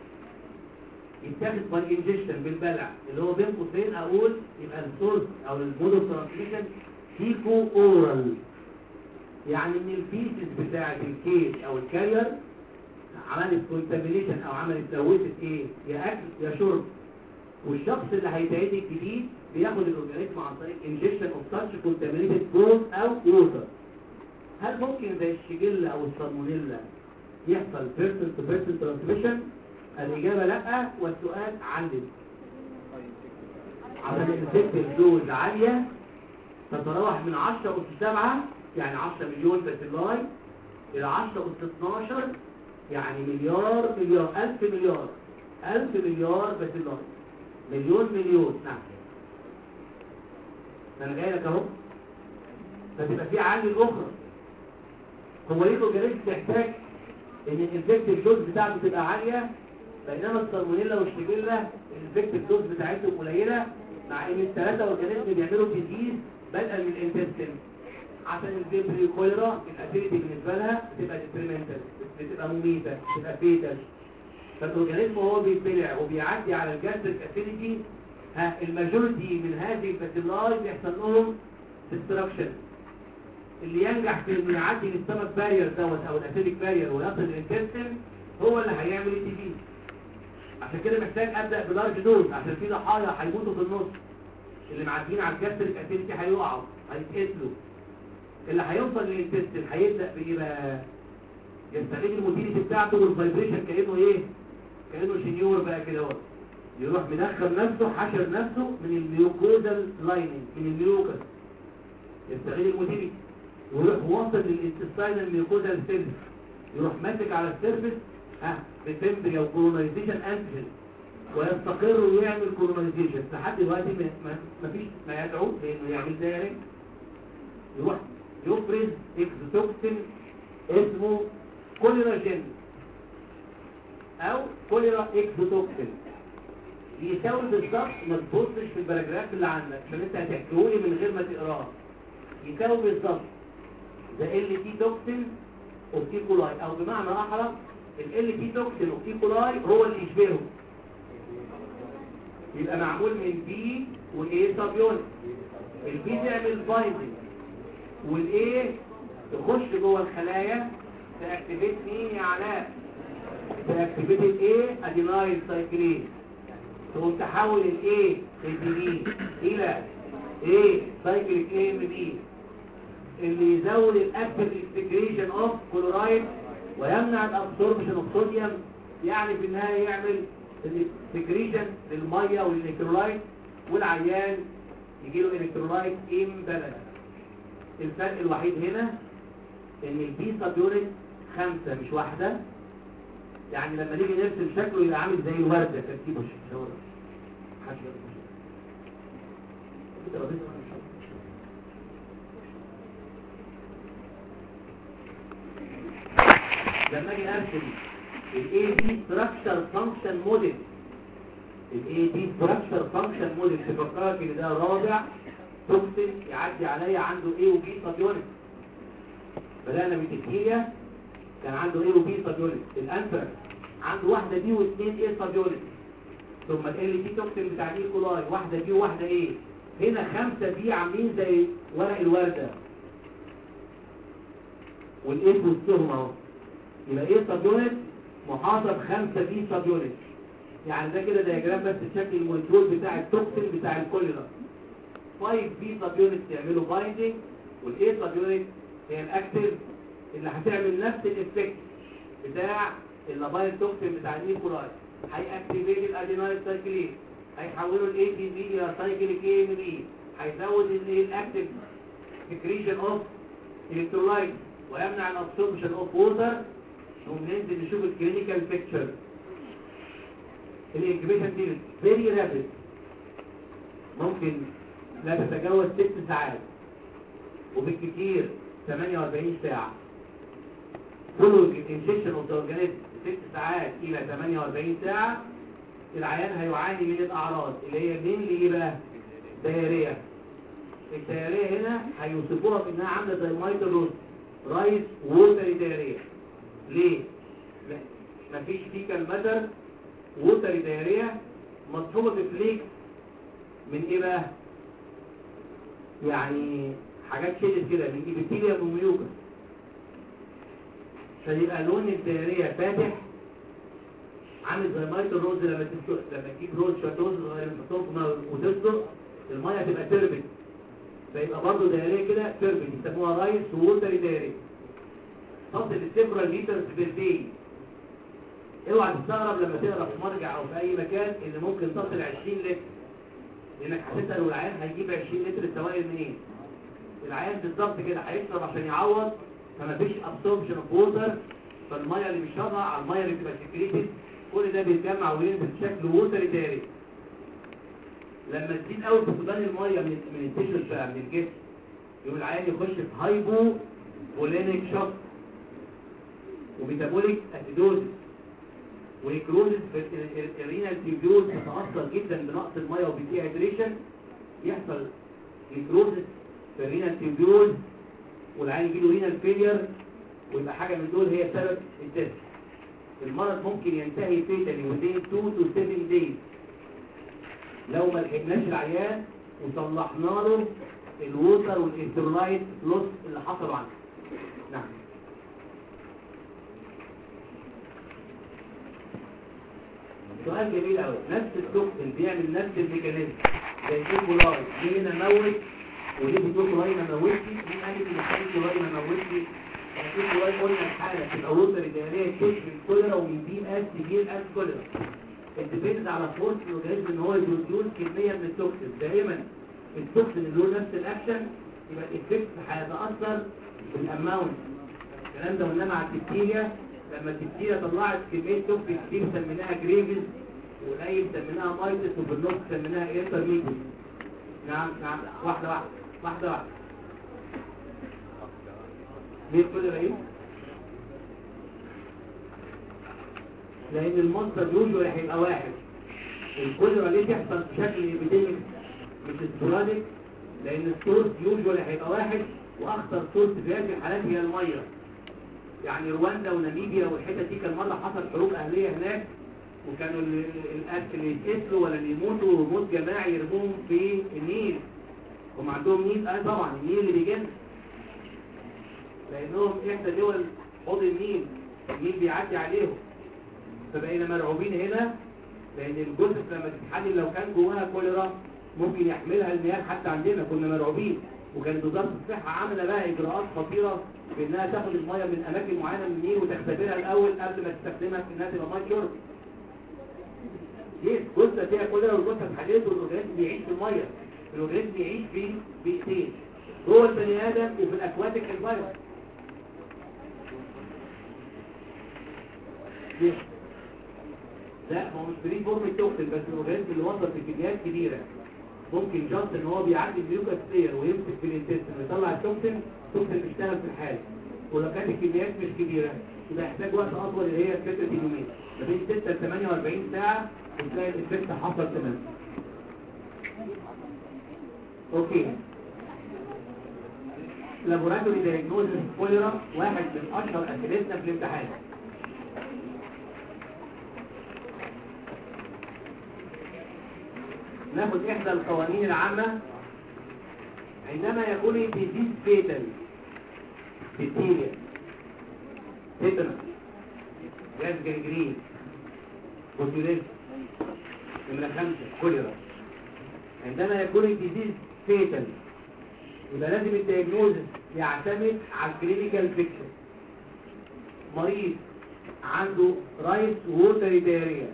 يتاخد باي انجكشن بالبلع اللي هو بين قوسين اقول يبقى السورس او المود اوف ترانسميشن فيكو اورال. يعني ان الفيسز بتاعه الكيس او الكارير عملت كونتامينيشن او عملت زودت ايه يا اكل يا شرب، والشخص اللي هيتعدي الجديد بياخد الاورجانيزم عن طريق انجكشن اوف تاتش كونتامينيتد فود او ووتر. هل ممكن زي الشيجيلا او السالمونيلا يحصل بيرسون تو بيرسون ترانسميشن؟ الإجابة لأ، والسؤال عندي. عشان الانفكتيف دوز عالية تتراوح من عشرة أس سبعة يعني عشرة مليون باسيلاي إلى عشرة أس اتناشر يعني مليار مليار ألف مليار ألف مليار باسيلاي. مليون مليون. نعم أنا جاي لك أهو. فتبقى في عامل أخرى. هو ليه الأورجانيزم تحتاج إن الانفكتيف دوز بتاعته تبقى عالية، بينما السالمونيلا والشيجيلا الانفكتيف دوز بتاعتهم قليله، مع ان الثلاثه اورجانيزم بيعملوا ديزيز بدءا من الانتستين. عشان الفيبريو كوليرا الاسيديتي بالنسبه لها بتبقى ديتريمنتال، بتبقى مميته، بتبقى فيتال. فالاورجانيزم وهو بيطلع وبيعدي على الجاستريك اسيديتي ها الماجورتي من هذه الباسيلاي بيحصل لهم ديستراكشن. اللي ينجح في انه يعدي الستامك بارير دوت او الاسيديك بارير ويصل للانتستين هو اللي هيعمل الديزيز. عشان كده محتاج ابدا بلارج دوز، عشان في ضحايا هيموتوا في النص. اللي معديين على الجاستريك اسيديتي هيقعوا هيتقتلوا. اللي هيوصل للانتستين هيبدا بايه بقى؟ يستغل الموتيليتي بتاعته والفايبريشن كانه ايه؟ كانه شنيور بقى كده اهو. يروح مدخل نفسه حشر نفسه من الميوكوزال لايننج من الميوكس. يستغل الموتيليتي ويروح واصل للانتستاينال ميوكوزال سيلز، يروح ماسك على السيرفيس ها بتمبريا وكولونايزيشن انتيجين ويستقر ويعمل كولونايزيشن. لحد دلوقتي ما فيش ما يدعو لانه يعمل دايركت. يروح يفرز اكزوتوكسين اسمه كوليراجين او كوليرا اكزوتوكسين، يساوي بالظبط. ما تبصش في الباراجراف اللي عندك عشان انت هتحكيه لي من غير ما تقراه. يساوي بالظبط ده ال تي توكسين اوف كولاي، او بمعنى احرى ال تي توكسين اوف كولاي هو اللي يشبهه. يبقى معمول من بي والاي سب يونت. البي تعمل بايندنج والاي تخش جوه الخلايا تاكتيفيت مين يا علاء؟ تاكتيفيت الاي ادينايل سايكلين، تقوم تحول الاي ادي بي الى ايه سايكليك اي ام بي. اللي يزود الاكتيف اكسكريشن اوف كلورايد ويمنع الابسوربشن اوف صوديوم، يعني في النهايه يعمل الاكسكريشن للميه والالكترولايت والعيان يجي له الكترولايت امبالانس. الفرق الوحيد هنا ان البي سب يونت خمسة مش واحدة، يعني لما نيجي نرسم شكله يبقى عامل زي الوردة ترتيبه شكله محدش يقدر لما اجي ارسم الاي دي ستراكشر فانكشن موديل، الاي دي ستراكشر فانكشن موديل تفكرك ان ده رابع توكسين يعدي عليا عنده اي وبي سب يونت. بدأنا بالتكتيريا كان عنده ايه وبي سب يونت، الانثراكس عنده واحدة بي واثنين ايه سب يونت، ثم ال تي توكسين بتاع دي كولاي واحدة بي وواحدة ايه. هنا خمسة بي عاملين زي ورق الوردة والايه وسطهم اهو، يبقى ايه سب يونت محاطة بخمسة بي سب يونت. يعني ده كده دياجرام بس الشكل المونتول بتاع التوكسين بتاع الكوليرا. خمسة بي سب يونت يعملوا بايندينج، والايه سب يونت هي الاكتيف اللي هتعمل نفس الافكت بتاع اللابايل توكسين بتاع النيكولاي، هيأكتيفيت الادينايل سايكلين، هيحولوا الاي تي بي الى سايكليك اي ام بي، هيزود الاكتيف سكريشن اوف الكترولايت ويمنع الابسوربشن اوف ووتر. وننزل نشوف الكلينيكال بيكتشر. الانكبيشن دي فيري رابيد، ممكن لا تتجاوز ست ساعات وبالكثير ثمانية وأربعين ساعة. فولوينج الانجكشن اوف ذا اورجانيزم ست ساعات الى ثمانية وأربعين ساعة العيان هيعاني من الاعراض اللي هي مين اللي ايه بقى؟ دياريه. الدياريه هنا هيوصفوها بانها عامله زي المايتر روز رايس ووتري دياريه. ليه؟ لا مفيش فيكال ماتر، ووتري دياريه مصحوبه بفليك من ايه بقى؟ يعني حاجات شدت كده من ايبيثيليوم وميوكس، فيبقى لون الدياريه فاتح عامل زي ميه الرز. لما تسلق لما تجيب روز شويه رز صغيرين تحطهم وتسلق الميه تبقى تربت، فيبقى برضه دياريه كده تربت، يسموها رايس ووتري دياريه. تصل لسيفرال ليترز بير داي. اوعى تستغرب لما تقرا في مرجع او في اي مكان ان ممكن تصل عشرين لتر، لانك هتسال والعيان هيجيب عشرين لتر السوائل منين؟ العيان بالظبط كده هيشرب عشان يعوض، فما فيش ابسوربشن اوف ووتر، فالميه اللي بيشربها على الميه اللي بتبقى سكريتد كل ده بيتجمع وينزل بشكل ووتري داري. لما تزيد قوي فقدان الميه من من التيشوز بقى من الجسم يقوم العيان يخش في هايبو فولينيك شوك وميتابوليك اسيدوز ونيكروزس في الرينال تيوبيولز تتاثر جدا بنقص الميه وبالدي هيدريشن، يحصل نيكروزس في الرينال تيوبيولز والعيان يجي له رينال فيلير، ويبقى حاجه من دول هي سبب الدث. المرض ممكن ينتهي فيتالي within two to seven days لو ما لحقناش العيان وصلحنا له الووتر والالكترولايت لوس اللي حصلوا عنه. نعم. سؤال جميل قوي. نفس التوكسين بيعمل نفس الميكانيزم زي الكولاي، ليه نموت وليه بتقول كولاي ما موتش؟ مين قال ان الحاجه كولاي ما موتش؟ يعني كولاي قلنا الحاله تبقى ووتر دياريه تشفي الكوليرا ومن اس تجيب اس كوليرا. الديبيند على فورس الاورجانيزم ان هو يبروديوس كميه من التوكسين. دائما التوكسين اللي له نفس الاكشن يبقى الايفكت هيتاثر بالاماونت. الكلام ده قلنا مع البكتيريا، لما البكتيريا طلعت كميه توكسين كتير سميناها جريفز، وقليل سميناها مايتس، وفي النص سميناها انترميديت. نعم نعم واحده واحده واحده واحده. ليه كل رئيس؟ لان المنطقه يوجوال هيبقى واحد. الكوليرا ليه تحصل بشكل ايبيديميك مش سبوراديك؟ لان السورس يوجوال هيبقى واحد، واخطر سورس في هذه الحالات هي الميه. يعني رواندا وناميبيا والحتت دي كان مره حصل حروب اهليه هناك، وكانوا الاكل اللي يتقتلوا ولا اللي يموتوا موت جماعي يرموهم في النيل. هم عندهم نيل، اه طبعا النيل اللي بيجن، لانهم احدى دول حوض النيل، النيل بيعدي عليهم. فبقينا مرعوبين هنا، لان الجثث لما تتحلل لو كان جواها كوليرا ممكن يحملها المياه حتى عندنا، كنا مرعوبين. وكانت وزاره الصحه عامله بقى اجراءات خطيره بانها تاخد الميه من اماكن معينه من النيل وتختبرها الاول قبل ما تستخدمها في انها تبقى ميه شرب. ليه؟ جثه فيها كوليرا والجثه اتحللت والاورجانيزم بيعيش في الميه. الاورجانيزم بيعيش في بيئتين، جوه البني ادم وفي الاكواتيك انفايرمنت. ليه؟ لا ما هو مش فري فورم التوكسين، بس الاورجانيزم اللي وصل في كميات كبيره ممكن جاست ان هو بيعدي الميوكاس لاير ويمسك في الانتستين ويطلع التوكسين، التوكسين بيشتغل في الحاله. ولو كانت الكميات مش كبيره يبقى يحتاج وقت اطول اللي هي فتره اليومين ما بين ستة ل ثمانية وأربعين ساعه وتلاقي الافكت حصل تماما. اوكي. لابوراتوري دايجنوزيس كوليرا واحد من اشهر اسئلتنا في الامتحان. ناخد احدى القوانين العامه. عندما يكون الديزيز فيتال بكتيريا تيتانوس جاز جنجرين بوتوليزم نمرة خمسة كوليرا، عندما يكون الديزيز فيتال يبقى لازم الدياجنوزس يعتمد على الكلينيكال بيكتشر. مريض عنده رايت ووتري دايريا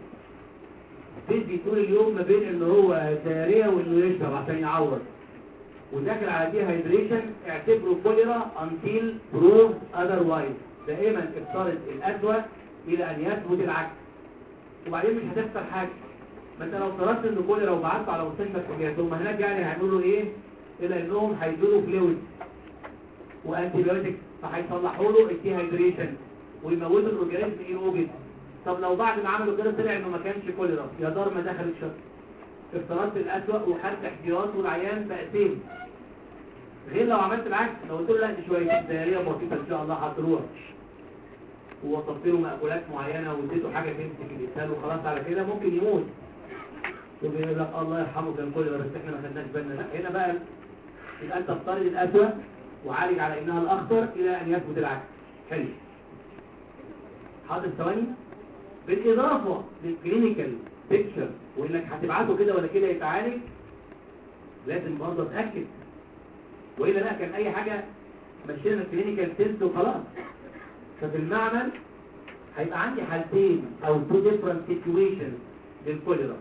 تدي طول اليوم ما بين ان هو دايريا وانه يشرب عشان يعوض وداخل على دي هيدريشن، اعتبره كوليرا until proved otherwise. دائما افترض الأسوأ الى ان يثبت العكس وبعدين مش هتخسر حاجه. ما انت لو افترضت ان كوليرا وبعته على مستشفى الحاجات هم هناك يعني هيعملوا ايه؟ الا انهم هيدوا له فلويد وانتي بايوتكس فهيصلحوا له الدي هيدريشن ويموتوا الاورجانيزم ايروبيك. طب لو بعد ما عملوا كده طلع انه ما كانش كوليرا، يا دار ما دخل الشر. افترضت الأسوأ وخدت احتياط والعيان بقى سيف. غير لو عملت العكس، لو قلت له لا دي شويه دايريه بسيطه ان شاء الله هتروح ووصفت له مأكولات معينه واديته حاجه تمسك الانسان وخلاص على كده ممكن يموت. يقول لك الله يرحمه كان كوليرا بس احنا ما خدناش بالنا. لا هنا بقى يبقى انت افترض الأسوأ وعالج على انها الاخطر الى ان يثبت العكس. حلو. حاضر ثواني. بالاضافه للكلينيكال بيكتشر وانك هتبعته كده ولا كده يتعالج، لازم برضه اتاكد والا لا كان اي حاجه مشينا الكلينيكال تيست وخلاص. ففي المعمل هيبقى عندي حالتين او تو ديفرنت سيتويشن للكوليرا.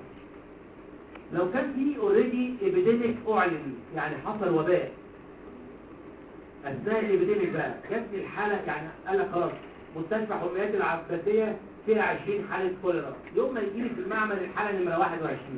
لو كان في اوريدي ايبيديميك اعلن يعني حصل وباء اثناء الايبيديميك بقى جت الحاله يعني قال لك خلاص مستشفى حميات العباسيه فيها عشرين حاله كوليرا، يوم ما يجي لي في المعمل الحاله نمره واحد وعشرين.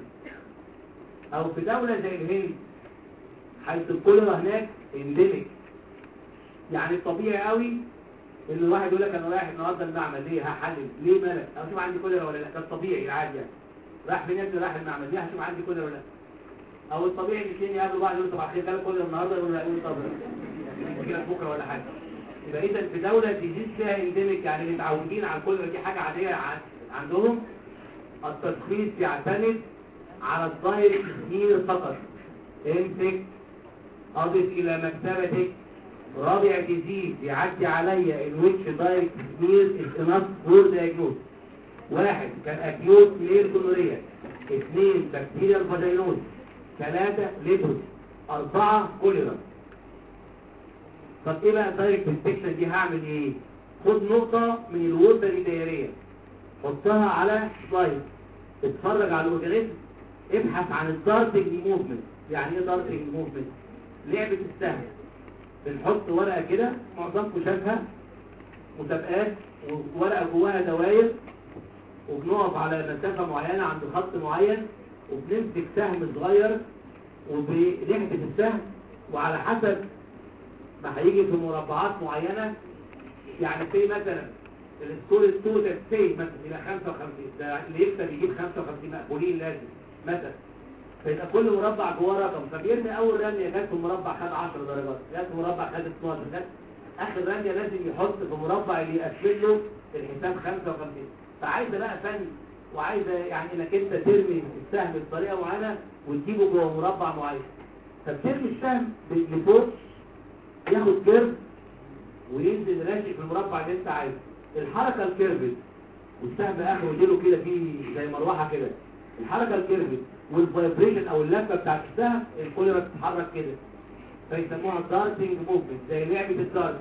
او في دوله زي الهند حيث الكوليرا هناك انديميك، يعني الطبيعي قوي ان الواحد يقول لك انا رايح النهارده المعمل ليه هحلل ليه مالك او شوف عندي كوليرا ولا لا. ده الطبيعي العادي يعني رايح فين ابني رايح المعمل ليه هشوف عندي كوليرا ولا لا. او الطبيعي الاثنين يقابلوا بعض يقولوا طب خير جالك كوليرا النهارده يقولوا لا يقولوا طب مشكله بكره ولا حاجه. يبقى اذا في دوله ديزيز فيها انديميك يعني متعودين على الكوليرا دي حاجه عاديه عندهم، التشخيص يعتمد على الدايركت سمير فقط. امسك اضف الى مكتبتك رابع ديزيز يعدي عليا الويتش دايركت سمير استناف فور دايجنوز. واحد كان اكيوت لير كولوريا، اثنين بكتيريا الفاجينوز، ثلاثة ليبروس، أربعة كوليرا. طب ايه بقى الدايركت انفكشن دي هعمل ايه؟ خد نقطة من الوردة الدائرية حطها على سلايد، اتفرج على الاورجانيزم، ابحث عن الدارتنج موفمنت. يعني ايه دارتنج موفمنت؟ لعبة السهم، بنحط ورقة كده معظمكم شافها مسابقات وورقة جواها دواير وبنقف على مسافة معينة عند خط معين وبنمسك سهم صغير وبنحدف السهم وعلى حسب ما هيجي في مربعات معينة يعني في مثلا السكور التوتال في مثلا الى خمسة وخمسين، ده اللي يكسب يجيب خمسة وخمسين مقبولين لازم مثلا، فيبقى كل مربع جواه رقم. فبيرمي اول رميه جت في مربع خد عشر درجات، جت في مربع خد اتناشر، جت اخر رميه لازم يحط في مربع اللي يقفل له الحساب خمسة وخمسين. فعايزه بقى فن وعايزه يعني انك انت ترمي السهم بطريقه معينه وتجيبه جوه مربع معين. فبترمي السهم لفوق ياخد كيرف وينزل راشق في المربع اللي انت عايزه. الحركه الكيرفت والسهم اخره يديله كده فيه زي مروحه كده، الحركه الكيرفت والفايبريشن او اللفه بتاعت السهم الكوليرا بتتحرك كده. فيسموها دارتنج موفمنت زي لعبة الدارت.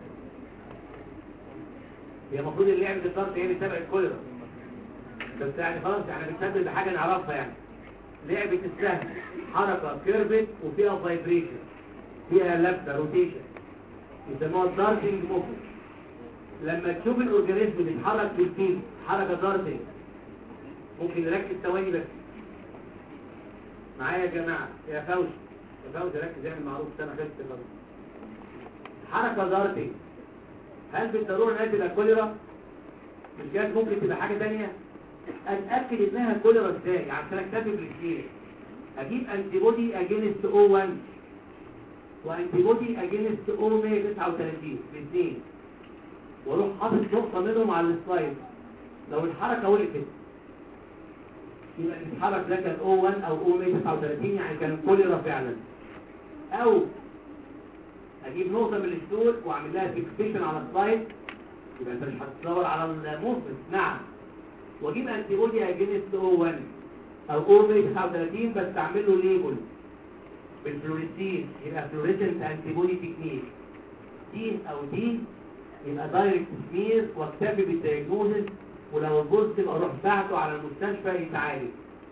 هي المفروض ان لعبة الدارت هي اللي تبع الكوليرا، بس يعني خلاص احنا بنستبدل بحاجة نعرفها. يعني لعبة السهم حركة كيرفت وفيها فايبريشن، فيها لفة روتيشن، يسموها دارتنج موفمنت. لما تشوف الاورجانيزم بيتحرك في الفيلد حركة دارتنج، ممكن نركز ثواني بس معايا يا جماعة. يا فوزي يا فوزي ركز اعمل معروف، سنة خلصت خلاص. حركة دارتنج هل بالضرورة انها تبقى كوليرا؟ مش جايز ممكن تبقى حاجة تانية. اتأكد انها كوليرا ازاي عشان اكتفي بالاثنين؟ اجيب انتي بودي اجينست او واحد وانتي بودي اجينست او مية وتسعة وثلاثين الاثنين، واروح حاطط نقطة منهم على السلايد. لو الحركة وقفت يبقى الحركة ده كان او واحد او او مية وتسعة وثلاثين، يعني كان كوليرا فعلا. او اجيب نقطة من الستول واعمل لها فيكسيشن على السلايد، يبقى انت مش هتدور على الموفمنت. نعم. واجيب انتي بودي اجينست او واحد او او مية وتسعة وثلاثين بس اعمل له ليبل بالفلوريسين، يبقى فلوريسنت انتي بودي تكنيك. دي او دي يبقى دايركت سمير واكتفي بالدياجنوزس، ولو البوزيتيف اروح بعته على المستشفى يتعالج.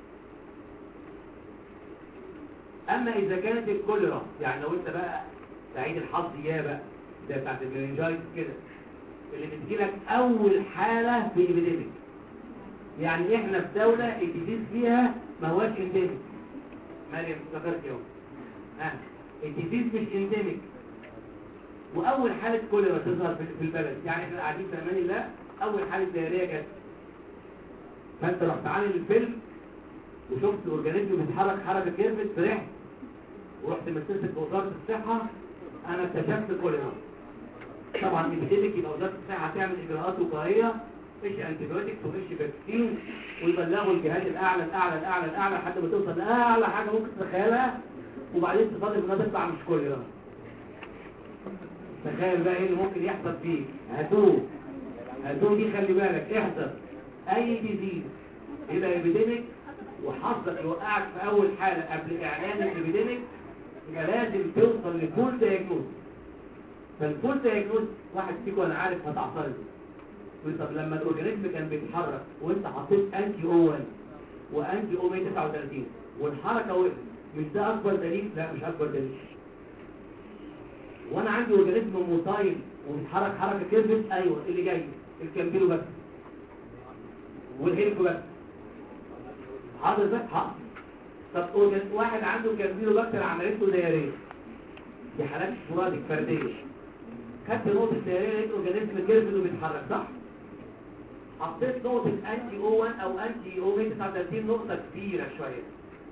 اما اذا كانت الكوليرا، يعني لو انت بقى سعيد الحظ يا بقى ده بتاعت المننجايتس كده اللي بتجيلك اول حاله في ايبيديميك، يعني احنا في دوله الديزيز فيها ما هواش انديميك. مريم افتكرت يوم ها الديزيز مش انديميك، واول حاله كوليرا تظهر في البلد، يعني احنا قاعدين في امان الله اول حاله دياريه جت، فانت رحت عامل الفيلم وشفت الاورجانيزم بيتحرك حركه كيرفت، فرحت ورحت متصل بوزاره الصحه انا اكتشفت كوليرا. طبعا ايبيديميك يبقى وزاره الصحه هتعمل اجراءات وقائيه، مش انتيبيوتكس ومش فاكسين، ويبلغوا الجهاز الاعلى الاعلى الاعلى الاعلى لحد ما توصل لاعلى حاجه ممكن تتخيلها، وبعدين تصادف انها تطلع مش كوليرا. تخيل بقى ايه اللي ممكن يحصل فيه. هاتوه هاتوه دي خلي بالك احذر اي ديزيز يبقى ايبيديميك وحظك يوقعك في اول حاله قبل اعلان الايبيديميك، يبقى لازم توصل لفول دايجنوز. فالفول دايجنوز واحد فيكم انا عارف هتعترض، طب لما الاورجانيزم كان بيتحرك وانت حطيت انتي او واحد وانتي او مية وتسعة وثلاثين والحركه وقفت، مش ده اكبر دليل؟ لا مش اكبر دليل. وانا عندي اورجانيزم موتايل وبيتحرك حركه كيرفت، ايوه اللي جاي الكامبيلو بس والهيلكو بس حاضر بس حاضر. طب واحد عنده كامبيلو بكتر عملت له دياريه، دي حالات سبوراديك فرديه، خدت نقطه دياريه لقيت اورجانيزم كيرفت وبيتحرك صح، حطيت نقطه انتي او واحد او انتي او مية وتسعة وثلاثين نقطه كبيره شويه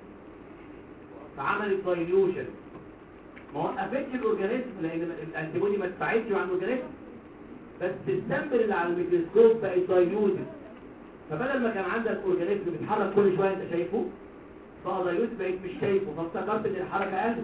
فعملت دايليوشن، ما وقفتش الاورجانيزم لان الانتي بودي ما اتفاعلش مع الاورجانيزم، بس السامبل اللي على الميكروسكوب بقت دايليوتد، فبدل ما كان عندك اورجانيزم بيتحرك كل شويه انت شايفه بقى دايليوتد بقيت مش شايفه، فافتكرت ان الحركه قلت.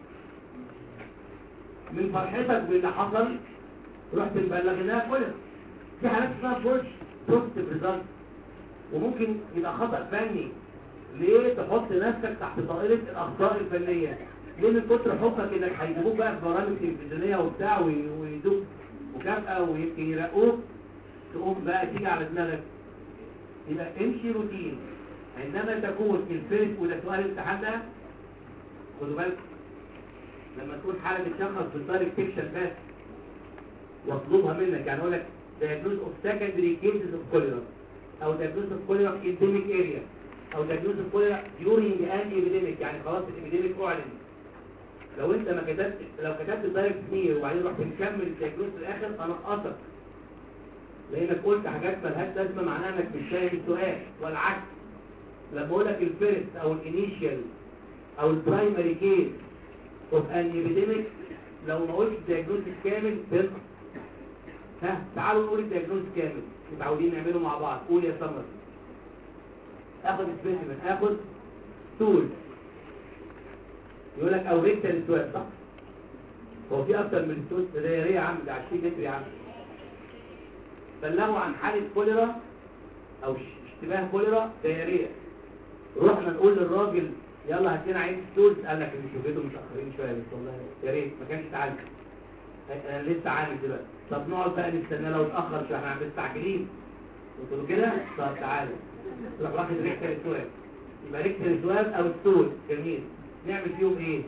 من فرحتك باللي حصل رحت مبلغناها كلها. في حالات اسمها فورش بوزيتيف ريزلت، وممكن يبقى خطأ فني. ليه تحط نفسك تحت طائرة الأخطاء الفنية؟ ليه من كتر حبك انك هيجيبوك بقى في برامج تلفزيونية وبتاع ويدوك مكافأة ويمكن يرقوك، تقوم بقى تيجي على دماغك. يبقى امشي روتين. عندما تكون الفيرست، وده سؤال الامتحان ده خدوا بالك، لما تكون حالة بتشخص بالدايركت سيكشن بس واطلبها منك، يعني اقول لك diagnosis of secondary cases of cholera او diagnosis of cholera في endemic area او diagnosis of cholera during an epidemic، يعني خلاص الابيديميك اعلن. لو انت ما كتبت لو كتبت الدايركت سمير وبعدين رحت مكمل الدياجنوز في الاخر انقصك لانك قلت حاجات مالهاش لازمه، معناها انك مش فاهم السؤال. والعكس لما اقول لك الفيرست او الانيشال او البرايمري كيس اوف ان ابيديميك، لو ما قلتش الدياجنوز كامل تنقص. ها تعالوا نقول الدياجنوز كامل، متعودين نعمله مع بعض. قول يا سمر. اخد سبيسيمن، اخد ستول، يقول لك او ريكتال سواب صح؟ هو في اكتر من ستول دايريه يا عم، ده عشرين لتر يا عم. بلغوا عن حاله كوليرا او اشتباه كوليرا دايريه، رحنا نقول للراجل يلا هات لنا عين ستول. قال لك انتوا جيتوا متاخرين شويه بس والله يا ريت ما كانش تعالى، انا لسه عامل دلوقتي. طب نقعد بقى نستنى لو اتاخر شويه احنا مستعجلين. قلت له كده طب تعالى تروح واخد ريكتر السؤال. يبقى ريكتر السؤال او ستول جميل. نعمل فيهم ايه؟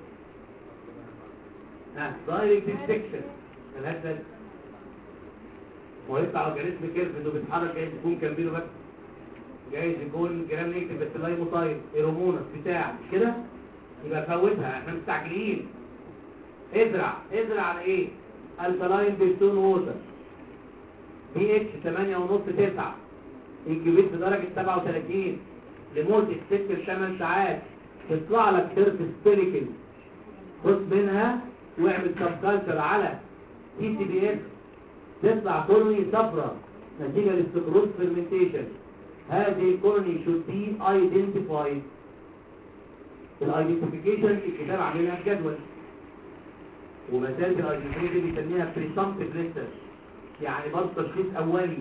ها دايركت ديتكشن ملهاش لازمه. هو يطلع اورجانيزم كيرف انه بيتحرك جايز يكون كامبينو بس، جايز يكون جرام نيجاتيف بس لايموسايد ايرومونس بتاع مش كده؟ يبقى فوتها احنا مستعجلين. ازرع ازرع على ايه؟ الكالاين بيستون ووتر بي اتش ثمانية ونص تسعة انكبيت بدرجة سبعة وثلاثين لمدة ست لثمان ساعات. تطلع لك ترف سبيريكل خد منها واعمل سبكالتر على تي سي بي اس تطلع كولوني صفراء نتيجة للسكروز فيرمنتيشن. هذه الكولوني should be identified. الايدنتيفيكيشن الكتاب عاملها في جدول، ومسائل الايدنتيفيكيشن دي بيسميها بريسامبتيف ليستر، يعني برضه تشخيص اولي.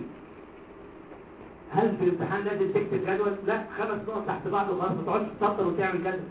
هل في الامتحان لازم تكتب جدول؟ لا، خمس نقط تحت بعض وخلاص، ما تقعدش تسطر وتعمل جدول.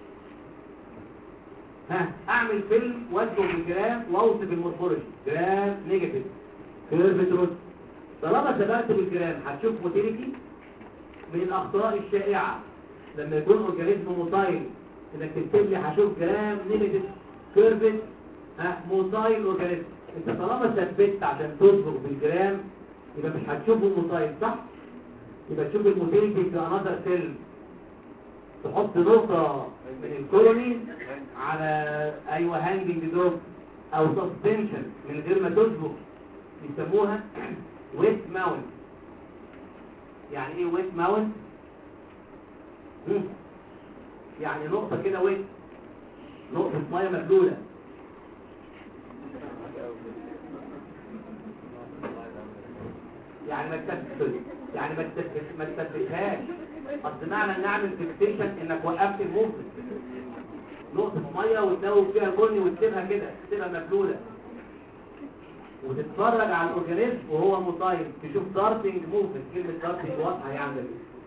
ها اعمل فيلم وادخل بالجرام واوصف المورفولوجي. جرام نيجاتيف كيرف تروت. طالما سبقت بالجرام هتشوف موتيليتي. من الاخطاء الشائعه لما يكون اورجانيزم موتايل انك تكتب لي هشوف جرام نيجاتيف كيرف ها موتايل اورجانيزم. انت طالما ثبت عشان تصبغ بالجرام يبقى مش هتشوفه موتايل صح؟ يبقى تشوف الموتيليتي في انذر سيل. تحط نقطه من الكولوني على ايوه هانجنج دوب او سسبنشن من غير ما تصبغ، يسموها ويت ماونت. يعني ايه ويت ماونت؟ يعني نقطه كده ويت، نقطه ميه مبلوله. يعني ما تثبت يعني ما تثبت ما تثبتهاش. اصل معنى ان اعمل فيكسيشن انك وقفت الموفمنت. نقطه ميه وتدوب فيها بني وتسيبها كده تبقى مبلوله، وتتفرج على الاورجانيزم وهو مطاير تشوف دارتنج موفمنت. كلمه دارتنج واضحه يعني.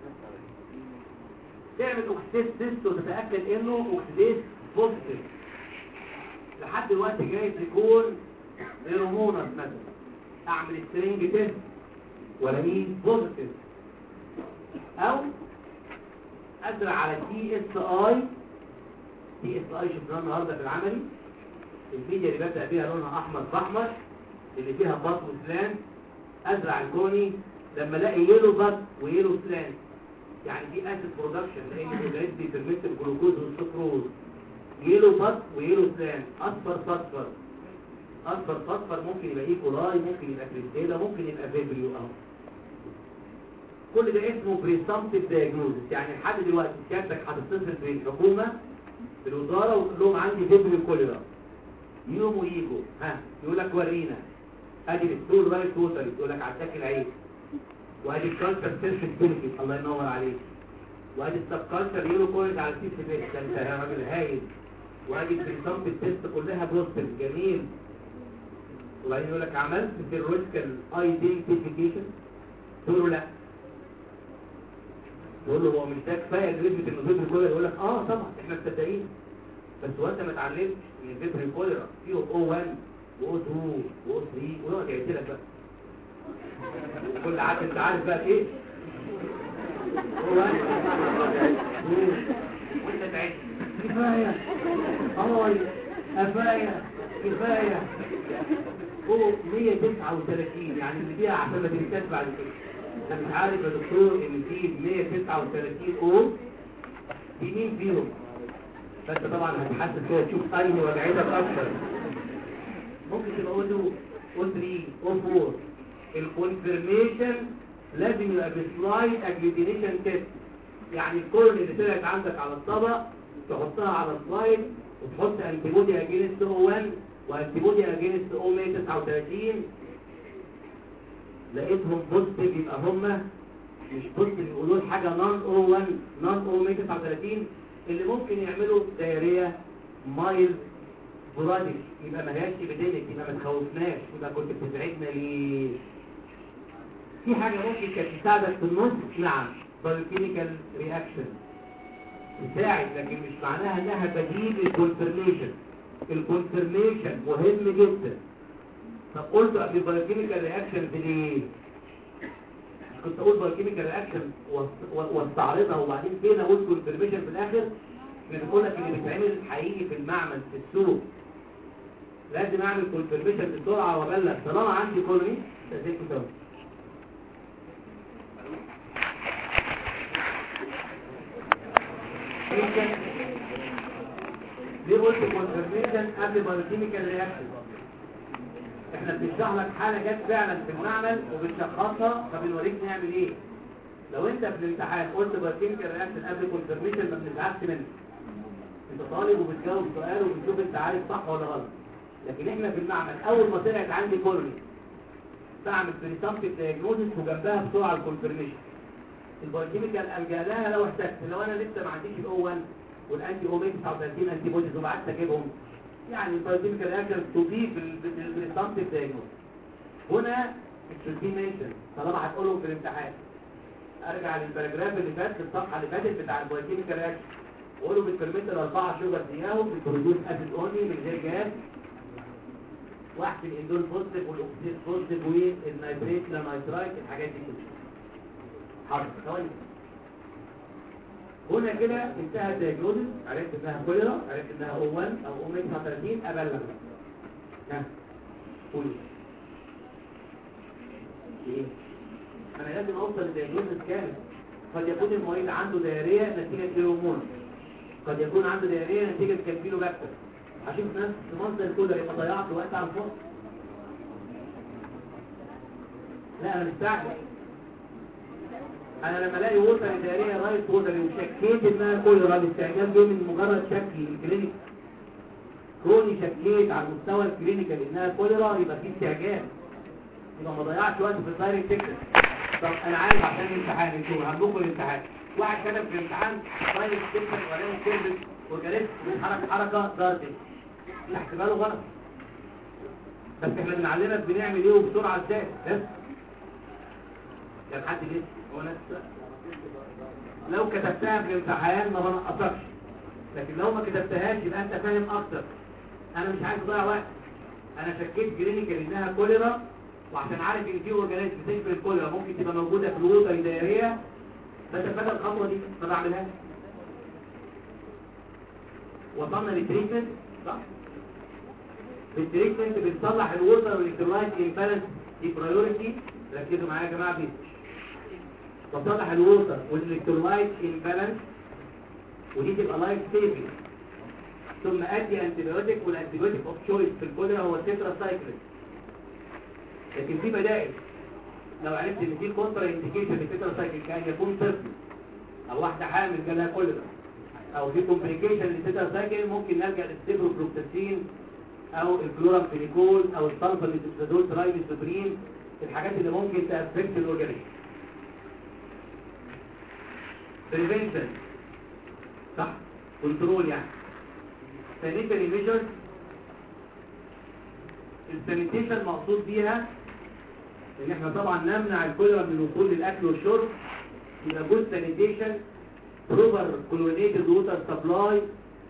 تعمل اوكسيديز تيست وتتاكد انه اوكسيديز بوزيتيف. لحد دلوقتي جايز يكون ايرومونس مثلا، اعمل سترينج تيست والاقيه بوزيتيف، او ازرع على تي اس اي. تي اس اي شفناها النهارده في العملي. الميديا اللي ببدا بيها لونها احمر فاحمر اللي فيها بط وسلان. ازرع الكوني لما الاقي يلو بط ويلو سلان، يعني دي اسيد برودكشن لان الاورجانيزم بيفرمنت الجلوكوز والسكروز. يلو بط ويلو سلان. اصفر فصفر. اصفر فصفر ممكن يبقى ايكولاي، ممكن يبقى كريستيلا، ممكن يبقى فيبريو. اهو كل ده اسمه بريسامبتيف دايجنوزس. يعني لحد دلوقتي سيادتك هتتصل بالحكومه بالوزاره وتقول لهم عندي فيبريو كوليرا، يوم ويجوا ها يقول لك ورينا ادي الستول رايت توتال، يقول لك عداك العين، وادي الكالتشر سيرفيس بنفيت الله ينور عليك، وادي السب كالتشر يورو كوليج على السي سي بي. ده انت يا راجل هايل. وادي البريسامبتيف تيست كلها بوزيتيف جميل. وبعدين يقول لك عملت سيرولوجيكال ايدنتيفيكيشن، تقول له لا. تقول له هو مش ده كفايه نسبه النزول الكوليرا؟ يقول لك اه طبعا احنا مصدقين، بس هو انت ما اتعلمتش ان الفيبريو كوليرا فيه او واحد واو اتنين واو تلاتة ويقعد يعد لك بقى. وكل عارف انت عارف بقى ايه؟ او واحد وانت تعد كفايه اه كفايه كفايه فوق مية وتسعة وثلاثين، يعني اللي فيها عشان ما تنساش بعد كده. انت مش عارف يا دكتور ان في مية وتسعة وثلاثين او في مين فيهم؟ فانت طبعا هتحسس كده تشوف اي وجعتك اكتر. ممكن تبقى او اتنين او تلاتة او اربعة. الكونفirmation لازم يبقى بسلايد اجلوتينيشن تيست، يعني الكل اللي طلعت عندك على الطبق تحطها على السلايد وتحط انتي بودي اجينست او واحد وانتي بودي اجينست او مية وتسعة وثلاثين. لقيتهم بوزيتيف يبقى هم مش بوزيتيف، يقولوا حاجه نون او واحد نون او مية وتسعة وثلاثين اللي ممكن يعملوا دايريا مايل برادش، يبقى ما هياش ابيديميك، يبقى ما تخوفناش، يبقى كنت بتبعدنا ليه؟ في حاجه ممكن كانت تساعدك في النص. نعم، بايوكيميكال رياكشن. تساعد، لكن مش معناها انها بديل للكونفرميشن. الكونفرميشن مهم جدا. طب قلت قبل بايوكيميكال رياكشن ليه؟ كنت اقول بايوكيميكال رياكشن واستعرضها وبعدين فين اقول كونفرميشن في الاخر. احنا بنقول لك اللي بيتعمل حقيقي في المعمل في السوق لازم اعمل كونفرميشن بسرعه وابلغ طالما عندي كولوني. ازيكم سوا ليه قلت كونفرميشن قبل بايوكيميكال رياكشن؟ احنا بنشرح لك حاله جت فعلا في المعمل وبنشخصها فبنوريك نعمل ايه. لو انت في الامتحان قلت بايوكيميكال رياكشن قبل كونفرميشن ما بنزعلش منك، انت طالب وبتجاوب سؤال وبتشوف انت عارف صح ولا غلط. لكن احنا في المعمل اول ما طلعت عندي كولوني بعمل بريسامبتيف دايجنوستس وجنبها بسرعه الكونفرميشن. البايوكيميكال الجا لها لو احتجت، لو انا لسه ما عنديش الاو واحد والانتي او تسعة وثلاثين انتي بوديز وبعدت اجيبهم، يعني البايوكيميكال رياكشن تضيف البريسامبتيف دايجنوستس. هنا الشوتين ميشن طالما هتقولهم في الامتحان ارجع للباراجراف اللي فات في الصفحه اللي فاتت بتاع البايوكيميكال رياكشن وقولوا بالبرميت الاربعه شوجر دياهم بالبرودوس اسيد اونلي من غير جاز، واحد الاندول بوزيتيف والاكسيد بوزيتيف والنيتريت لنيترايت الحاجات دي كلها. حاضر ثواني. هنا كده انتهى الدايجنوستس، عرفت انها كوليرا، عرفت انها او واحد او او تسعة وثلاثين، ابلغ. ها قول ايه؟ انا لازم اوصل للدايجنوستس كامل. قد يكون المريض عنده دايريه نتيجه لهرمون، قد يكون عنده دايريه نتيجه كالفيلوباكتر. عشان في نفس المنظر الكولر يبقى ضيعت وقت على الفاضي. لا انا مستعجل. انا لما الاقي ووتر دايريه رايت ووتر وشكيت انها كولر، الاستعجال جه من مجرد شك الكلينيك. كوني شكيت على المستوى الكلينيكال انها كوليرا يبقى في استعجال، يبقى ما ضيعتش وقت في الدايركت تكتب. طب انا عارف عشان الامتحان انتوا عندكم الامتحان واحد كتب في الامتحان دايركت تكتب ولا كلمه وجالس من حركه حركه ضربت احتماله غلط. بس احنا بنعلمك بنعمل ايه وبسرعه ازاي. بس كان حد ليه هو نفس لو كتبتها في الامتحان ما بنقصكش، لكن لو ما كتبتهاش يبقى انت فاهم اكتر. انا مش عايز اضيع وقت. انا شكيت كلينيكال انها كوليرا وعشان عارف ان في اورجانيزم بتشبه الكوليرا ممكن تبقى موجوده في الووتر الدائريه، بتفادى الخطوه دي ما بعملهاش. وصلنا للتريتمنت صح؟ بالتريتمنت بنصلح الووتر والالكترولايت امبالانس دي برايورتي. ركزوا معايا يا جماعه بيه. بصلح الووتر والالكترولايت امبالانس ودي تبقى لايف سيفنج. ثم ادي انتيبيوتيك، والانتيبيوتيك اوف تشويس في الكوليرا هو التترا سايكلين. لكن في بدائل. لو عرفت ان في كونترا انديكيشن للتترا سايكلين كان يكون طفل او واحده حامل جالها كوليرا او في كومبليكيشن للتترا سايكلين ممكن نلجا للسيبروفلوكساسين او الكلورامفينيكول او السلفاميثازول ترايميثوبرين، الحاجات اللي ممكن تافكت الاورجانيزم. بريفنشن صح، كنترول يعني. سانيتري ميجرز، السانيتيشن مقصود بيها ان احنا طبعا نمنع الكوليرا من الوصول للاكل والشرب، يبقى جود سانيتيشن، بروبر كلورينيتد ووتر سبلاي،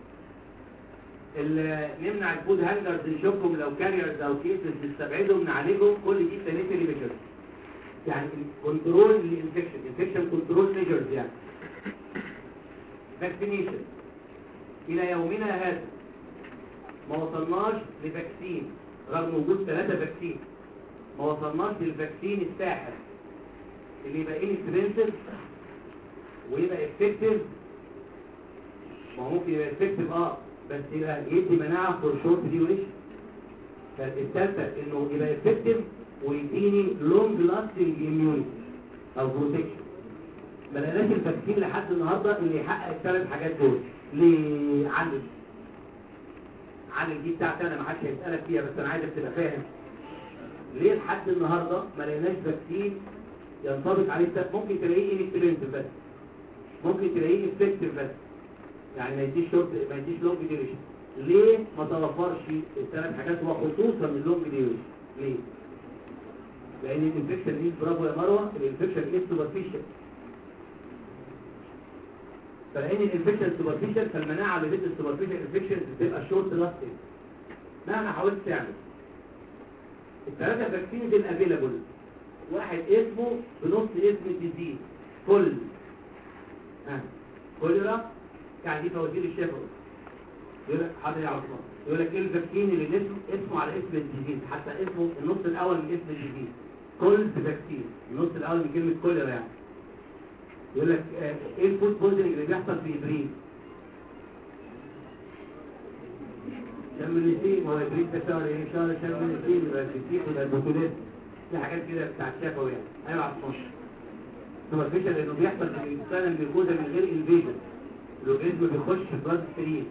نمنع الفود هانجرز نشوفهم لو كاريرز او كيسز نستبعدهم نعالجهم. كل دي سانيتري ميجرز يعني كنترول للانفكشن، انفكشن كنترول ميجرز يعني. فاكسينيشن، الى يومنا هذا ما وصلناش لفاكسين رغم وجود ثلاثة فاكسين، ما وصلناش للفاكسين الساحر اللي يبقى انكسبنسيف ويبقى افكتيف. ما هو ممكن يبقى افكتيف اه بس يبقى يدي مناعه فور شورت ديوريشن. فالثالثه انه يبقى افكتيف ويديني لونج لاستنج اميونيتي او بروتكشن. ما لقيناش الفاكسين لحد النهارده اللي يحقق الثلاث حاجات دول. ليه؟ علل علل دي بتاعتي انا ما حدش هيسالك فيها، بس انا عايزك تبقى فاهم ليه لحد النهارده ما لقيناش فاكسين ينطبق عليه الثلاث. ممكن تلاقيه انكسبنسيف بس، ممكن تلاقيه افكتيف بس، يعني ما يديش شورت ما يديش لونج ديوريشن. ليه ما توفرش الثلاث حاجات وخصوصا اللونج ديوريشن؟ ليه؟ لان الانفكشن دي برافو يا مروه، الانفكشن دي سوبرفيشال. فلان الانفكشن سوبرفيشال فالمناعه اللي ضد السوبرفيشال انفكشن بتبقى شورت لاستنج مهما حاولت تعمل. الثلاثه فاكسينز الافيلابل واحد اسمه بنص اسم الديزيز كل ها كوليرا يعني دي فوازير الشفوي. يقول لك حاضر يا عثمان يقول لك ايه الفاكسين اللي اسمه اسمه على اسم الديزيز حتى اسمه النص الاول من اسم الديزيز كل فاكسين النص الاول من كلمه كوليرا يعني. يقول لك آه ايه الفود بويزنج اللي بيحصل في ابريل شم النسيم. هو ابريل ده شهر ايه؟ شهر شم النسيم يبقى الفسيخ ولا البوتولات في حاجات كده بتاع الشفوي يعني. ايوه عثمان سوبرفيشال لانه بيحصل في الانسان الجلوكوزا من غير انفيجن الاورجانيزم بيخش في بلاد ستريم.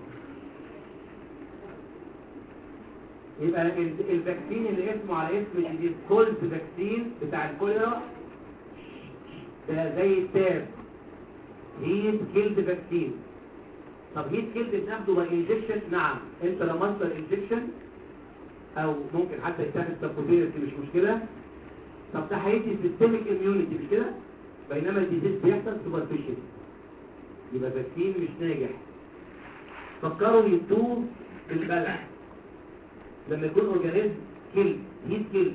يبقى الفاكسين اللي اسمه على اسم الجديد كولد فاكسين بتاع الكوليرا ده زي التاب هيت كيلد فاكسين. طب هيت كيلد بناخده باي انجكشن؟ نعم انت لمصدر انجكشن او ممكن حتى يتاخد سبكوتيريس مش مشكله. طب ده هيدي سيستميك اميونيتي مش كده؟ بينما الديزيز بيحصل سوبرفيشال يبقى فاكسين مش ناجح. فكروا يدوه بالبلع لما يكون اورجانيزم كيل هيت كيل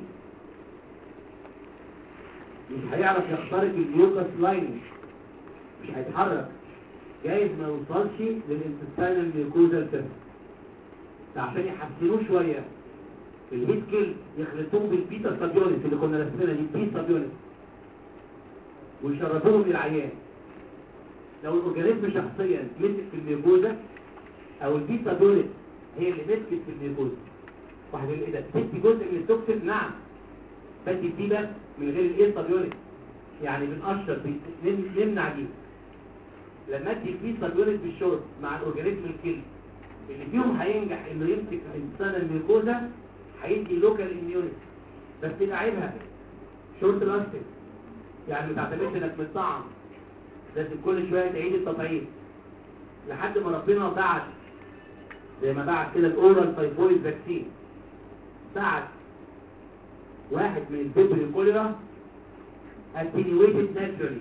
مش هيعرف يخترق الجلوكوز لاين مش هيتحرك جايز ما يوصلش للانتستينال ميوكوزال سيستم. عشان يحسنوه شويه الهيت كيل يخلطوه بالبيتا سابيونس اللي كنا رسمينها دي بي سابيونس ويشربوهم للعيان. لو الاورجانيزم شخصيا مسك في الميوكوزا او البي سابيونس هي اللي مسكت في الميوكوزا واحد يقول ايه ده تدي جزء من التوكسين؟ نعم بس دي بس من غير الايه سابيونس يعني بنقشر نمنع دي. لما ادي البي سابيونس بالشرب مع الاورجانيزم الكيل اللي فيهم هينجح انه يمسك في الانسان الميوكوزا هيدي لوكال اميونيتي بس يبقى عيبها شورت لاستنج يعني ما تعتمدش انك متطعم لازم كل شويه تعيد التطعيم لحد ما ربنا بعت زي ما بعت كده الاورال تايفويد فاكسين بعت واحد من الفيبريو كوليرا attenuated naturally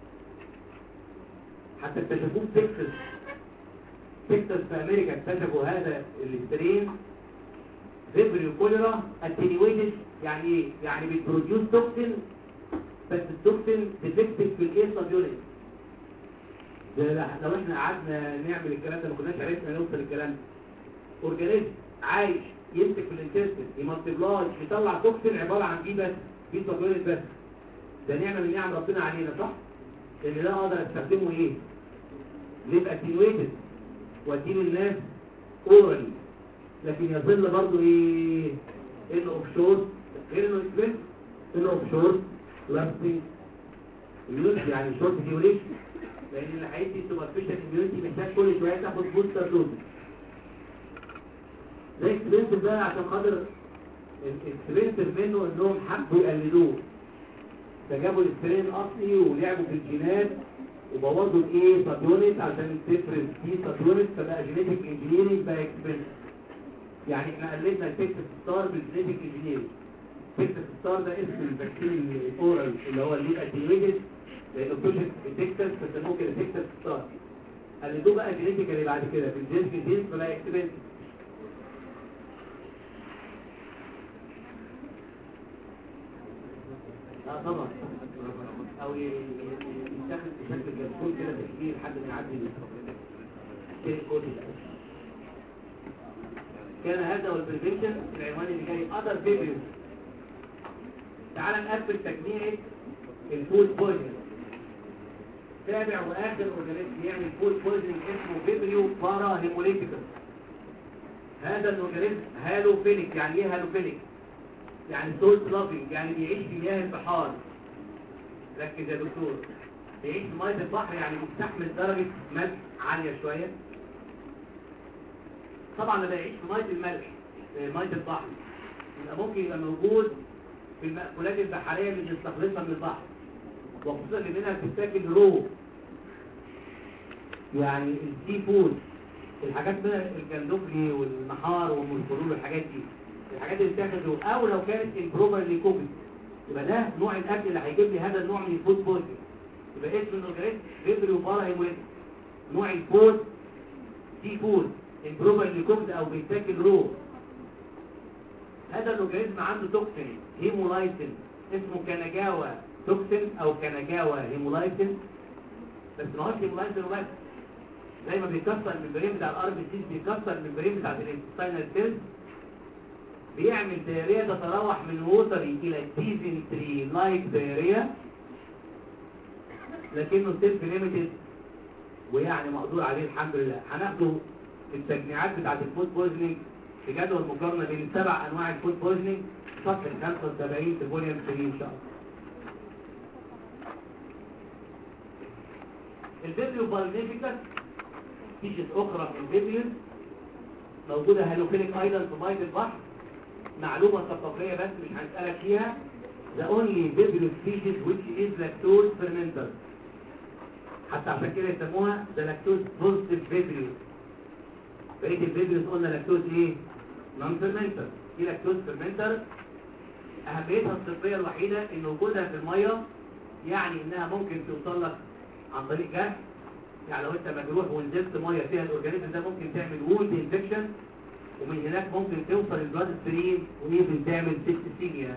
حتى اكتشفوه في تكساس. تكساس في امريكا اكتشفوا هذا الاسترين فيبريو كوليرا attenuated يعني ايه؟ يعني بتبروديوس توكسين بس التوكسين ديفكتيف في الايه سابيونس. لو احنا قعدنا نعمل الكلام ده ما كناش عرفنا نوصل الكلام ده. اورجانيزم عايش يمسك في الانتستين يمالتيبلاي يطلع توكسين عباره عن دي بس دي سابيونس بس. ده نعمه من نعم ربنا علينا صح؟ لان ده اقدر استخدمه ايه؟ يبقى اتنويتد واديه للناس اورالي لكن يظل برضه ايه؟ انه اوف شورت غير انه اكسبنس انه اوف شورت لاستنج اميونيتي يعني شورت ديوريشن لان اللي هيدي سوبرفيشال اميونيتي محتاج كل شويه تاخد بوستر دوز. ده اكسبنس ده عشان خاطر الاكسبنس منه انهم حبوا يقلدوه فجابوا الاسترين الاصلي ولعبوا في الجينات وبوظوا الايه سابيونت عشان تفرز دي سابيونت فبقى جينيتك انجينيرنج بقى اكسبنس. يعني احنا قلدنا التكساس ستار بالجينيتك انجينيرنج. تكساس ستار ده اسم الفاكسين الاورال اللي هو اللي اتينيويتد لانه بروجكت في تكساس فسموه كده تكساس ستار. قلدوه بقى جينيتيكالي بعد كده في الجينيتك ديز فبقى اكسبنس. اه طبعا او يستخدم بشكل جرسون كده تكتير لحد ما يعدي الكود. كان هذا هو البريفنشن. العنوان اللي جاي اذر فيبريو. تعال نقفل تجميع الفود بويزنج. سابع واخر اورجانيزم يعمل فود بويزنج اسمه فيبريو بارا هيموليتيكال. هذا الاورجانيزم هالوفيليك. يعني ايه هالوفيليك؟ يعني سولت لافينج يعني بيعيش في مياه البحار. ركز يا دكتور بيعيش في ميه البحر يعني بيستحمل درجه ملح عاليه شويه. طبعا لما يعيش في ميه الملح ميه البحر يبقى ممكن يبقى موجود في المأكولات البحريه اللي بنستخلصها من البحر وخصوصا ان منها بتتاكل رو يعني السي فود الحاجات منها الجندوفلي والنحار والمسكرول والحاجات دي الحاجات اللي بتاخده او لو كانت امبروفرلي كوكد يبقى ده نوع الاكل اللي هيجيب لي هذا النوع من الفود بويزنج. يبقى اسم الاورجانيزم فيبريو بارا هيموليتيك نوع الفود سي فود امبروفرلي كوكد او بيتاكل رو. هذا الاورجانيزم عنده توكسين هيمولايسين اسمه كاناجاوا توكسين او كاناجاوا هيمولايسين، بس ما هوش هيمولايسين بس، زي ما بيكسر الممبرين بتاع الار بي سي بيكسر الممبرين بتاع الانتستينال سيلز، بيعمل دايريه تتراوح من ووتري الى ديزنتري لايك دايريه، لكنه سيلف ليميتد ويعني مقدور عليه الحمد لله. هناخده في التجميعات بتاعت الفود بويزنينج في جدول مقارنه بين السبع انواع الفود بويزنينج صفحه خمسة وسبعين في فوليوم ثلاثة ان شاء الله. الفيبريو بالنيفيكس سبيشيز اخرى من الفيبريوز موجوده هالوفيليك ايلاند في ميه البحر. معلومه ثقافيه بس مش هنسالك فيها. the only vibrio species which is lactose fermenter، حتى عشان كده يسموها the lactose positive vibrio. بقيه الفيبريوز قلنا لاكتوز ايه؟ نون فيرمنتر. دي لاكتوز فيرمنتر اهميتها الطبيه الوحيده ان وجودها في الميه يعني انها ممكن توصل لك عن طريق جرح. يعني لو انت مجروح ونزلت ميه فيها الاورجانيزم ده ممكن تعمل وولد انفكشن، ومن هناك ممكن توصل البلاد ستريم وممكن تعمل سيبسيميا.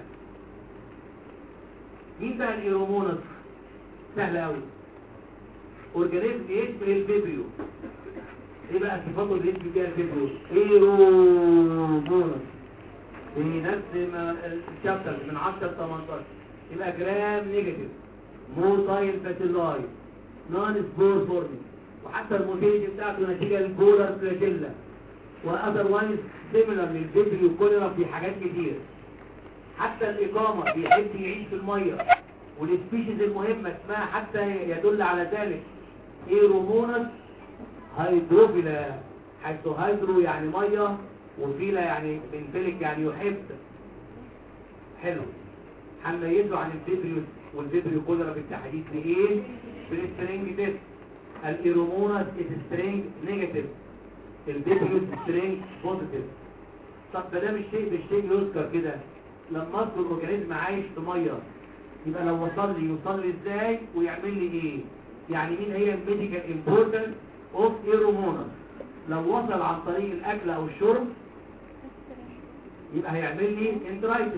مين بقى الايرومونس؟ سهل قوي. اورجانيزم يشبه الفيبريو. ايه بقى صفاته اللي يشبه بيها الفيبريو؟ ايرومونس في نفس الشابتر من عشرة ل تمنتاشر. يبقى جرام نيجاتيف موتايل فاسيلاي نون سبور فورمي، وحتى الموتيليتي بتاعته نتيجه للبولار فلاجيلا، واذر وايز سيميلر للفيبريو كوليرا في حاجات كتير. حتى الإقامة بيحب يعيش في المية، والسبيشيز المهمة اسمها حتى يدل على ذلك ايرومونس هيدروفيلا، حيث هيدرو يعني مية وفيلا يعني بنفلك يعني يحب. حلو. هنميزه عن الفيبريو والفيبريو كوليرا بالتحديد بايه؟ بالسترينج تيست. الايرومونس سترينج نيجاتيف، الفيبريو سترينج بوزيتيف. طب ما دام الشيء بالشيء يذكر كده، لما اذكر الاورجانيزم عايش في ميه يبقى لو وصل لي يوصل لي ازاي ويعمل لي ايه؟ يعني مين هي الميديكال امبورتنس اوف ايرومونس؟ لو وصل عن طريق الاكل او الشرب يبقى هيعمل لي انترايتس،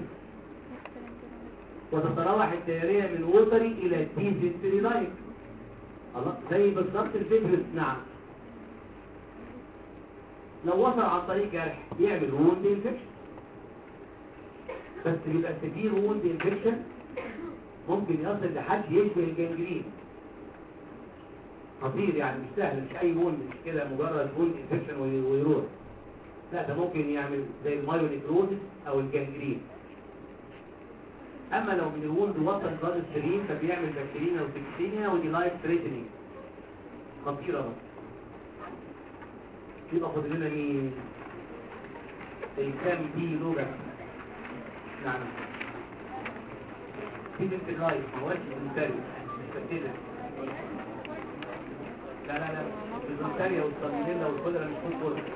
وتتراوح الدائريه من ووتري الى ديزنتري لايك. الله، زي بالظبط الفيبريوس. نعم. لو وصل عن طريق جرح يعمل ووند انفكشن، بس بيبقى سيفير ووند انفكشن ممكن يصل لحد يشبه الجنجرين. خطير يعني، مش سهل، مش اي ووند مش كده مجرد ووند انفكشن ويروح. لا، ده ممكن يعمل زي المايونيكروزس او الجنجرين. اما لو من الووند وصل بلاد ستريم فبيعمل بكتيريا وسكسينيا ودي لايف ثريتنينج. خطيره بقى. يبقى فاضل لنا مين؟ الكام دي لوجا. نعم. في بنت اللايف مواد الفولنتاريا مش كده. لا لا لا الفولنتاريا والصالمينيلا والكوليرا مش فول كوليرا.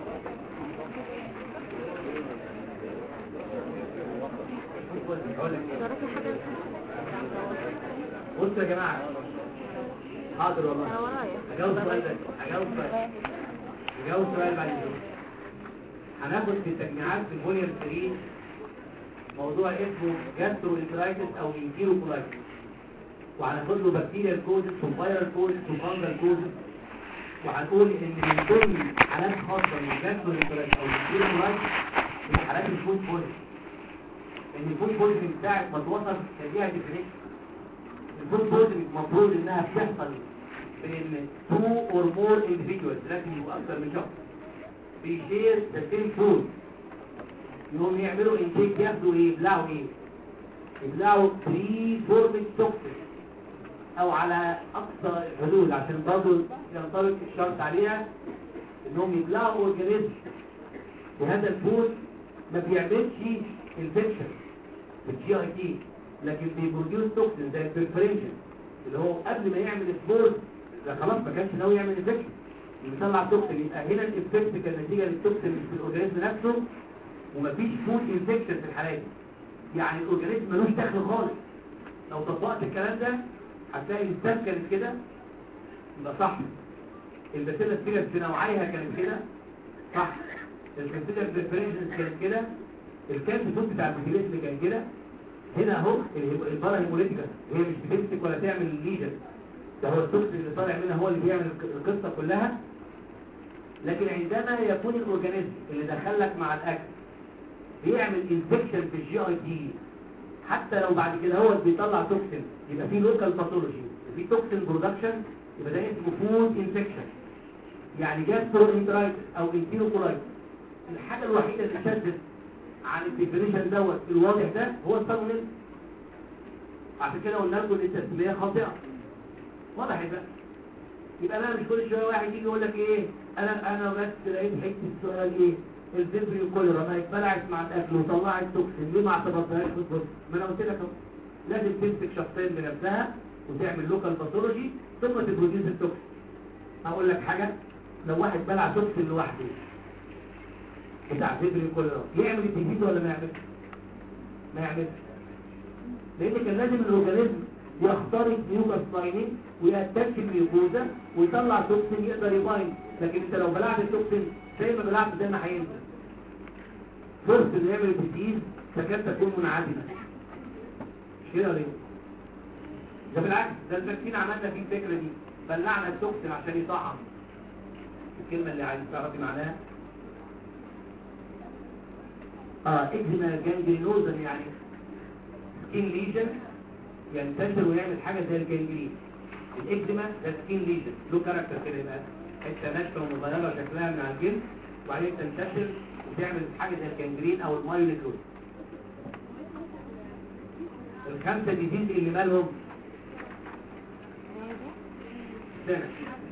بصوا يا جماعه، حاضر والله هجاوب سؤال ده هجاوب سؤال هجاوب سؤال بعد كده. هناخد في التجميعات في الفوليوم ثلاثة موضوع اسمه جاسترو انترايتس او انتيروكولايتس، وهناخد له بكتيريا كوزس وفيرال كوزس وفانجل كوزس، وهنقول ان من كل حالات خاصه من جاسترو انترايتس او انتيروكولايتس من حالات الفود بويزن، ان الفود بويزن بتاعت ما توصل ليها ديفينيشن. الفود بويزن المفروض انها بتحصل بين تو اور مور individuals، لازم يبقوا اكثر من شخص بيشير ذا سيم فود، يقوم يعملوا انتيك، ياخدوا ايه؟ يبلعوا ايه؟ يبلعوا بري فورمد توكسين، او على اقصى الحدود عشان برضه ينطبق الشرط عليها انهم يبلعوا اورجانيزم وهذا الفود ما بيعملش انفكشن في الجي اي تي، لكن بيبروديوس توكسين زي البرفرينشن اللي هو قبل ما يعمل سبور ده خلاص ما كانش ناوي يعمل انفكشن، بيطلع توكسين. يبقى هنا الافكت كان نتيجه للتوكسين في الاورجانيزم نفسه، ومفيش فود انفكشن في الحالات دي. يعني الاورجانيزم ملوش دخل خالص. لو طبقت الكلام ده هتلاقي الانسان كانت كده يبقى صح. الباسيلا سبيريس في نوعيها كانت كده صح، الكونسيدر بريفرنشنز كانت كده، الكانت صوت بتاع الباسيلات اللي كان كده. هنا اهو البارا هيموليتيكا هي مش بتمسك ولا تعمل الليجن، ده هو التوكسين اللي طالع منها هو اللي بيعمل القصه كلها. لكن عندما يكون الاورجانيزم اللي دخلك مع الاكل بيعمل انفكشن في الجي اي تي، حتى لو بعد كده هو بيطلع توكسين يبقى في لوكال باثولوجي، في توكسين برودكشن، يبقى ده اسمه فود انفكشن، يعني جاسترو انترايتس او انتيروكولايتس. الحاجه الوحيده اللي شدت عن الديفينيشن دوت الواضح ده هو السالمونيلا. عشان كده قلنا لكم ان التسميه خاطئه. واضح بقى؟ يبقى انا مش كل شويه واحد يجي يقول لك ايه انا انا بس لقيت حته السؤال ايه الفيبريو كوليرا ما اتبلعت مع الاكل وطلعت توكسين، ليه ما اعتبرتهاش في الجزء؟ ما انا قلت لك اهو لازم تمسك شخصين بنفسها وتعمل لوكال باثولوجي ثم تبروديوس التوكسين. هقول لك حاجه، لو واحد بلع توكسين لوحده بتاع فيبريو كوليرا يعمل الديزيز ولا ما يعملش؟ ما يعملش، لان كان لازم الاورجانيزم يخترق ميوكاس لايننج ويأتاك الميوكوزا ويطلع توكسين يقدر يباين. لكن انت لو بلعت التوكسين زي ما بلعت زي ما هينزل، فرصه انه يعمل الديزيز تكاد تكون منعدمه. مش كده ليه؟ ده بالعكس، ده الفاكسين عملنا فيه الفكره دي، بلعنا التوكسين عشان يطعم. الكلمه اللي عايز تعرفي معناها اه اكزيما جانجرينوزا، يعني سكين ليجن ينتشر ويعمل حاجه زي الجانجرين. الاكزيما ده سكين ليجن له كاركتر كده، يبقى حته ناشفه ومتغيره شكلها من على الجلد وبعدين تنتشر وتعمل حاجه زي الجانجرين او المايوليكوز. الخمسه ديزيز اللي مالهم سنه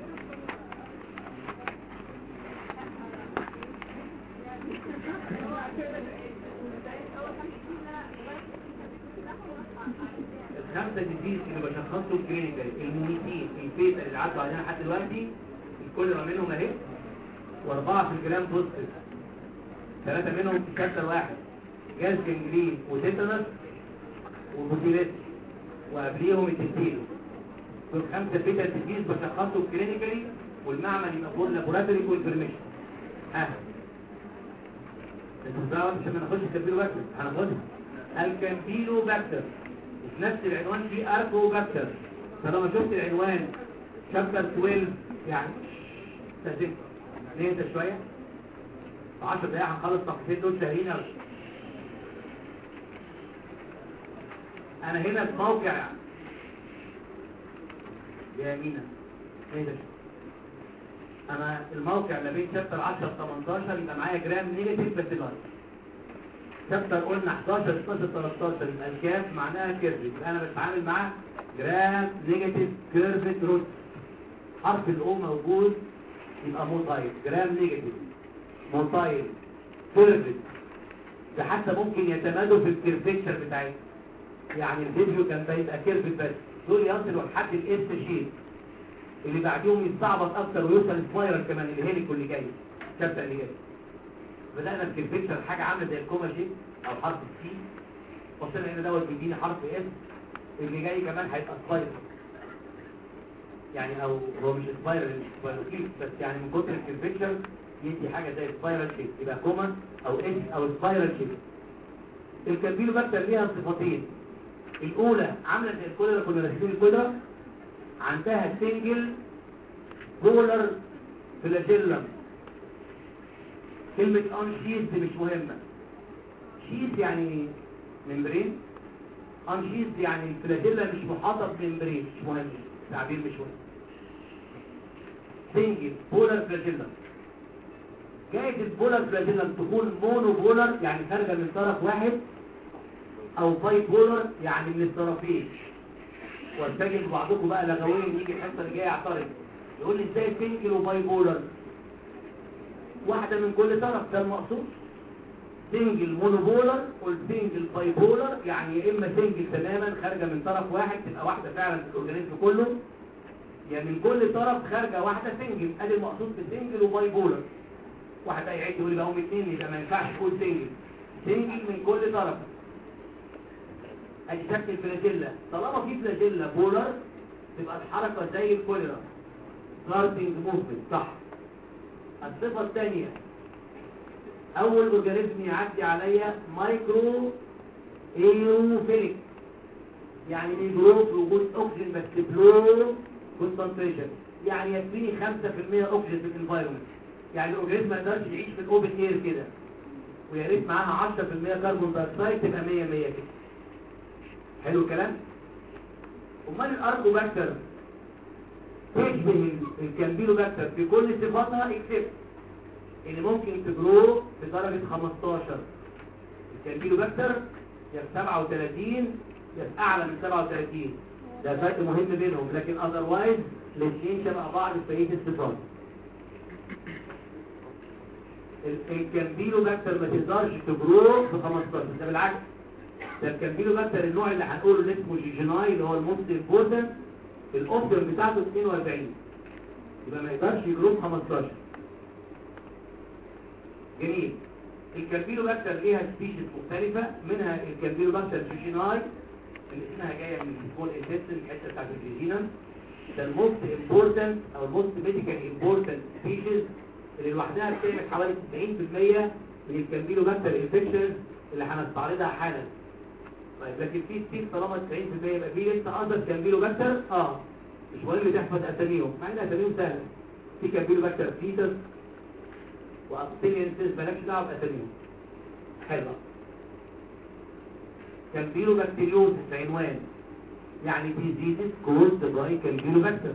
الخمسه ديزيز اللي بشخصهم كلينيكال، المميتين الفيتا اللي عدوا علينا لحد دلوقتي الكل منهم اهي، واربعه في الجرام بوزيتيف، ثلاثه منهم في شابتر واحد، جاز جنجرين وتيتانس وبوتيليت وقبليهم التنتيلو. دول خمسه فيتا ديزيز بشخصهم كلينيكالي، والمعمل يبقى فول لابوراتوري كونفيرميشن. ها انتوا بقى مش هناخدش الكامبيلو باكتر، هناخدها الكامبيلو باكتر وفي نفس العنوان في اركو باكتر. فلما شفت العنوان شابتر اتناشر يعني استاذنك ليه انت شويه عشر دقايق هنخلص صفحتين دول شهرين. انا هنا في موقع يا مينا ايه ده، انا الموقع ما بين شابتر عشرة تمنتاشر يبقى معايا جرام نيجاتيف باسيلاي، شابتر قلنا حداشر اتناشر تلتاشر يبقى الكاف معناها كيرف، يبقى انا بتعامل مع جرام نيجاتيف كيرفد روت، حرف الاو موجود يبقى موتايل، جرام نيجاتيف موتايل كيرفد. ده حتى ممكن يتمادوا في الكيرفكتشر بتاعتهم، يعني الفيديو كان بيبقى كيرفد بس، دول يصلوا لحد الاس شيب اللي بعديهم يستعبط اكتر ويوصل سبايرال كمان اللي هيليكو اللي جاي الشابتر اللي جاي. بدأنا في الفيكتشر حاجة عاملة زي الكوما شيب او حرف السي، وصلنا هنا دوت بيدينا حرف اس، اللي جاي كمان هيبقى سبايرال، يعني او هو مش سبايرال سبايرال بس يعني من كتر الفيكتشر يدي حاجة زي سبايرال شيب، يبقى كوما او اس او سبايرال شيب. الكامبيلو باكتر ليها صفتين، الاولى عاملة زي الكوليرا، كنا راسمين الكوليرا عندها سنجل بولر فلاجيلم. كلمة ان شيز دي مش مهمة، شيز يعني ممبرين، ان شيز يعني الفلاجيلا مش محاطة بممبرين، مش مهم التعبير مش مهم. سنجل بولر فلاجيلم، جاية البولر فلاجيلم تكون مونو بولر يعني خارجة من طرف واحد، او باي بولر يعني من الطرفين. واستجد بعضكم بقى لغويا يجي الحصه اللي جايه يعترض يقول لي ازاي سنجل وباي بولر، واحده من كل طرف، ده المقصود. سنجل مونوبولر والسنجل باي بولر يعني يا اما سنجل تماما خارجه من طرف واحد تبقى واحده فعلا في الاورجانيزم كله، يا يعني من كل طرف خارجه واحده سنجل، ادي المقصود بسنجل وباي بولر. واحد بقى يعد يقول لي بقى هم اثنين يبقى ما ينفعش تقول سنجل، سنجل من كل طرف. ادي شكل الفلاجيلا، طالما في فلاجيلا بولر تبقى الحركه زي الكوليرا، ستارتنج موفمنت صح. الصفة الثانية أول أورجانيزم يعدي عليا مايكرو ايروفيليك، يعني بيجرو في وجود أكسجين بس بلو كونسنتريشن، يعني يكفيني خمسة في المية أكسجين في الانفايرمنت، يعني الأورجانيزم ما يقدرش يعيش في الأوبن اير كده، ويا ريت معاها عشرة في المية كربون دايوكسيد تبقى مية مية كده. حلو الكلام؟ امال الاركوباكتر تشبه الكامبيلوباكتر في كل صفاتها اكسبت اللي ممكن تجرو بدرجة خمستاشر. الكامبيلوباكتر يا سبعة وثلاثين يا اعلى من سبعة وثلاثين، ده فرق مهم بينهم، لكن اذروايز الاثنين شبه بعض في بقيه الصفات. الكامبيلوباكتر ما تقدرش تجرو ب خمستاشر، ده بالعكس، ده الكامبيلوباكتر النوع اللي هنقوله اللي اسمه جيجيناي اللي هو الموست امبورتنت، الاوبتيم بتاعته اثنين وأربعين، يبقى ما يقدرش يجرو ب خمستاشر. جميل. الكامبيلوباكتر ليها سبيشيز مختلفة، منها الكامبيلوباكتر جيجيناي اللي اسمها جاية من السمول انتستين الحتة بتاعت الجيجينم، ده الموست امبورتنت او الموست ميديكال امبورتنت سبيشيز اللي لوحدها بتعمل حوالي تسعين في المية من الكامبيلوباكتر انفكشنز اللي هنستعرضها حالا. طيب لكن في ستيل طالما تسعين في المية يبقى في لسه اقدر كامبيلوباكتر اه مش مهم تحفظ اساميهم، مع ان اساميهم سهله. في كامبيلوباكتر فيتس وابستينينسز مالكش دعوه باساميهم. حلو. كامبيلوباكتيريوز العنوان يعني ديزيزز كوزد باي كامبيلوباكتر.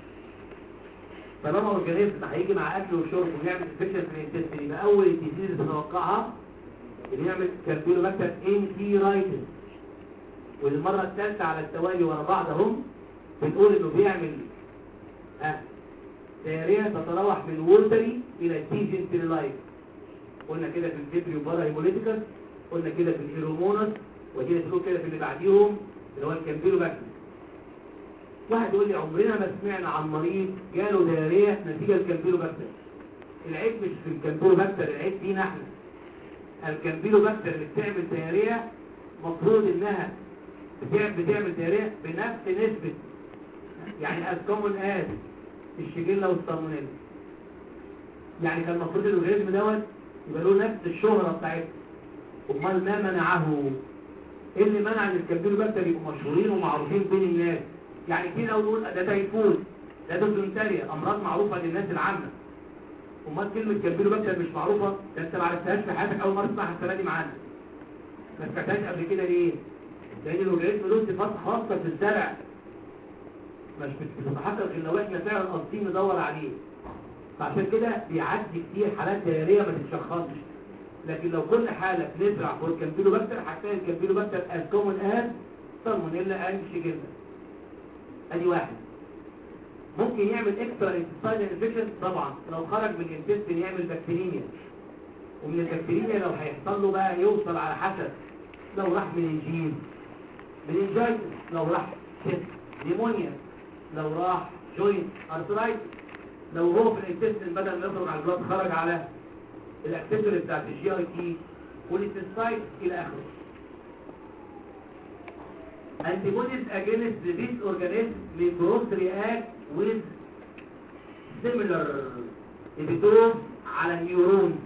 طالما اورجانيزم هيجي مع اكل وشرب ويعمل انفكشن في الانتستين، يبقى اول الديزيز نتوقعها اللي يعمل كامبيلوباكتر انتيرايتس. والمره الثالثه على التوالي ورا بعض اهم بنقول انه بيعمل اه دايريه تتراوح من وولتري الى ديجنتريلايت. قلنا كده في الفيبريو بارا هيموليتيكال، قلنا كده في الهيرومونس، ودي تقول كده في اللي بعديهم اللي هو الكامبيلوباكتر. واحد يقول لي عمرنا ما سمعنا عن مريض جاله دايريه نتيجه الكامبيلوباكتر. العيب مش في الكامبيلوباكتر، العيب فينا احنا. الكامبيلوباكتر اللي بتعمل دايريه مفروض انها بتعمل دايريه بنفس نسبه، يعني از كومون از الشيجيلا والسالمونيلا. يعني كان المفروض الاورجانيزم دوت يبقى له نفس الشهره بتاعتها. امال ما منعه؟ ايه اللي منع ان الكامبيلوباكتر يبقوا مشهورين ومعروفين بين الناس؟ يعني كده لو نقول ده تايفويد، ده دوزنتريا، امراض معروفه للناس العامه. امال كلمه كامبيلوباكتر مش معروفه؟ ده انت ما عرفتهاش في حياتك، اول مره تسمعها السنه دي معانا. ما سمعتهاش قبل كده ليه؟ لان الاورجانيزم له صفات خاصه في الزرع مش بتتحقق الا لو احنا فعلا قاصدين ندور عليه. فعشان كده بيعدي كتير حالات دايريه ما تتشخصش. لكن لو كل حاله بنزرع فور الكامبيلوباكتر هتلاقي الكامبيلوباكتر از كومون از سالمونيلا اند شيجيلا. ادي واحد. ممكن يعمل اكسترا انتستاينال انفكشن طبعا، لو خرج من الانتستين يعمل بكتيريميا، ومن البكتيريميا لو هيحصل له بقى يوصل على حسب، لو راح مننجيز مننجايتس، لو راح سيست نيمونيا، لو راح جوينت ارثرايتس، لو هو في الانتستين بدل ما يخرج على البلاد خرج على الاكسسوري بتاعت الجي اي تي والانتستايت الى اخره. antibodies against this organism may cross react with similar epitopes على النيورون.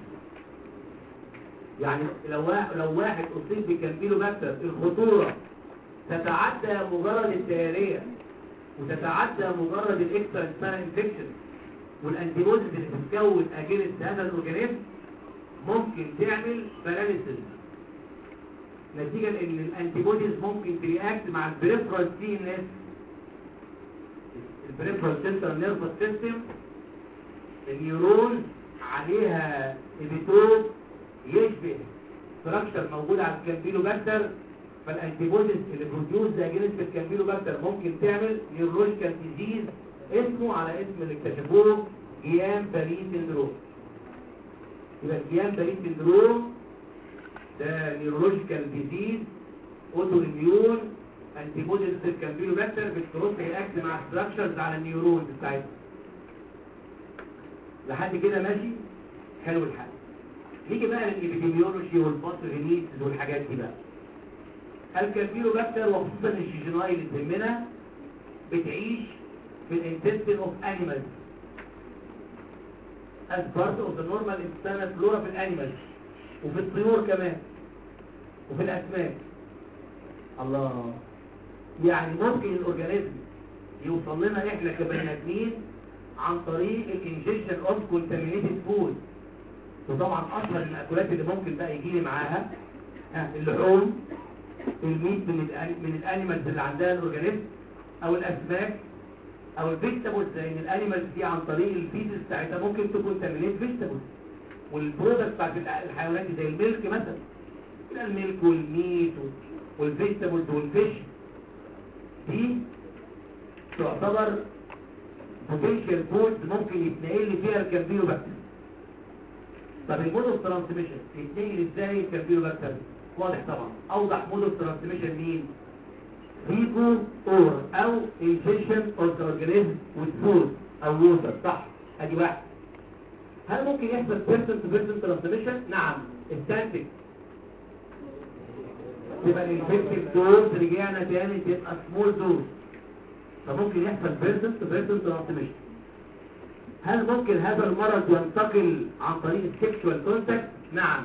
يعني لو لو واحد اصيب بكامبيلوباكتر الخطوره تتعدى مجرد الدايريه وتتعدى مجرد الاكسترا انتستينال انفكشن، والانتيبوديز اللي بتتكون اجينست هذا الاورجانيزم ممكن تعمل باراليسيس نتيجه ان الانتيبوديز ممكن ترياكت مع البريفرال سي ان اس. البريفرال سنترال نيرفس سيستم النيورون عليها ايبيتوب يشبه ستراكشر موجود على الكامبيلوباكتر، فالانتيبوديز اللي بروديوس اجينست الكامبيلوباكتر ممكن تعمل نيورولوجيكال ديزيز اسمه على اسم اللي اكتشفوه جيام باري سيندروم. يبقى جيام باري سيندروم ده نيورولوجيكال ديزيز اوتو اميون انتيبوديز الكامبيلوباكتر بتكروس رياكت مع ستراكشرز على النيورونز بتاعتها. لحد كده ماشي؟ حلو الحال. نيجي بقى للإبيديميولوجي والباثوجينيسيس والحاجات دي بقى. الكامبيلوباكتر وخصوصا الشيجيناي اللي تهمنا بتعيش في الانتستين اوف انيمالز as part of the normal intestinal flora في الانيمال وفي الطيور كمان وفي الاسماك. الله، يعني ممكن الاورجانيزم يوصل لنا احنا كبني ادمين عن طريق الانجكشن اوف كونتامينيتد فود. وطبعا اشهر المأكولات اللي ممكن بقى يجي لي معاها اللحوم، الميت من من الانيمالز اللي عندها الاورجانيزم، او الاسماك، او الفيجيتابلز، زي ان الانيمالز دي عن طريق الفيزز بتاعتها ممكن تكون تامينيت فيجيتابلز. والبرودكت بتاعت الحيوانات دي زي الميلك مثلا، الميلك والميت والفيجيتابلز والفيش دي تعتبر بوتنشال فود ممكن يتنقل فيها الكامبيلوباكتر. طب المود اوف ترانسميشن يتنقل ازاي الكامبيلوباكتر؟ واضح طبعا. اوضح مود اوف ترانسميشن مين؟ فيكو اور او انفكشن اوف ذا اورجانيزم وذ فود او ووتر. صح، ادي واحد. هل ممكن يحصل بيرسون تو بيرسون ترانسميشن؟ نعم، استنتج. تبقى الانفكتيف دوز رجعنا تاني تبقى سمول دوز، فممكن يحصل بيرسون تو بيرسون ترانسميشن. هل ممكن هذا المرض ينتقل عن طريق السكشوال كونتاكت؟ نعم.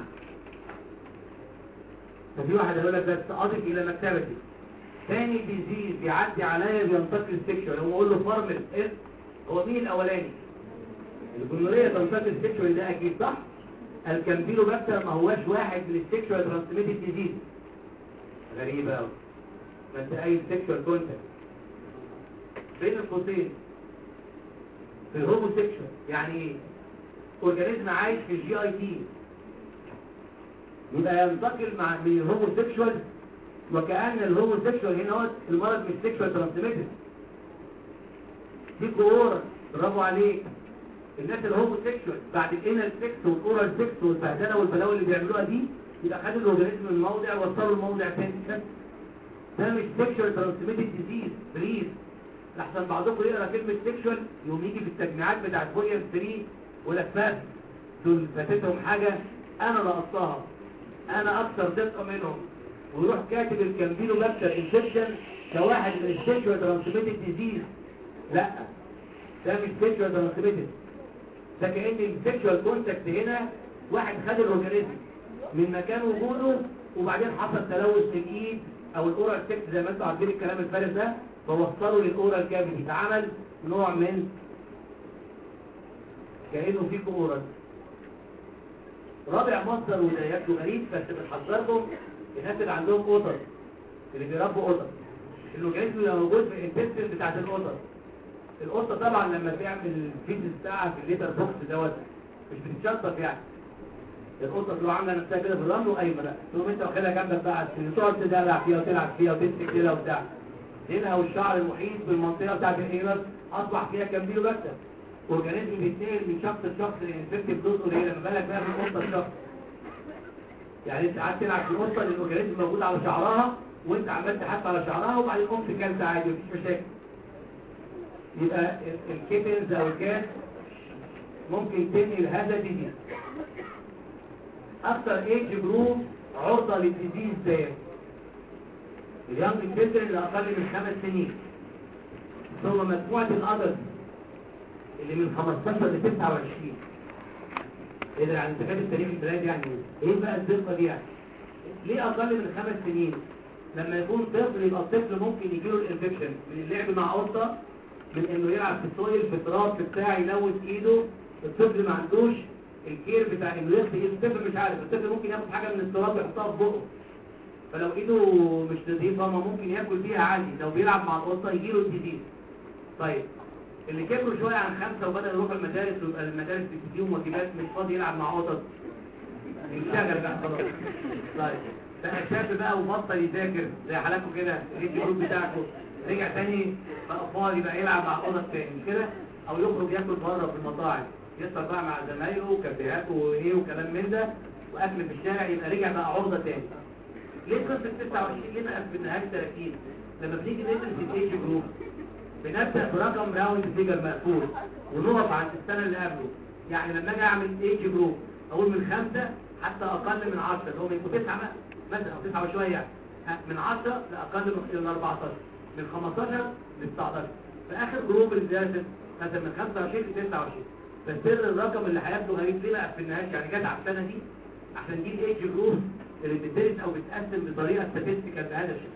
ففي واحد هيقول لك بس اضف الى مكتبتي ثاني ديزيز يعدي عليا بينتقل سكشوال، هو اقول له فارمل ايه؟ هو مين الاولاني؟ الجنوريه تنتقل سكشوال، ده اكيد صح. الكامبيلوباكتر ما هواش واحد من السكشوال ترانسميتد ديزيز. غريبه قوي، ما انت اي سكشوال كونتاكت بين القوسين في الهوموسيكشوال. يعني ايه؟ اورجانيزم عايش في الجي اي تي يبقى ينتقل مع من الهوموسيكشوال، وكأن الهوموسيكشوال هنا هو المرض مش سيكشوال ترانسميتد. دي كورة، برافو عليك. الناس الهوموسيكشوال بعد الانال سكس والاورال سكس والبهدله والبلاوي اللي بيعملوها دي يبقى خدوا الاورجانيزم من موضع وصلوا الموضع تاني. ده مش سيكشوال ترانسميتد ديزيز. بليز لحسن بعضكم يقرا كلمه سيكشوال يقوم يجي في التجميعات بتاعت فوليوم ثلاثة ولا فات دول فاتتهم حاجه انا نقصتها، انا اكثر دقه منهم، ويروح كاتب الكامبيلوباكتر انفكشن كواحد من السيكشوال ترانسميتد ديزيز. لا، ده مش سيكشوال ترانسميتد، ده كأن السيكشوال كونتاكت هنا واحد خد الاورجانيزم من مكان وجوده وبعدين حصل تلوث في الايد او الاورال سكس زي ما انتوا عارفين الكلام الفارغ ده، فوصلوا للاورال كافيتي، فعمل نوع من كأنه فيه اورال. رابع مصدر وده يبدو غريب بس بنحذركم الناس اللي عندهم قطط، اللي بيربوا قطط، الاورجانيزم اللي موجود في الانتستين بتاعت القطط. القطه طبعا لما بيعمل الفيتس بتاعها في الليتر بوكس دوت مش بتتشطف يعني. القطه تبقى عامله نفسها كده في الرمل وقايمه بقى، تقوم انت واخدها جنبك بقى تقعد تدلع فيها وتلعب فيها وتمسك كده وبتاع. دينها والشعر المحيط بالمنطقه بتاعت الهيمر اصبح فيها كامبيلوباكتر. اورجانيزم بيتنقل من شخص لشخص الانفكتيف دوز قليله، ما بالك بقى من قطه لشخص. يعني انت قاعد تلعب في القطه اللي الاورجانيزم موجود على شعرها وانت عمال تحط على شعرها وبعدين قمت كلت عادي مفيش مشاكل. يبقى الكيتنز او الكات ممكن تنقل هذا الديزيز. اكثر ايج جروب عرضه للديزيز ده اليانج تشيلدرن اللي اقل من خمس سنين، ثم مجموعه الادلت اللي من خمستاشر ل تسعة وعشرين. ايه ده؟ يعني انت كاتب تاريخ البلاد يعني ايه بقى الدقه دي؟ يعني ليه اقل من خمس سنين؟ لما يكون طفل يبقى الطفل ممكن يجيله الانفكشن من اللعب مع قطه، من انه يلعب في السويل في التراب في بتاع يلوث ايده. الطفل ما عندوش الكير بتاع انه يغسل ايده، الطفل مش عارف، الطفل ممكن ياخد حاجه من التراب يحطها في بقه، فلو ايده مش نظيفه ما ممكن ياكل بيها عادي، لو بيلعب مع القطه يجيله الديزيز. طيب اللي كبروا شويه عن خمسه وبدا يروح المدارس ويبقى المدارس بتديهم واجبات مش فاضي يلعب مع قطط، ينشغل بقى خلاص. طيب بقى شاب بقى وبطل يذاكر زي حالاتكم كده، الجروب بتاعكم رجع تاني بقى فاضي بقى يلعب مع قطط تاني مش كده، او يخرج ياكل بره في المطاعم يفطر بقى مع زمايله وكافيهات وايه وكلام من ده واكل في الشارع، يبقى رجع بقى عرضه تاني. ليه قصه تسعة وعشرين؟ ليه بقى في النهايه ثلاثين؟ لما بنيجي ندرس الايج جروب بنبدا برقم راوند فيجر مقفول ونقف عند السنه اللي قبله. يعني لما اجي اعمل ايج جروب اقول من خمسه حتى اقل من عشرة، اللي هو بيبقوا تسعه مثلا او تسعه وشويه يعني، من عشرة لاقل من اربعتاشر، من خمستاشر ل تسعتاشر. في اخر جروب الدراسه مثلا من خمسة وعشرين ل تسعة وعشرين. فسر الرقم اللي هياخده غريب ليه بقى في النهايه؟ يعني جت على السنه دي عشان دي الايدج جروب اللي بتدرس او بتقسم بطريقه ستاتستيكال بهذا الشكل.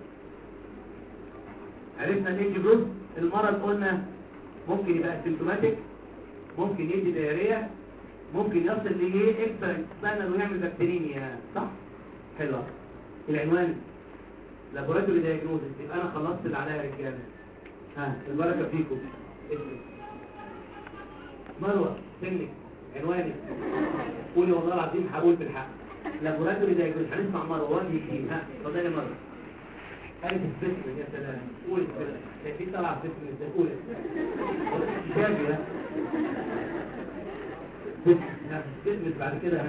عرفنا الايدج جروب. المرض قلنا ممكن يبقى سيمتوماتيك، ممكن يدي دايريه، ممكن يصل لايه اكسترا انتستينال ويعمل بكتيريميا، صح؟ حلو. العنوان لابوراتوري دايجنوستس. يبقى انا خلصت اللي عليا يا رجاله. ها البركه فيكم. اسمك مروه، سنك، عنوانك، قولي والله العظيم هقول بالحق. لابوراتوري دايجنوستس. هنسمع مروه وان يجي. ها اتفضلي مروه. قالت السفر. يا سلام. قولي السفر. كان في طلع سفر من السفر. قولي شابي. ها سفر بعد كده.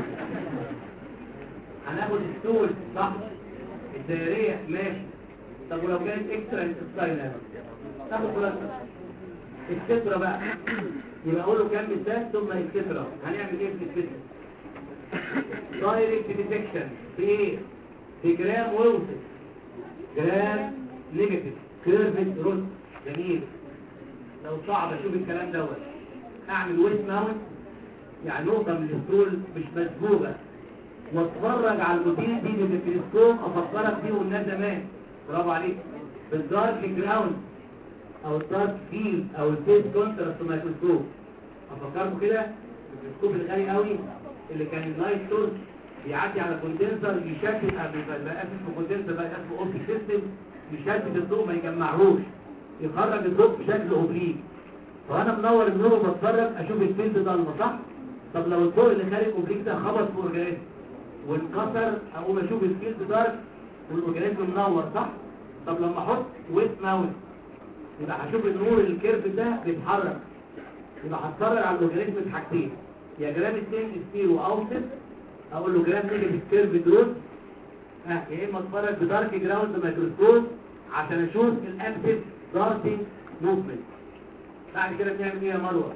هناخد الستول، صح؟ الدائريه ماشي. طب ولو كانت اكسترا انتستاينال تاخد خلاصه الكترة بقى. يبقى اقول له كام مثال ثم الكترة. هنعمل ايه في الكترة؟ دايركت ديتكشن في ايه؟ في جرام ووصف جرام نيجاتيف كيرفت رود. جميل. لو صعب اشوف الكلام دوت اعمل ويت ماونت، يعني نقطة من الستول مش مسبوبة، واتفرج على الموديل دي بالميكروسكوب افكرك بيه والناس زمان. برافو عليك. بالدارك جراوند او الدارك فيلد او الفيس كونتراست مايكروسكوب. افكركم كده الميكروسكوب الغالي قوي اللي كان اللايت سورس بيعدي على كوندنسر يشتت، بقى اسمه كوندنسر بقى اسمه اوبتيك سيستم، يشتت الضوء ما يجمعهوش، يخرج الضوء بشكل اوبليك. فانا منور النور وبتفرج اشوف الفيلد ضلمه، صح؟ طب لو الضوء اللي خارج اوبليك ده خبط في اورجانيزم وانكسر اقوم اشوف الفيلد دارك والاورجانيزم منور، صح؟ طب لما احط ويت ماونت يبقى هشوف النور الكيرف ده بيتحرك، يبقى هتفرج على الاورجانيزم بحاجتين، يا جرام اتنين ستيرو اوسط اقول له جرام نيجاتيف كيرف درود، ها يا اما اتفرج بدارك جراوند مايكروسكوب عشان اشوف الاكتيف دارتنج موفمنت. بعد كده بنعمل ايه يا مروه؟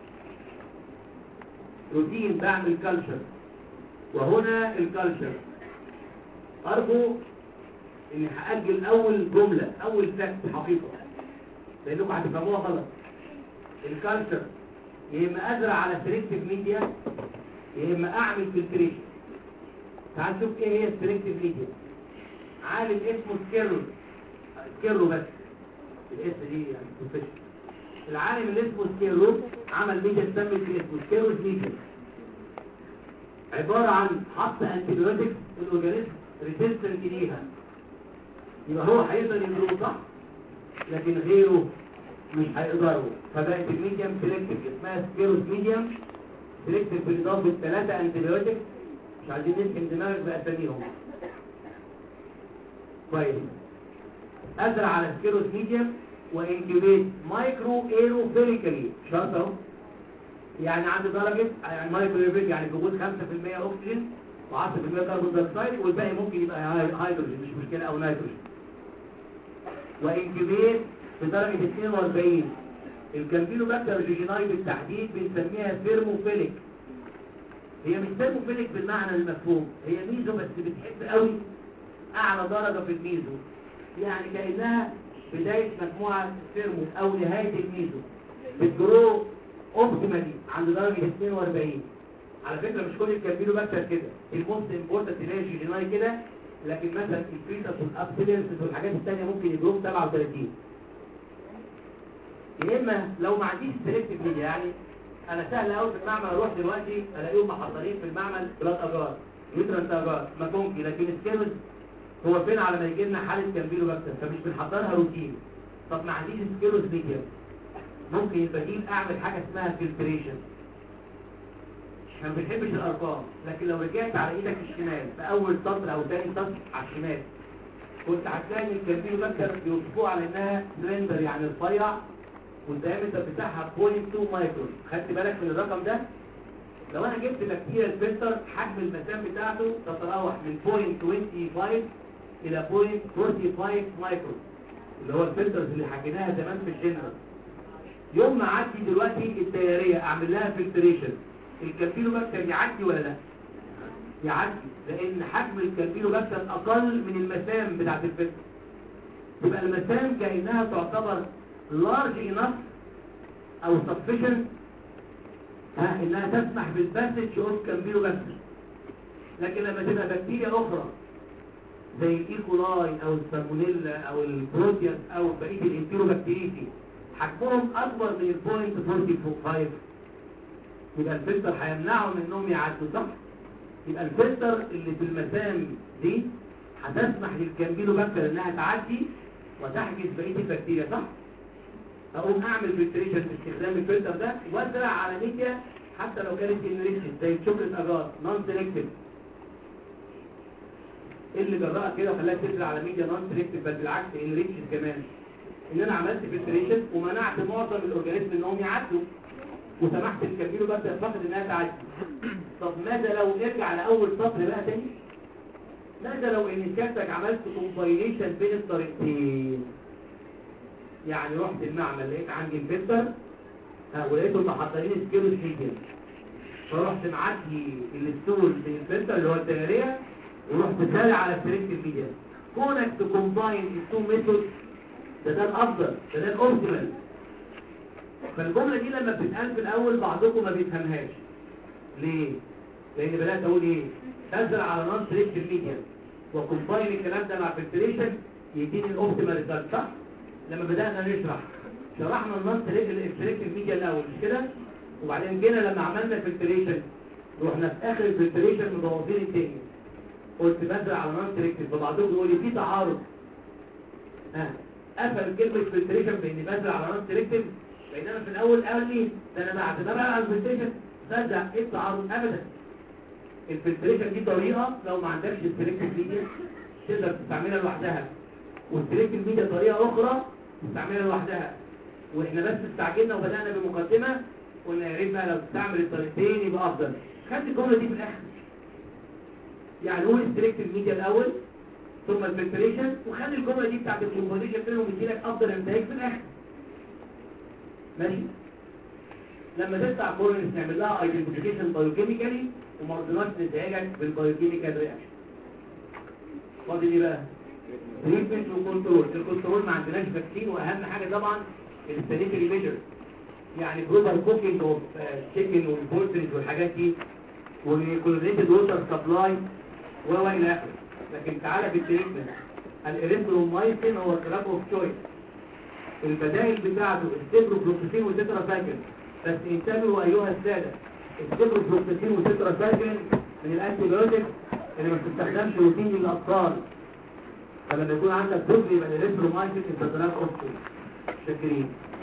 روتين بعمل كالتشر. وهنا الكالتشر ارجو اني هاجل اول جمله اول فاكت حقيقه لانكم هتفهموها غلط. الكالتشر يا اما ازرع على سيلكتيف ميديا يا اما اعمل فلتريشن. تعال نشوف ايه هي السيلكتيف ميديا. عالم اسمه سكيرو سكيرو بس الاس دي يعني بروفيشنال. العالم اللي اسمه سكيرو عمل ميديا تسمي في اسمه سكيرو ميديا، عباره عن حط انتيبيوتكس الاورجانيزم ريزيستنت ليها، يبقى هو هيقدر يضربه، صح؟ لكن غيره مش هيقدروا. فبقت الميديم سيلكتيف اسمها سكيروس ميديم سيلكتيف بالاضافه ثلاثه انتيبيوتكس، مش عايزين نسكن دماغك باساميهم. كويس. ازرع على سكيروس ميديم وانكيوبيت مايكرو ايروفيليكالي، شرط اهو. يعني عند درجه يعني مايكرو ايروفيليك يعني بوجود خمسة في المية اكسجين وعشرة في المية كربون دايوكسيد والباقي ممكن يبقى هيدروجين مش مشكله او نيتروجين. وانكيوبيت بدرجه اتنين واربعين. الكامبيلوباكتر جيجيناي بالتحديد بنسميها ثيرموفيليك. هي مش ثيرموفيليك بالمعنى المفهوم، هي ميزو بس بتحب قوي اعلى درجه في الميزو، يعني كانها بدايه مجموعه ثيرمو او نهايه الميزو. بتجرو اوبتيمالي عند درجه اتنين واربعين. على فكره مش كل الكامبيلوباكتر كده، الموست امبورتنت اللي هي جيجيناي كده، لكن مثلا الفيتاس والابسيلنس والحاجات الثانيه ممكن يجروا سبعة وتلاتين. يا اما لو ما عنديش سيلكتيف ميديا، يعني انا سهل قوي في المعمل اروح دلوقتي الاقيهم محضرين في المعمل بلاد اجار يوترنت اجار ماكونكي، لكن السكيرز هو فين على ما يجي لنا حاله كامبيلوباكتر فمش بنحضرها روتين. طب ما عنديش سكيرز ميديا، ممكن البديل اعمل حاجه اسمها فلتريشن. احنا ما بنحبش الارقام، لكن لو رجعت على ايدك الشمال في اول سطر او ثاني سطر على الشمال كنت هتلاقي الكامبيلوباكتر بيوصفوها على انها سلندر يعني رفيع والدايمتر بتاعها صفر فاصلة اتنين مايكرون. خدت بالك من الرقم ده؟ لو انا جبت بكتيريا الفلتر حجم المسام بتاعته تتراوح من صفر فاصلة خمسة وعشرين الى صفر فاصلة خمسة وأربعين مايكرون اللي هو الفلترز اللي حكيناها زمان في الجنرال. يوم ما عدي دلوقتي الدايريه اعمل لها فلتريشن، الكامبيلوباكتر يعدي ولا لا؟ يعدي، لان حجم الكامبيلوباكتر اقل من المسام بتاعت الفلتر. يبقى المسام كانها تعتبر large enough او sufficient ها انها تسمح بالباسج اوف كامبيلوباكتر. لكن لما تبقى بكتيريا اخرى زي الايكولاي او السالمونيلا او البروتياس او بقيه الانتيروبكتيريتي حجمهم اكبر من البوينت أربعة وأربعين يبقى الفلتر هيمنعهم انهم يعدوا، صح؟ يبقى الفلتر اللي في المسام دي هتسمح للكامبيلوباكتر انها تعدي وتحجز بقيه البكتيريا، صح؟ اقوم اعمل فلتريشن باستخدام الفلتر ده وازرع على ميديا حتى لو كانت انريتشد زي الشوكليت اجار نون سيلكتيف. ايه اللي جرأك كده وخلاك تزرع على ميديا نون سيلكتيف بل بالعكس انريتشد كمان؟ ان انا عملت فلتريشن ومنعت معظم الاورجانيزم انهم يعدوا وسمحت للكامبيلوباكتر فقط انها تعدي. طب ماذا لو نرجع لاول سطر بقى تاني؟ ماذا لو ان كابتك عملت كومباينيشن بين الطريقتين؟ يعني رحت المعمل لقيت عندي الفلتر ها ولقيتهم محضرين سكيلو ميديا، فرحت معدي الستول من الفلتر اللي هو الدائريه ورحت سارع على السيلكتيف ميديا. كونك تكومباين التو ميثود ده ده الافضل، ده ده الاوبتيمال. فالجمله دي لما بتتقال في الاول بعضكم ما بيفهمهاش. ليه؟ لان بدات اقول ايه؟ ازرع على نون سيلكتيف ميديا وكومباين الكلام ده مع فلتريشن يديني الاوبتيمال ريزلت، صح؟ لما بدانا نشرح شرحنا النون سيلكتيف ميديا الاول مش كده؟ وبعدين جينا لما عملنا فلتريشن رحنا في اخر الفلتريشن مبوظين الدنيا. قلت بزرع على نون سيلكتيف فبعضكم يقول لي في تعارض. ها قفل كلمه فلتريشن باني بزرع على نون سيلكتيف بينما في الاول قال لي ده انا بعد ما بقى على الفلتريشن بزرع. ايه التعارض؟ ابدا. الفلتريشن دي طريقه لو ما عندكش السيلكتيف ميديا تقدر تستعملها لوحدها، والسيلكتيف ميديا طريقه اخرى تستعملها لوحدها. واحنا بس استعجلنا وبدانا بمقدمه قلنا يا ريت بقى لو تستعمل الطريقتين يبقى افضل. خدت الجمله دي في الاخر. يعني قول السيلكتيف ميديا الاول ثم الفلتريشن وخلي الجمله دي بتاعت الكومبوزيشن بينهم يديلك افضل انتاج في الاخر. ماشي؟ لما تطلع كورنس نعمل لها ايدنتيفيكيشن بايوكيميكالي وما رضيناش نتائجك بالبايوكيميكال رياكشن. فاضل ايه بقى؟ تريتمنت وكنترول. الكنترول ما عندناش فاكسين واهم حاجه طبعا السانيتري ميجر، يعني بروبر كوكينج اوف تشيكن والبولتريز والحاجات دي وكلوريتد ووتر سبلاي و الى اخره. لكن تعالى في التريتمنت الاريثرومايسين هو الكلاب اوف تشويس. البدائل بتاعته الستيبروفلوكسين وتتراسايكلين، بس انتبهوا ايها الساده الستيبروفلوكسين وتتراسايكلين من الانتيبيوتيك اللي ما بتستخدمش روتين للاطفال. فلما يكون عندك طفل يبقى الاريثرومايسين انت كلاب اوف تشويس. شاكرين.